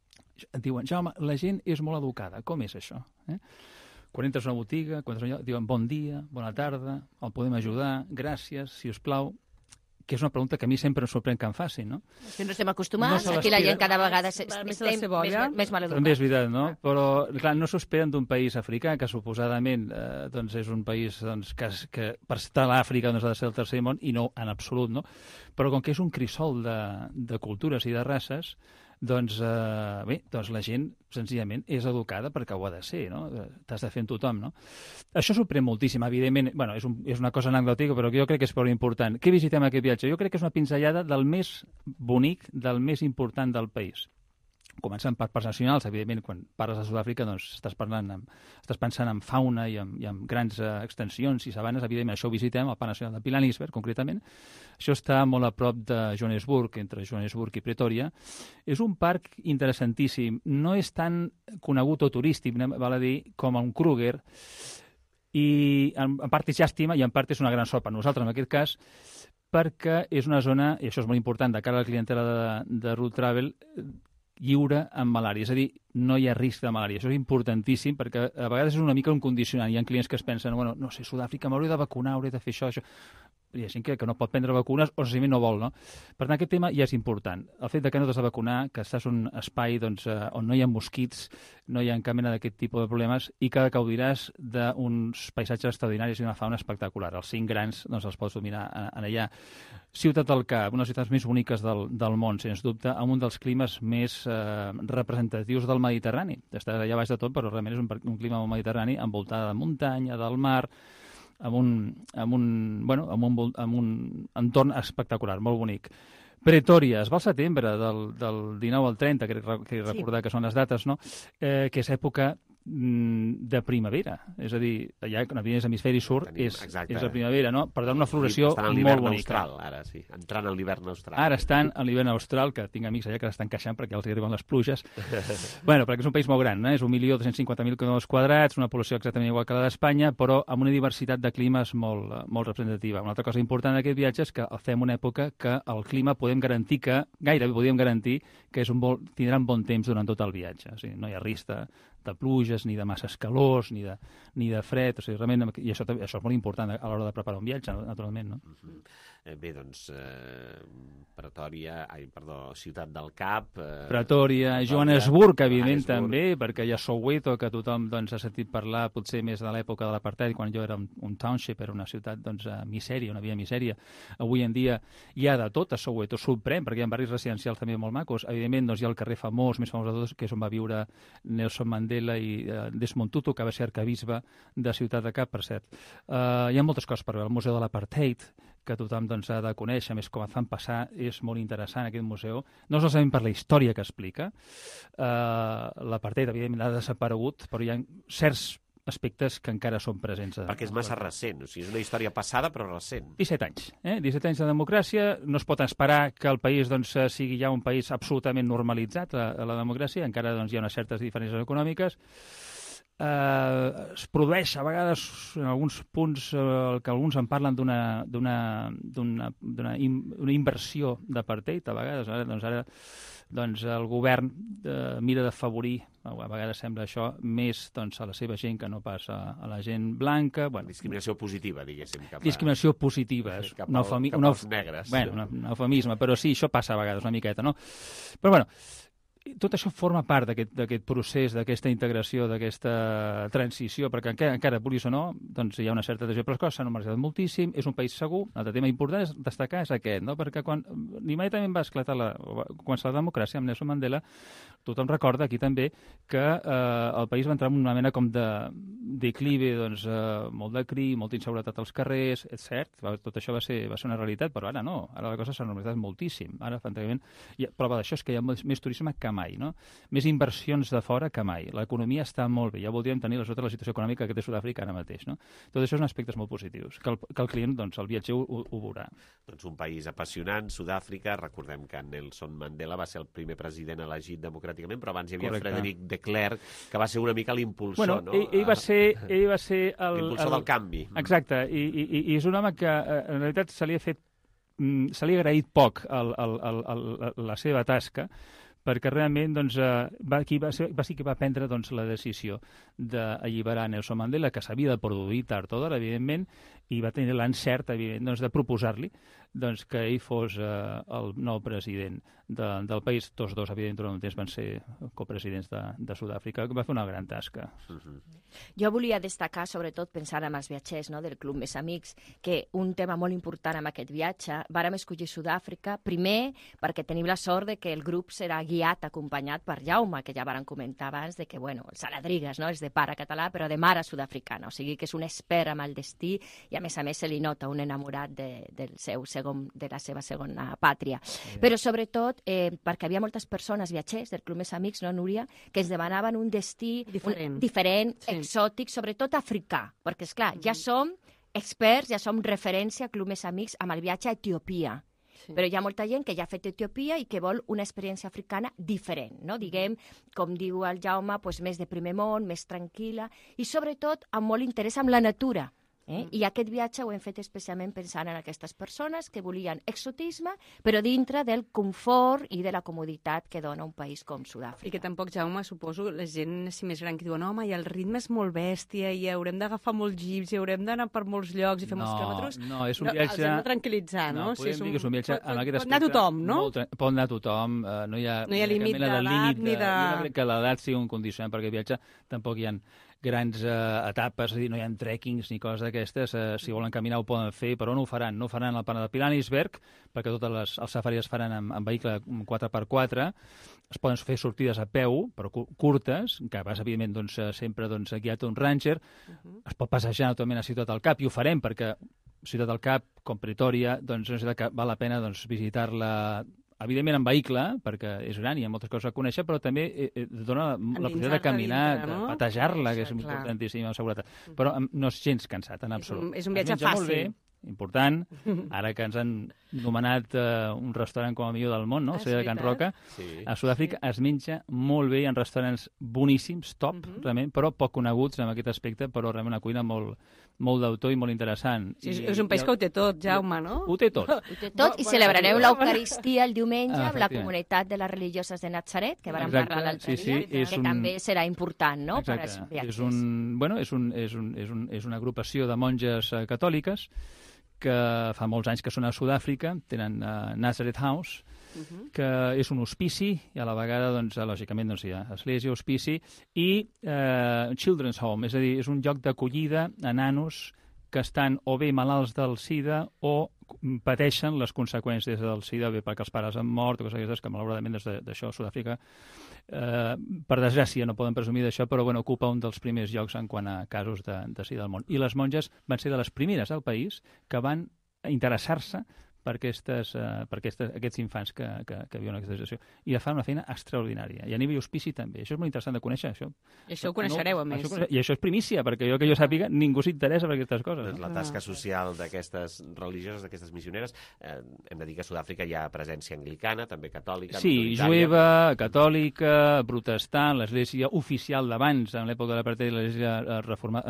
et diuen, Jaume, la gent és molt educada. Com és això? Eh? Quan entres a una botiga, quan entres a un lloc, diuen bon dia, bona tarda, el podem ajudar, gràcies, si us plau. que és una pregunta que a mi sempre em sorprèn que em facin, no? Que no estem acostumats, no aquí la gent cada vegada estem més, més mal educats. També és veritat, no? Però, clar, no s'ho esperen d'un país africà, que suposadament eh, doncs és un país doncs, que, que per estar a l'Àfrica doncs, ha de ser el tercer món, i no en absolut, no? Però com que és un crisol de, de cultures i de races, doncs, eh, bé, doncs la gent, senzillament, és educada perquè ho ha de ser, no? T'has de fer amb tothom, no? Això sorprèn moltíssim, evidentment. Bueno, és, un, és una cosa anecdòtica, però jo crec que és prou important. Què visitem aquest viatge? Jo crec que és una pinzellada del més bonic, del més important del país. Començant per parcs nacionals, evidentment, quan parles de Sud-àfrica doncs estàs, parlant amb, estàs pensant en fauna i en, i en grans uh, extensions i sabanes, evidentment, això ho visitem, el Parc Nacional de Pilanesberg, concretament. Això està molt a prop de Johannesburg, entre Johannesburg i Pretoria. És un parc interessantíssim, no és tan conegut o turístic, val a dir, com un Kruger, i en, en part és llàstima i en part és una gran sort per nosaltres, en aquest cas, perquè és una zona, i això és molt important, de cara a la clientela de, de Road Travel, lliure amb malària, és a dir, no hi ha risc de malària. Això és importantíssim perquè a vegades és una mica un condicionant. Hi ha clients que es pensen, bueno, no sé, Sud-àfrica m'hauré de vacunar, hauré de fer això, això... Hi ha gent que, que no pot prendre vacunes o senzillament no vol, no? Per tant, aquest tema ja és important. El fet de que no t'has de vacunar, que estàs en un espai doncs, eh, on no hi ha mosquits, no hi ha cap mena d'aquest tipus de problemes i que gaudiràs d'uns paisatges extraordinaris i una fauna espectacular. Els cinc grans doncs, els pots dominar en allà. Ciutat del Cap, una de les ciutats més boniques del, del món, sens dubte, amb un dels climes més eh, representatius del Mediterrani. Està allà baix de tot, però realment és un, un clima mediterrani envoltada de muntanya, del mar, amb un, amb un, bueno, amb un, amb un entorn espectacular, molt bonic. Pretoria, es va al setembre, del, del dinou al trenta, crec que recordar sí. que són les dates, no? Eh, que és època de primavera, és a dir, allà quan és hemisferi sud és, és la primavera, no? Per tant, una floració molt bonica. Austral, ara sí, entrant en l'hivern austral. Ara estan en l'hivern austral, que tinc amics allà que l'estan queixant perquè els arriben les pluges. Bueno, perquè és un país molt gran, eh? És un milió dos-cents cinquanta mil quilòmetres quadrats, una població exactament igual que la d'Espanya, però amb una diversitat de climes molt, molt representativa. Una altra cosa important d'aquest viatge és que el fem una època que el clima podem garantir que, gairebé podem garantir que és un bon, tindran bon temps durant tot el viatge. O sigui, no hi ha risc de, de pluges, ni de masses calors, ni de, ni de fred, o sigui, realment, i això, això és molt important a l'hora de preparar un viatge, naturalment, no? Uh-huh. eh, bé, doncs, eh, Pretoria, ai, perdó, Ciutat del Cap... Eh, Pretoria, Johannesburg, evidentment, també, perquè hi ha Soweto, que tothom doncs, ha sentit parlar, potser més de l'època de l'apartheid, quan jo era un, un township, era una ciutat, doncs, a misèria, una via misèria. Avui en dia hi ha de tot a Soweto, sorprèn, perquè hi ha barris residencials també molt macos. Evidentment, doncs, hi ha el carrer famós, més famós de tots, que és on va viure Nelson Mandela i uh, Desmond Tutu, que va ser arquebisbe de Ciutat del Cap, per cert. Uh, hi ha moltes coses per veure. El Museu de l'Apartheid, que tothom doncs, ha de conèixer, més com et fan passar, és molt interessant aquest museu, no solament per la història que explica. Uh, L'apartheid, evidentment, ha desaparegut, però hi ha certs aspectes que encara són presents. Perquè és massa recent, o sigui, és una història passada però recent. disset anys, eh? disset anys de democràcia, no es pot esperar que el país doncs, sigui ja un país absolutament normalitzat a, a la democràcia, encara doncs, hi ha unes certes diferències econòmiques. Eh, es produeix a vegades en alguns punts eh, que alguns en parlen d'una d'una una inversió d'apartheid, a vegades, ara, doncs ara doncs el govern eh, mira d'afavorir, a vegades sembla això, més doncs, a la seva gent que no pas a, a la gent blanca. Bueno, discriminació positiva, diguéssim. Cap a... Discriminació positiva. Cap, al, eufemi... cap als negres. Bueno, un eufemisme, però sí, això passa a vegades una miqueta, no? Però bueno, tot això forma part d'aquest procés, d'aquesta integració, d'aquesta transició, perquè encara, encara vulguis o no, doncs hi ha una certa decisió, però les coses s'han normalitzat moltíssim, és un país segur. Un altre tema important és destacar és aquest, no? Perquè quan immediatament va esclatar la, quan la democràcia amb Nelson Mandela, tothom recorda aquí també que eh, el país va entrar en una mena com de declive, doncs, eh, molt de crim, molta inseguretat als carrers, és cert, tot això va ser, va ser una realitat, però ara no, ara la cosa s'ha normalitzat moltíssim. Ara, efectivament, prova d'això és que hi ha més turisme que mai, no? Més inversions de fora que mai. L'economia està molt bé. Ja voldríem tenir la situació econòmica que té Sud-àfrica ara mateix, no? Tot això són aspectes molt positius, que el, que el client, doncs, el viatger ho, ho, ho veurà. Doncs un país apassionant, Sud-àfrica. Recordem que Nelson Mandela va ser el primer president elegit democràticament, però abans hi havia Correcte. Frederic de Klerk, que va ser una mica l'impulsor, bueno, no? Ell, ell va ser, ell va ser el... L'impulsor del canvi. Exacte, i, i, i és un home que, en realitat, se li ha fet... se li ha agraït poc el, el, el, el, la seva tasca, perquè realment doncs, va, qui va, ser, va ser qui va prendre doncs, la decisió d'alliberar Nelson Mandela, que s'havia de produir tard o d'hora, evidentment, i va tenir l'encert, evident, doncs, de proposar-li doncs, que ell fos eh, el nou president de, del país. Tots dos, evident, durant un temps van ser copresidents de, de Sud-àfrica, que va fer una gran tasca. Uh-huh. Jo volia destacar, sobretot pensant en els viatgers, no?, del Club Més Amics, que un tema molt important amb aquest viatge, vàrem escollir Sud-àfrica, primer perquè tenim la sort de que el grup serà guiat, acompanyat per Jaume, que ja vàrem comentar abans, de que, bueno, el Saladrigas, no?, és de pare català, però de mare sud-africana, o sigui que és un expert amb el destí i, a més a més, se li nota un enamorat de, del seu segon, de la seva segona pàtria. Yeah. Però, sobretot, eh, perquè havia moltes persones, viatgers del Club Més Amics, no, Núria, que ens demanaven un destí diferent, un, diferent sí. exòtic, sobretot africà, perquè, esclar, mm. ja som experts, ja som referència, Club Més Amics, amb el viatge a Etiòpia. Sí. Però hi ha molta gent que ja ha fet Etiòpia i que vol una experiència africana diferent, no? Diguem, com diu el Jaume, pues, més de primer món, més tranquil·la i, sobretot, amb molt interès en la natura. Eh? I aquest viatge ho hem fet especialment pensant en aquestes persones que volien exotisme, però dintre del confort i de la comoditat que dona un país com Sud-àfrica. I que tampoc, Jaume, suposo, la gent així més gran que diuen, home, i el ritme és molt bèstia i haurem d'agafar molts jeeps i haurem d'anar per molts llocs i fer no, molts quilòmetres. No, és un viatge... Els hem de tranquil·litzar, no? No, podem si és dir que és un viatge... Pot, en aquest pot anar tothom, no? Molt, pot anar tothom, uh, no hi ha... No hi ha límit d'edat ni de... Jo no crec que l'edat sigui un condicionant perquè el viatge tampoc hi ha grans uh, etapes, és a dir, no hi ha trekkings ni coses d'aquestes, uh, si volen caminar ho poden fer, però no ho faran, no ho faran al Pla de Pilanesberg, perquè totes les, els safaris es faran amb, amb vehicle quatre per quatre, es poden fer sortides a peu, però curtes, que vas, evidentment, doncs, sempre doncs, guiat un ranger, uh-huh. Es pot passejar naturalment a Ciutat del Cap, i ho farem, perquè Ciutat del Cap, com Pretòria, doncs, és una ciutat que val la pena doncs, visitar-la evidentment en vehicle, perquè és gran i hi ha moltes coses a conèixer, però també eh, dona la possibilitat de caminar, dintre, no? De patejar-la, que és clar. Importantíssima seguretat. Però no és gens cansat, en absolut. És un, és un viatge fàcil. Molt bé, important, ara que ens han nomenat uh, un restaurant com a millor del món, no? El de Can Roca, sí. A Sud-àfrica sí. Es menja molt bé, hi ha restaurants boníssims, top, uh -huh. realment, però poc coneguts en aquest aspecte, però realment una cuina molt, molt d'autor i molt interessant. Sí, I, és un país i el... que ho té tot, Jaume, no? Ho té tot. Ho té tot i celebrareu l'Eucaristia el diumenge ah, amb la comunitat de les religioses de Nazaret, que vam parlar l'altre sí, dia, sí, que un... també serà important, no? Exacte. Per als viatgers. És, un, bueno, és, un, és, un, és, un, és una agrupació de monges uh, catòliques que fa molts anys que són a Sud-àfrica, tenen uh, Nazareth House, uh-huh. que és un hospici, i a la vegada, doncs, lògicament, doncs, hi ha església, hospici, i uh, Children's Home, és a dir, és un lloc d'acollida a nanos que estan o bé malalts del SIDA o pateixen les conseqüències del SIDA, bé perquè els pares han mort o coses d'aquestes, que malauradament d'això a Sud-àfrica, eh, per desgràcia no poden presumir d'això, però bueno, ocupa un dels primers llocs en quant a casos de, de SIDA al món. I les monges van ser de les primeres del país que van interessar-se per, aquestes, uh, per aquestes, aquests infants que, que, que viuen aquesta situació. I fan una feina extraordinària. I a nivell hospici també. Això és molt interessant de conèixer, això. I això ho coneixereu, no, a més. Això, I això és primícia, perquè jo que jo sàpiga, ningú s'interessa per aquestes coses. Doncs la tasca social d'aquestes religioses, d'aquestes missioneres, eh, hem de dir que a Sud-àfrica hi ha presència anglicana, també catòlica. Sí, jueva, catòlica, protestant, l'església oficial d'abans, en l'època de l'apartheid, l'església reforma,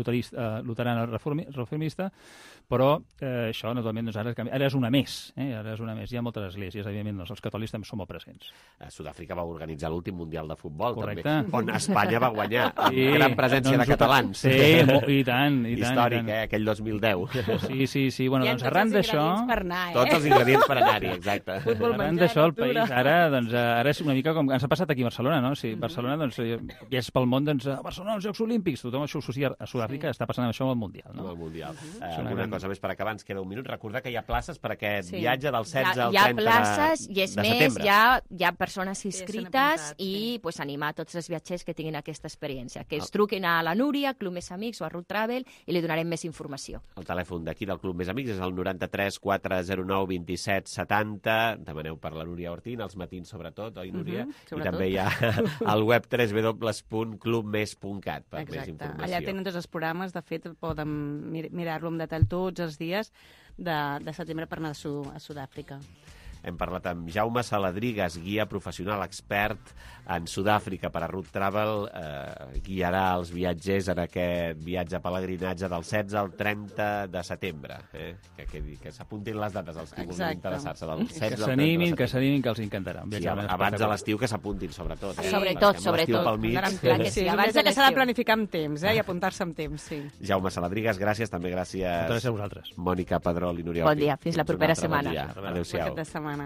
luterana reformista, però eh, això, naturalment, doncs, ara, ara és una més, eh? Ara és una més. Hi ha moltes esglésies, evidentment, doncs, els catòlics també són molt presents. A Sud-àfrica va organitzar l'últim Mundial de Futbol, correcte. També, on Espanya va guanyar, amb sí, gran presència doncs, de catalans. Sí, i tant, i tant. Històric, eh? Aquell dos mil deu. Sí, sí, sí. Bueno, doncs, arran d'això... Eh? Tots els ingredients per anar-hi, exacte. Futbol, arran menjar, d'això, el país, ara, doncs, ara és una mica com ens ha passat aquí a Barcelona, no? Si Barcelona, doncs, viatges pel món, doncs, a Barcelona, els Jocs Olímpics, tothom això ho associa a Sud-àfrica, està passant això amb el Mundial, no? Amb el Mundial. Alguna cosa més per acabar, ens queda un minut. Recordar que hi ha places per aquest sí. viatge del setze al trenta de, de setembre. Hi ha places i, és més, hi ha, hi ha persones inscrites sí, i pues, animar tots els viatgers que tinguin aquesta experiència. Que es truquin a la Núria, Club Més Amics o a Route Travel i li donarem més informació. El telèfon d'aquí del Club Més Amics és el noranta-tres quatre zero nou vint-i-set setanta. Demaneu per la Núria Ortín, als matins sobretot, oi, Núria? Uh-huh, sobretot. I també hi ha el web w w w punt club més punt cat per exacte. Més informació. Allà tenen tots els programes, de fet, poden mir mirar-lo amb detall tots els dies de, de setembre per anar a, Sud a Sud-àfrica. Hem parlat amb Jaume Saladrigas, guia professional expert en Sud-àfrica per a Root Travel. Eh, guiarà els viatgers en aquest viatge a pelegrinatge del setze al trenta de setembre. Eh? Que, que, que s'apuntin les dates als que vulguin interessar-se. Del setze que s'animin, que s'animin, que els encantarà. Sí, abans de l'estiu que s'apuntin, sobretot. Eh? Sobretot, sobretot. Sí, sí, abans que s'ha de planificar amb temps, eh? I apuntar-se amb temps, sí. Jaume Saladrigas, gràcies. També gràcies, gràcies a vosaltres. Mònica Pedrol i Núria Bon dia, fins la propera setmana. Bon adéu-siau. Bon setmana.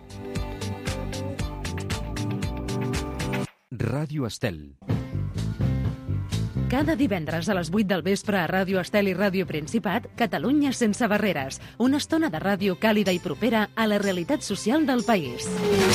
Ràdio Estel. Cada divendres a les vuit del vespre a Ràdio Estel i Ràdio Principat, Catalunya sense barreres. Una estona de ràdio càlida i propera a la realitat social del país.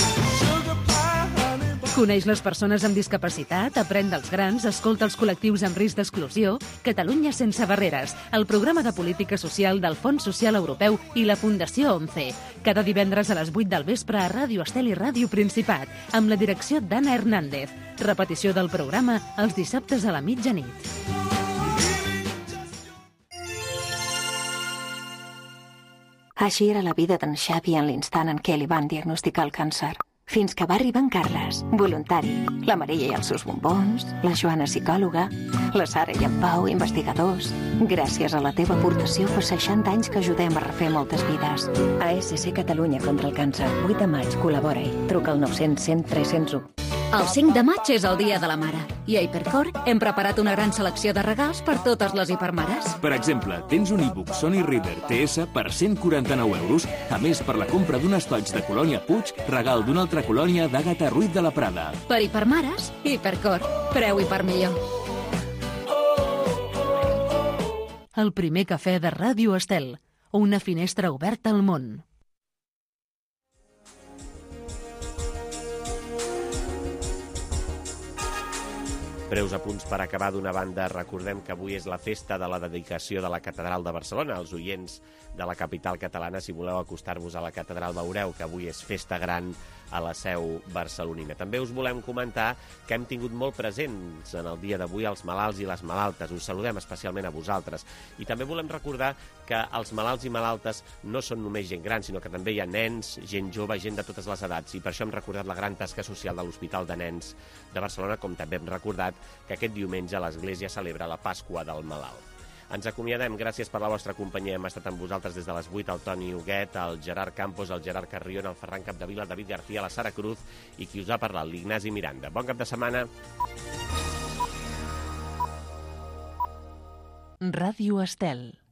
Coneix les persones amb discapacitat, aprèn dels grans, escolta els col·lectius amb risc d'exclusió. Catalunya sense barreres, el programa de política social del Fons Social Europeu i la Fundació ONCE. Cada divendres a les vuit del vespre a Ràdio Estel i Ràdio Principat, amb la direcció d'Anna Hernández. Repetició del programa els dissabtes a la mitjanit. Així era la vida d'en Xavi en l'instant en què li van diagnosticar el càncer. Fins que va arribar en Carles, voluntari, la Maria i els seus bombons, la Joana psicòloga, la Sara i en Pau, investigadors. Gràcies a la teva aportació fa seixanta anys que ajudem a refer moltes vides. A S C Catalunya contra el càncer, vuit de maig, col·labora-hi. Truca al nou cents cent tres cents u. El cinc de maig és el Dia de la Mare i a Hipercor hem preparat una gran selecció de regals per totes les hipermares. Per exemple, tens un e-book Sony Reader T S per cent quaranta-nou euros. A més, per la compra d'un estoig de Colònia Puig, regal d'una altra colònia d'Àgata Ruiz de la Prada. Per hipermares, Hipercor. Preu i per millor. El primer cafè de Ràdio Estel. Una finestra oberta al món. Breus apunts per acabar. D'una banda, recordem que avui és la festa de la dedicació de la Catedral de Barcelona. Els oients de la capital catalana, si voleu acostar-vos a la catedral, veureu que avui és festa gran a la seu barcelonina. També us volem comentar que hem tingut molt presents en el dia d'avui els malalts i les malaltes. Us saludem especialment a vosaltres. I també volem recordar que els malalts i malaltes no són només gent gran, sinó que també hi ha nens, gent jove, gent de totes les edats. I per això hem recordat la gran tasca social de l'Hospital de Nens de Barcelona, com també hem recordat que aquest diumenge l'Església celebra la Pasqua del Malalt. Ens acomiadem, gràcies per la vostra companyia. Hem estat amb vosaltres des de les vuit, el Toni Huguet, el Gerard Campos, el Gerard Carrion, el Ferran Capdevila, el David García, la Sara Cruz i qui us ha parlat, l'Ignasi Miranda. Bon cap de setmana. Ràdio Estel.